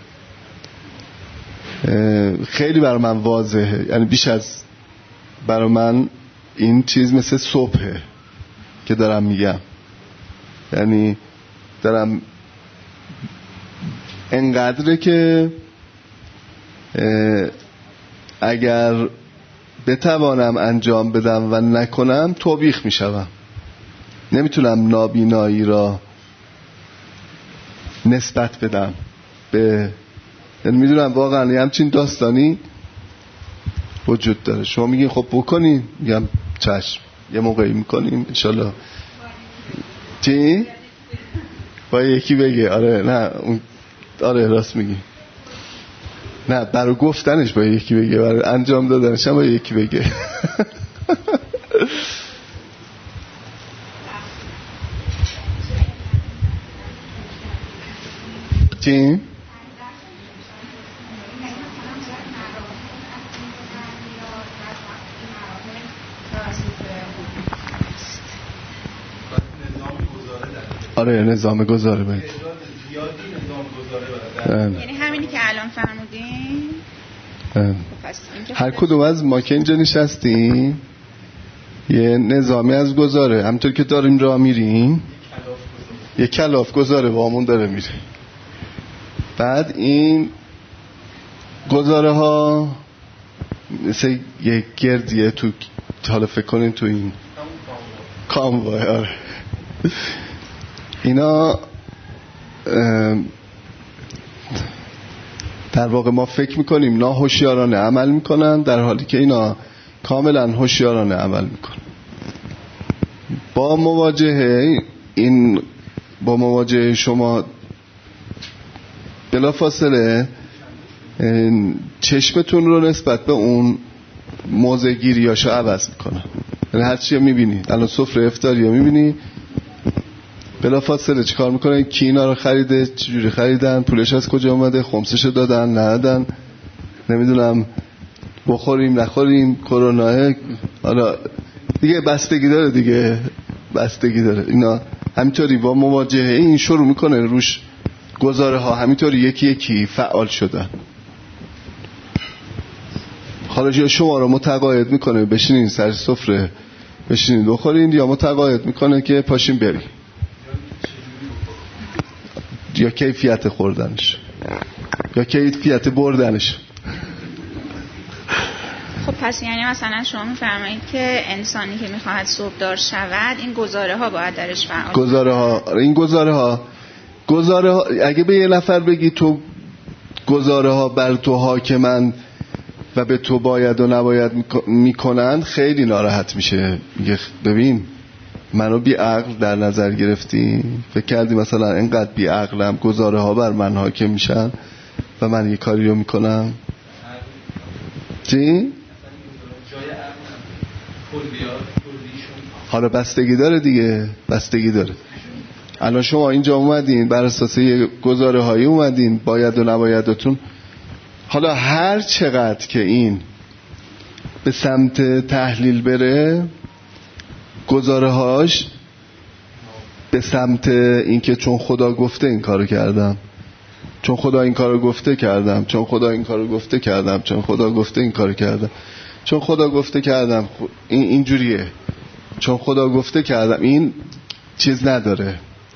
خیلی برای من واضحه. یعنی بیش از برای من این چیز مثل صبحه که دارم میگم. یعنی دارم انقدره که اگر بتوانم انجام بدم و نکنم توبیخ میشوم. نمیتونم نابینایی را نسبت بدم به، یعنی میدونم واقعا همچین داستانی وجود داره. شما میگین خب بکنین، میگم چشم، یه موقعی میکنیم انشالله. چی؟ با یکی بگه آره نه آره راست میگی. نه برای گفتنش با یکی بگه، برای انجام دادنش هم با یکی بگه. چی؟ آره نظام گذاره باید. یعنی همینی که الان فرمودین. پس هر کدوم از ما که اینجا نشستیم یه نظامی از گذاره، همونطور که داریم راه میریم یه کلاف گذاره بامون داره میره. بعد این گذاره ها مثل یه گردیه تو، حالا فکر کنین تو این کاموای، آره اینا در واقع ما فکر میکنیم ناهوشیارانه عمل میکنن، در حالی که اینا کاملا هوشیارانه عمل میکنن. با مواجهه شما بلافاصله چشمتون رو نسبت به اون موضع گیریاشو عوض میکنن. یعنی هر چی میبینی، الان سفره افطاری رو میبینی، بلافاصله چیکار میکنن؟ کی اینا رو خریده، چجوری خریدن، پولش از کجا اومده، خمسش دادن ندادن، نمیدونم بخوریم نخوریم، کروناه، حالا دیگه بستگی داره دیگه، بستگی داره. اینا همینطوری با مواجهه این شروع میکنه روش گزاره ها همینطوری یکی یکی فعال شدن. خارجی شما رو متقاعد میکنه بشینین سر سفره بشینین بخورین، یا متقاعد میکنه که پاشین بریم، یا کیفیت خوردنش یا کیفیت بردنش. خب پس یعنی مثلا شما میفرمایید که انسانی که میخواهد صبحدار شود این گزاره ها باید درش فعال. گزاره ها اگه به یه نفر بگی تو گزاره ها بر تو حاکمن و به تو باید و نباید میکنن، خیلی ناراحت میشه. میگه ببین منو بی عقل در نظر گرفتی، فکر کردی مثلا اینقدر بی عقلم گزاره ها بر من حاکم میشن و من یه کاری رو میکنم؟ چی؟ حالا بستگی داره دیگه، بستگی داره. الان شما اینجا اومدین بر اساس یه گزاره هایی اومدین، باید و نبایدتون. حالا هر چقدر که این به سمت تحلیل بره، گزاره هاش به سمت این که چون خدا گفته این کارو کردم، چون خدا این کارو گفته کردم، چون خدا این کارو گفته کردم، چون خدا گفته این کارو کردم، چون خدا گفته کردم، این جوریه، چون خدا گفته کردم. این چیز نداره،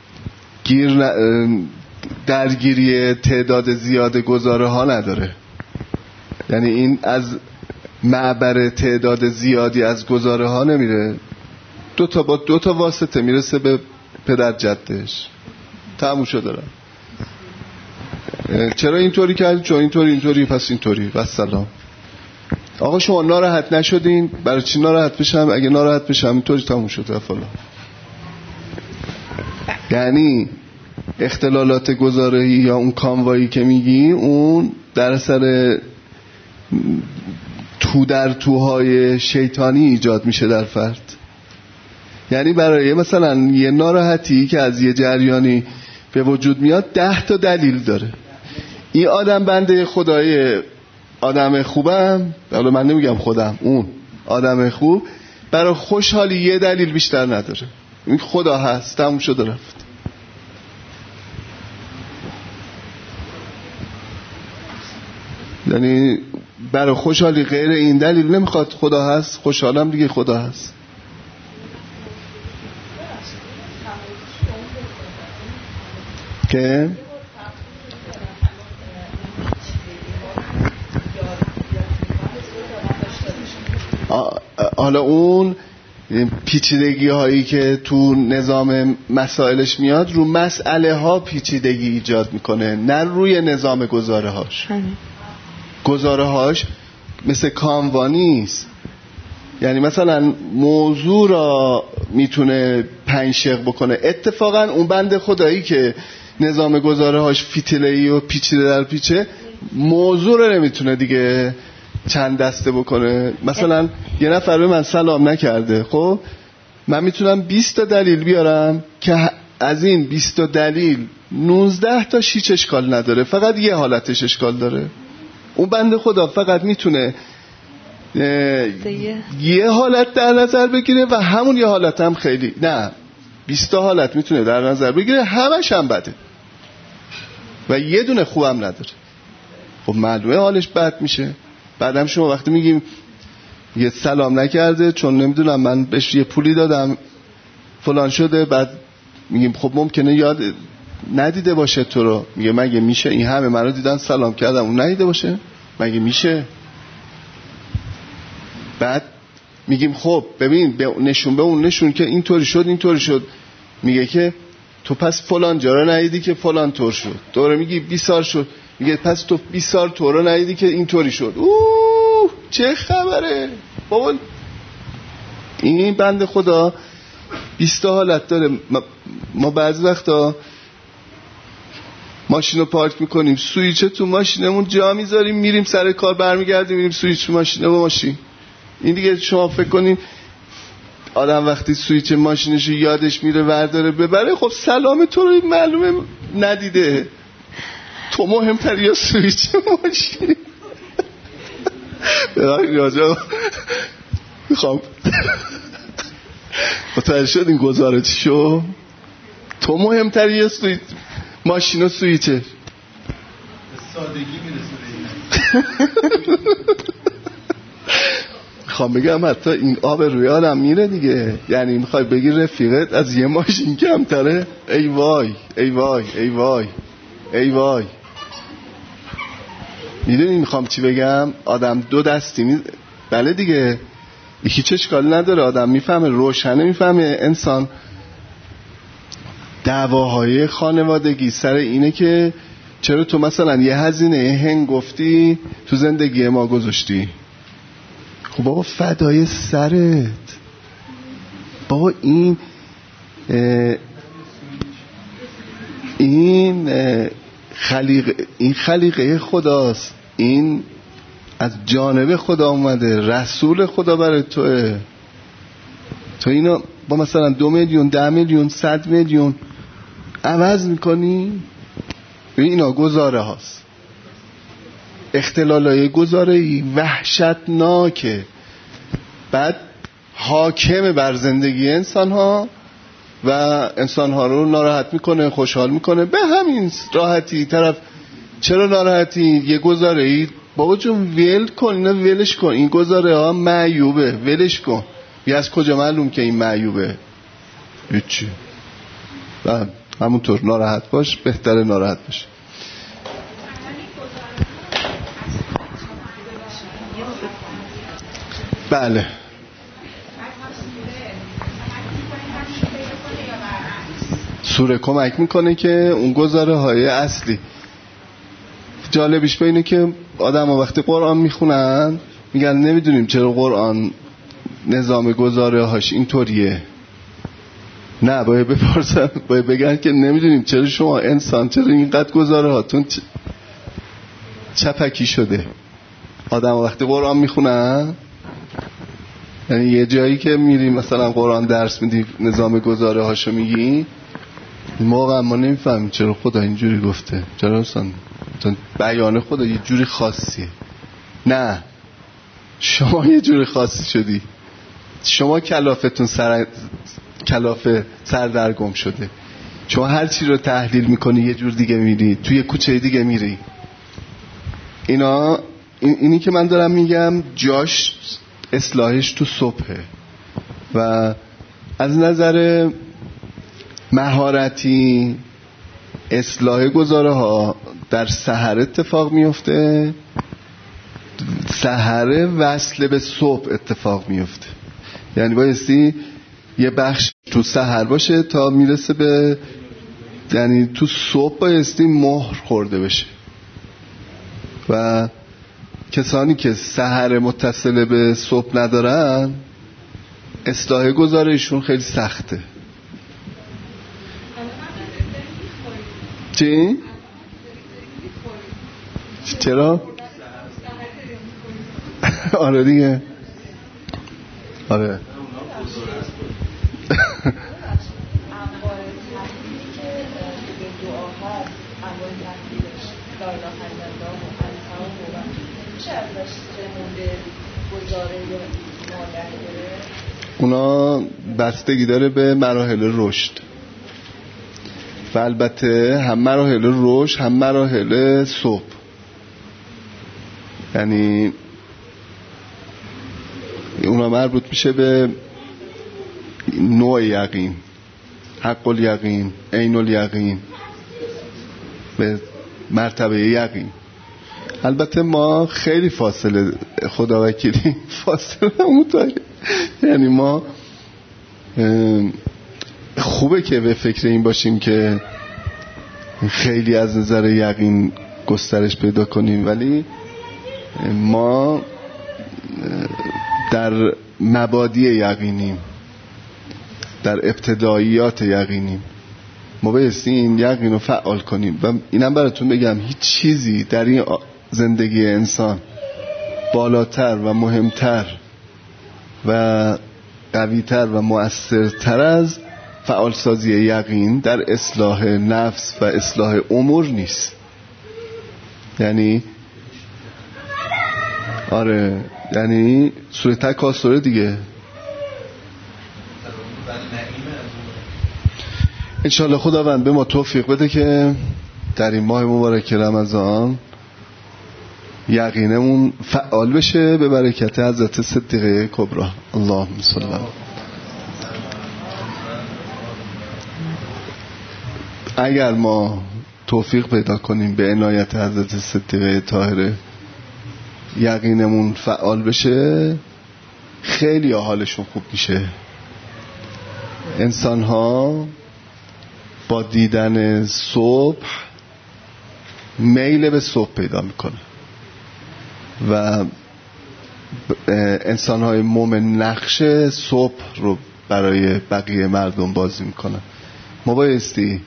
درگیری تعداد زیاد گزاره ها نداره. یعنی این از معبر تعداد زیادی از گزاره ها نمیره، با دو تا واسطه میرسه به پدر جدش، تموم شده داره. چرا اینطوری کردی؟ چون اینطوری پس اینطوری، بس سلام. آقا شما ناراحت نشدین؟ برای چی ناراحت بشم؟ اگه ناراحت بشم اینطوری تموم شده فلان. یعنی اختلالات گزاره‌ای یا اون کاموایی که میگی، اون در اثر در توهای شیطانی ایجاد میشه در فرد. یعنی برای مثلا یه ناراحتی که از یه جریانی به وجود میاد 10 تا دلیل داره. این آدم بنده خدای آدم خوبم، حالا من نمیگم خودم، اون آدم خوب برای خوشحالی یه دلیل بیشتر نداره، این خدا هست، تموم شده رفت. یعنی برای خوشحالی غیر این دلیل نمیخواد، خدا هست، خوشحالم دیگه، خدا هست. که حالا اون پیچیدگی هایی که تو نظام مسائلش میاد، رو مسئله ها پیچیدگی ایجاد میکنه، نه روی نظام گزاره هاش. گزاره هاش مثل کاموانی است. یعنی مثلا موضوع را میتونه 5 شق بکنه. اتفاقا اون بنده خدایی که نظام گزاره هاش فیتله‌ای و پیچیده در پیچه، موضوع رو نمیتونه دیگه چند دسته بکنه. مثلا یه نفر به من سلام نکرده، خب من میتونم 20 تا دلیل بیارم که از این 20 تا دلیل 19 تا هیچ اشکال نداره، فقط یه حالتش اشکال داره. اون بنده خدا فقط میتونه یه حالت در نظر بگیره و همون یه حالت هم خیلی نه 20 تا حالت میتونه در نظر بگیره، همش هم بده و یه دونه خوبم نداره. خب معلومه حالش بد میشه. بعدم شما وقتی میگیم یه سلام نکرده چون نمیدونم من بهش یه پولی دادم فلان شده، بعد میگیم خب ممکنه یاد ندیده باشه تو رو. میگه مگه میشه این همه منو دیدن سلام کردم اون ندیده باشه؟ مگه میشه؟ بعد میگیم خب ببین نشون به اون نشون که اینطوری شد. میگه که تو پس فلان جا رو ندیدی که فلان طور شد. دوره میگی 20 سال شد، میگه پس تو 20 سال تو رو ندیدی که اینطوری شد. چه خبره بابا؟ این بنده خدا 20 حالت داره. ما بعضی وقتا ماشین رو پارک میکنیم، سویچ تو ماشینمون جا میذاریم، میریم سر کار، برمیگردیم میریم سویچ ماشینه با ماشین. این دیگه شما فکر کنین آدم وقتی سویچ ماشینش یادش میره ورداره ببره، خب سلام تو رو معلومه ندیده. تو مهمتری یا سویچ ماشین؟ ببخشید راجع میخوام متوجه شد این گزارشو؟ تو مهمتری یا سویچ ماشین و سویچه؟ سادگی میرسه. میخوام بگم حتی این آب روی آدم میره دیگه. یعنی میخوای بگی رفیقت از یه ماشین کمتره؟ ای وای ای وای ای وای ای وای. میدونی میخوام چی بگم؟ آدم دو دستی بله دیگه، یکی چه اشکالی نداره، آدم میفهمه، روشنه میفهمه. انسان دعواهای خانوادگی سر اینه که چرا تو مثلا یه هزینه هنگ گفتی تو زندگی ما گذاشتی. خب بابا فدای سرت بابا، این خلیقه خداست، این از جانب خدا اومده، رسول خدا برای توه. تو اینو با مثلا 2 میلیون 10 میلیون 100 میلیون عوض میکنی؟ اینا گزاره هاست، اختلالای گزاره‌ای وحشتناکه. بعد حاکم بر زندگی انسان ها و انسان ها رو ناراحت میکنه، خوشحال میکنه به همین راحتی. طرف چرا ناراحتی؟ یه گزاره‌ای بابا جون ول کن، اینا ولش کن، این گزاره ها معیوبه، ولش کن. یا از کجا معلوم که این معیوبه؟ هیچی. همونطور ناراحت باش، بهتره ناراحت باش. بله سوره کمک میکنه که اون گزاره های اصلی. جالبیش به اینه که آدم ها وقتی قرآن میخونن میگن نمیدونیم چرا قرآن نظام گزاره هاش اینطوریه. نه، باید بپرسن، باید بگن که نمیدونیم چرا شما انسان چرا اینقدر گزاره هاتون چپکی شده. آدم ها وقتی قرآن میخونن، یعنی یه جایی که میری مثلا قرآن درس میدی نظام گزاره هاشو میگی، موقع ما نمیفهمیم چرا خدا اینجوری گفته، چرا اصلا بیان خدا یه جوری خاصیه. نه، شما یه جوری خاصی شدی، شما کلافتون کلافه سردرگم شده. شما هر چی رو تحلیل میکنی یه جور دیگه میری، توی کوچه دیگه میری. اینی که من دارم میگم جاش اصلاحش تو صبحه و از نظر مهارتی اصلاح گزاره ها در سحر اتفاق میفته. سحر وصل به صبح اتفاق میفته، یعنی بایستی یه بخش تو سحر باشه تا میرسه به، یعنی تو صبح بایستی مهر خورده بشه. و کسانی که سحر متصل به صبح ندارن اصلاح گزارشون خیلی سخته. چی؟ چرا؟ آره دیگه، آره. اونا بستگی داره به مراحل رشد و البته هم مراحل رشد هم مراحل صبح. یعنی اونا مربوط میشه به نوع یقین، حق الیقین، عین الیقین، به مرتبه یقین. البته ما خیلی فاصله، خدا وکیلی فاصله متعالی، یعنی ما خوبه که به فکر این باشیم که خیلی از نظر یقین گسترش پیدا کنیم، ولی ما در مبادی یقینیم، در ابتداییات یقینیم. ما بایستی این یقین رو فعال کنیم. و اینم براتون بگم هیچ چیزی در این زندگی انسان بالاتر و مهمتر و قویتر و مؤثرتر از فعالسازی یقین در اصلاح نفس و اصلاح امور نیست. یعنی آره، یعنی سوره تکاثر دیگه. انشالله خداوند به ما توفیق بده که در این ماه مبارک رمضان یقینمون فعال بشه به برکت حضرت صدیقه کبری. اللهم صل علی. اگر ما توفیق پیدا کنیم به عنایت حضرت صدیقه طاهره یقینمون فعال بشه، خیلی حالشون خوب میشه. انسان ها با دیدن صبح میل به صبح پیدا میکنه و انسان های مومن نقش صبح رو برای بقیه مردم بازی میکنن. ما بایستی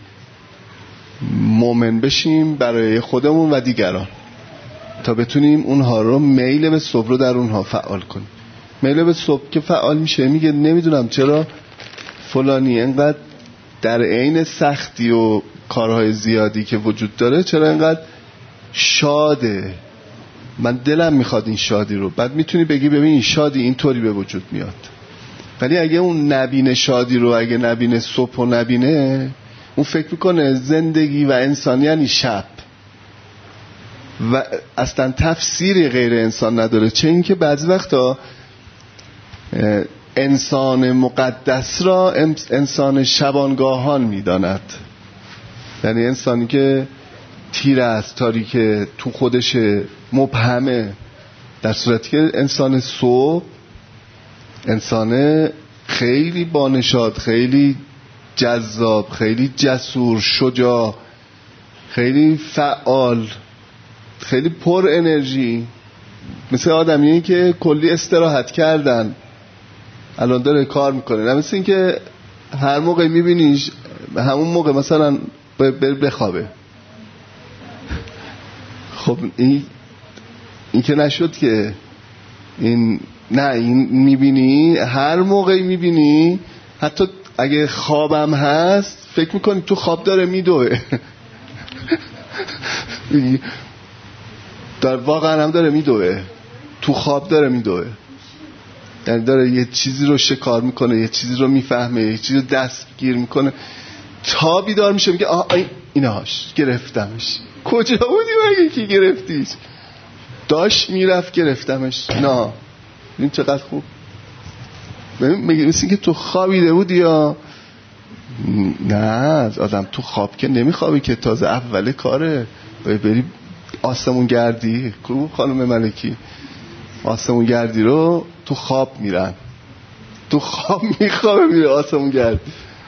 مومن بشیم برای خودمون و دیگران تا بتونیم اونها رو میل به صبح رو در اونها فعال کنیم. میل به صبح که فعال میشه میگه نمیدونم چرا فلانی انقدر در عین سختی و کارهای زیادی که وجود داره چرا انقدر شاده، من دلم میخواد این شادی رو. بعد میتونی بگی ببین این شادی اینطوری به وجود میاد. ولی اگه اون نبینه شادی رو، اگه نبینه صبح و نبینه، اون فکر میکنه زندگی و انسان یعنی شب و اصلا تفسیری غیر انسان نداره. چه این که بعضی وقتا انسان مقدس را انسان شبانگاهان میداند. یعنی انسانی که تیره است، تاریکه، تو خودش مبهمه، در صورتی که انسان صبح انسان خیلی بانشاد، خیلی جذاب، خیلی جسور، شجاع، خیلی فعال، خیلی پر انرژی، مثل آدمیه که کلی استراحت کردن الان داره کار میکنه، نه مثل این که هر موقع میبینیش همون موقع مثلا بخوابه. خب این که نشد که این، نه این میبینی هر موقعی میبینی، حتی اگه خوابم هست فکر میکنی تو خواب داره میدوه. واقعا هم داره میدوه، تو خواب داره میدوه، یعنی داره یه چیزی رو شکار میکنه، یه چیزی رو میفهمه، یه چیزی رو دست گیر میکنه تا بیدار میشه میگه آه اینهاش گرفتمش. کجا بودی مگه که گرفتیش؟ داشت میرفت گرفتمش. نه این چقدر خوب. میگه مثل که تو خوابیده بودی یا نه؟ آدم تو خواب که نمیخوابی که، تازه اول کاره بری آسمون گردی. کو خانم ملکی آسمون گردی رو تو خواب میرن، تو خواب میخوابه میره آسمون گردی.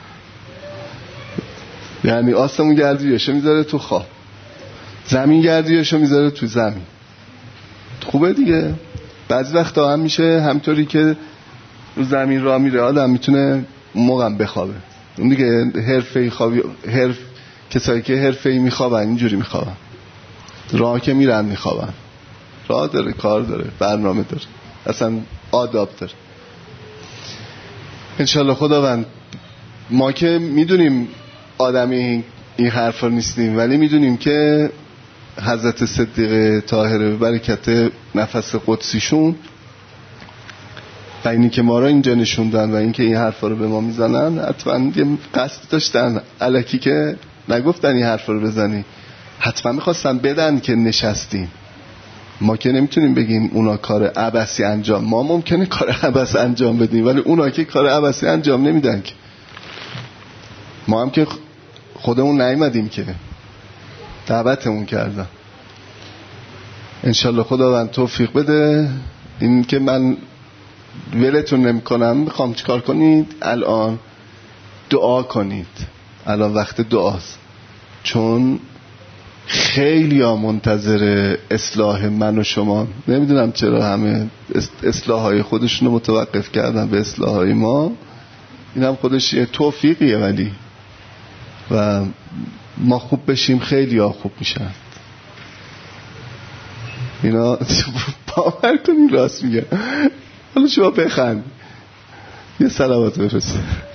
یعنی آسمون گردیشو میذاره تو خواب، زمین گردیشو میذاره تو زمین. خوبه دیگه. بعضی وقتا هم میشه همطوری که رو زمین راه میره آدم میتونه موقع بخوابه. اون دیگه حرفه‌ای خوابی، کسایی که حرفه‌ای میخوابن اینجوری میخوابن، راه که میرن میخوابن. راه داره، کار داره، برنامه داره، اصلا آداب داره. انشالله خداوند، ما که میدونیم آدمی این حرفا نیستیم، ولی میدونیم که حضرت صدیقه طاهره به برکت نفس قدسیشون و اینی که ما را اینجا نشوندن و این که این حرفا رو به ما میزنن، حتما یه قصد داشتن. الکی که نگفتن این حرفا رو بزنی، حتما میخواستن بدن که نشستیم. ما که نمیتونیم بگیم اونا کار عبثی انجام، ما ممکنه کار عبث انجام بدیم ولی اونا که کار عبثی انجام نمیدن که. ما هم که خودمون نیومدیم که، دعوتمون کردن. انشالله خداوند توفیق بده. این که من ولتون نمی کنم، میخوام چیکار کنید؟ الان دعا کنید، الان وقت دعاست، چون خیلی ها منتظر اصلاح من و شما. نمیدونم چرا همه اصلاح های خودشون رو متوقف کردن به اصلاح های ما. این هم خودش یه توفیقیه، ولی و ما خوب بشیم خیلی ها خوب میشن. اینا باور کنید راست میگم. حالا شما بخند، یه صلوات بفرست.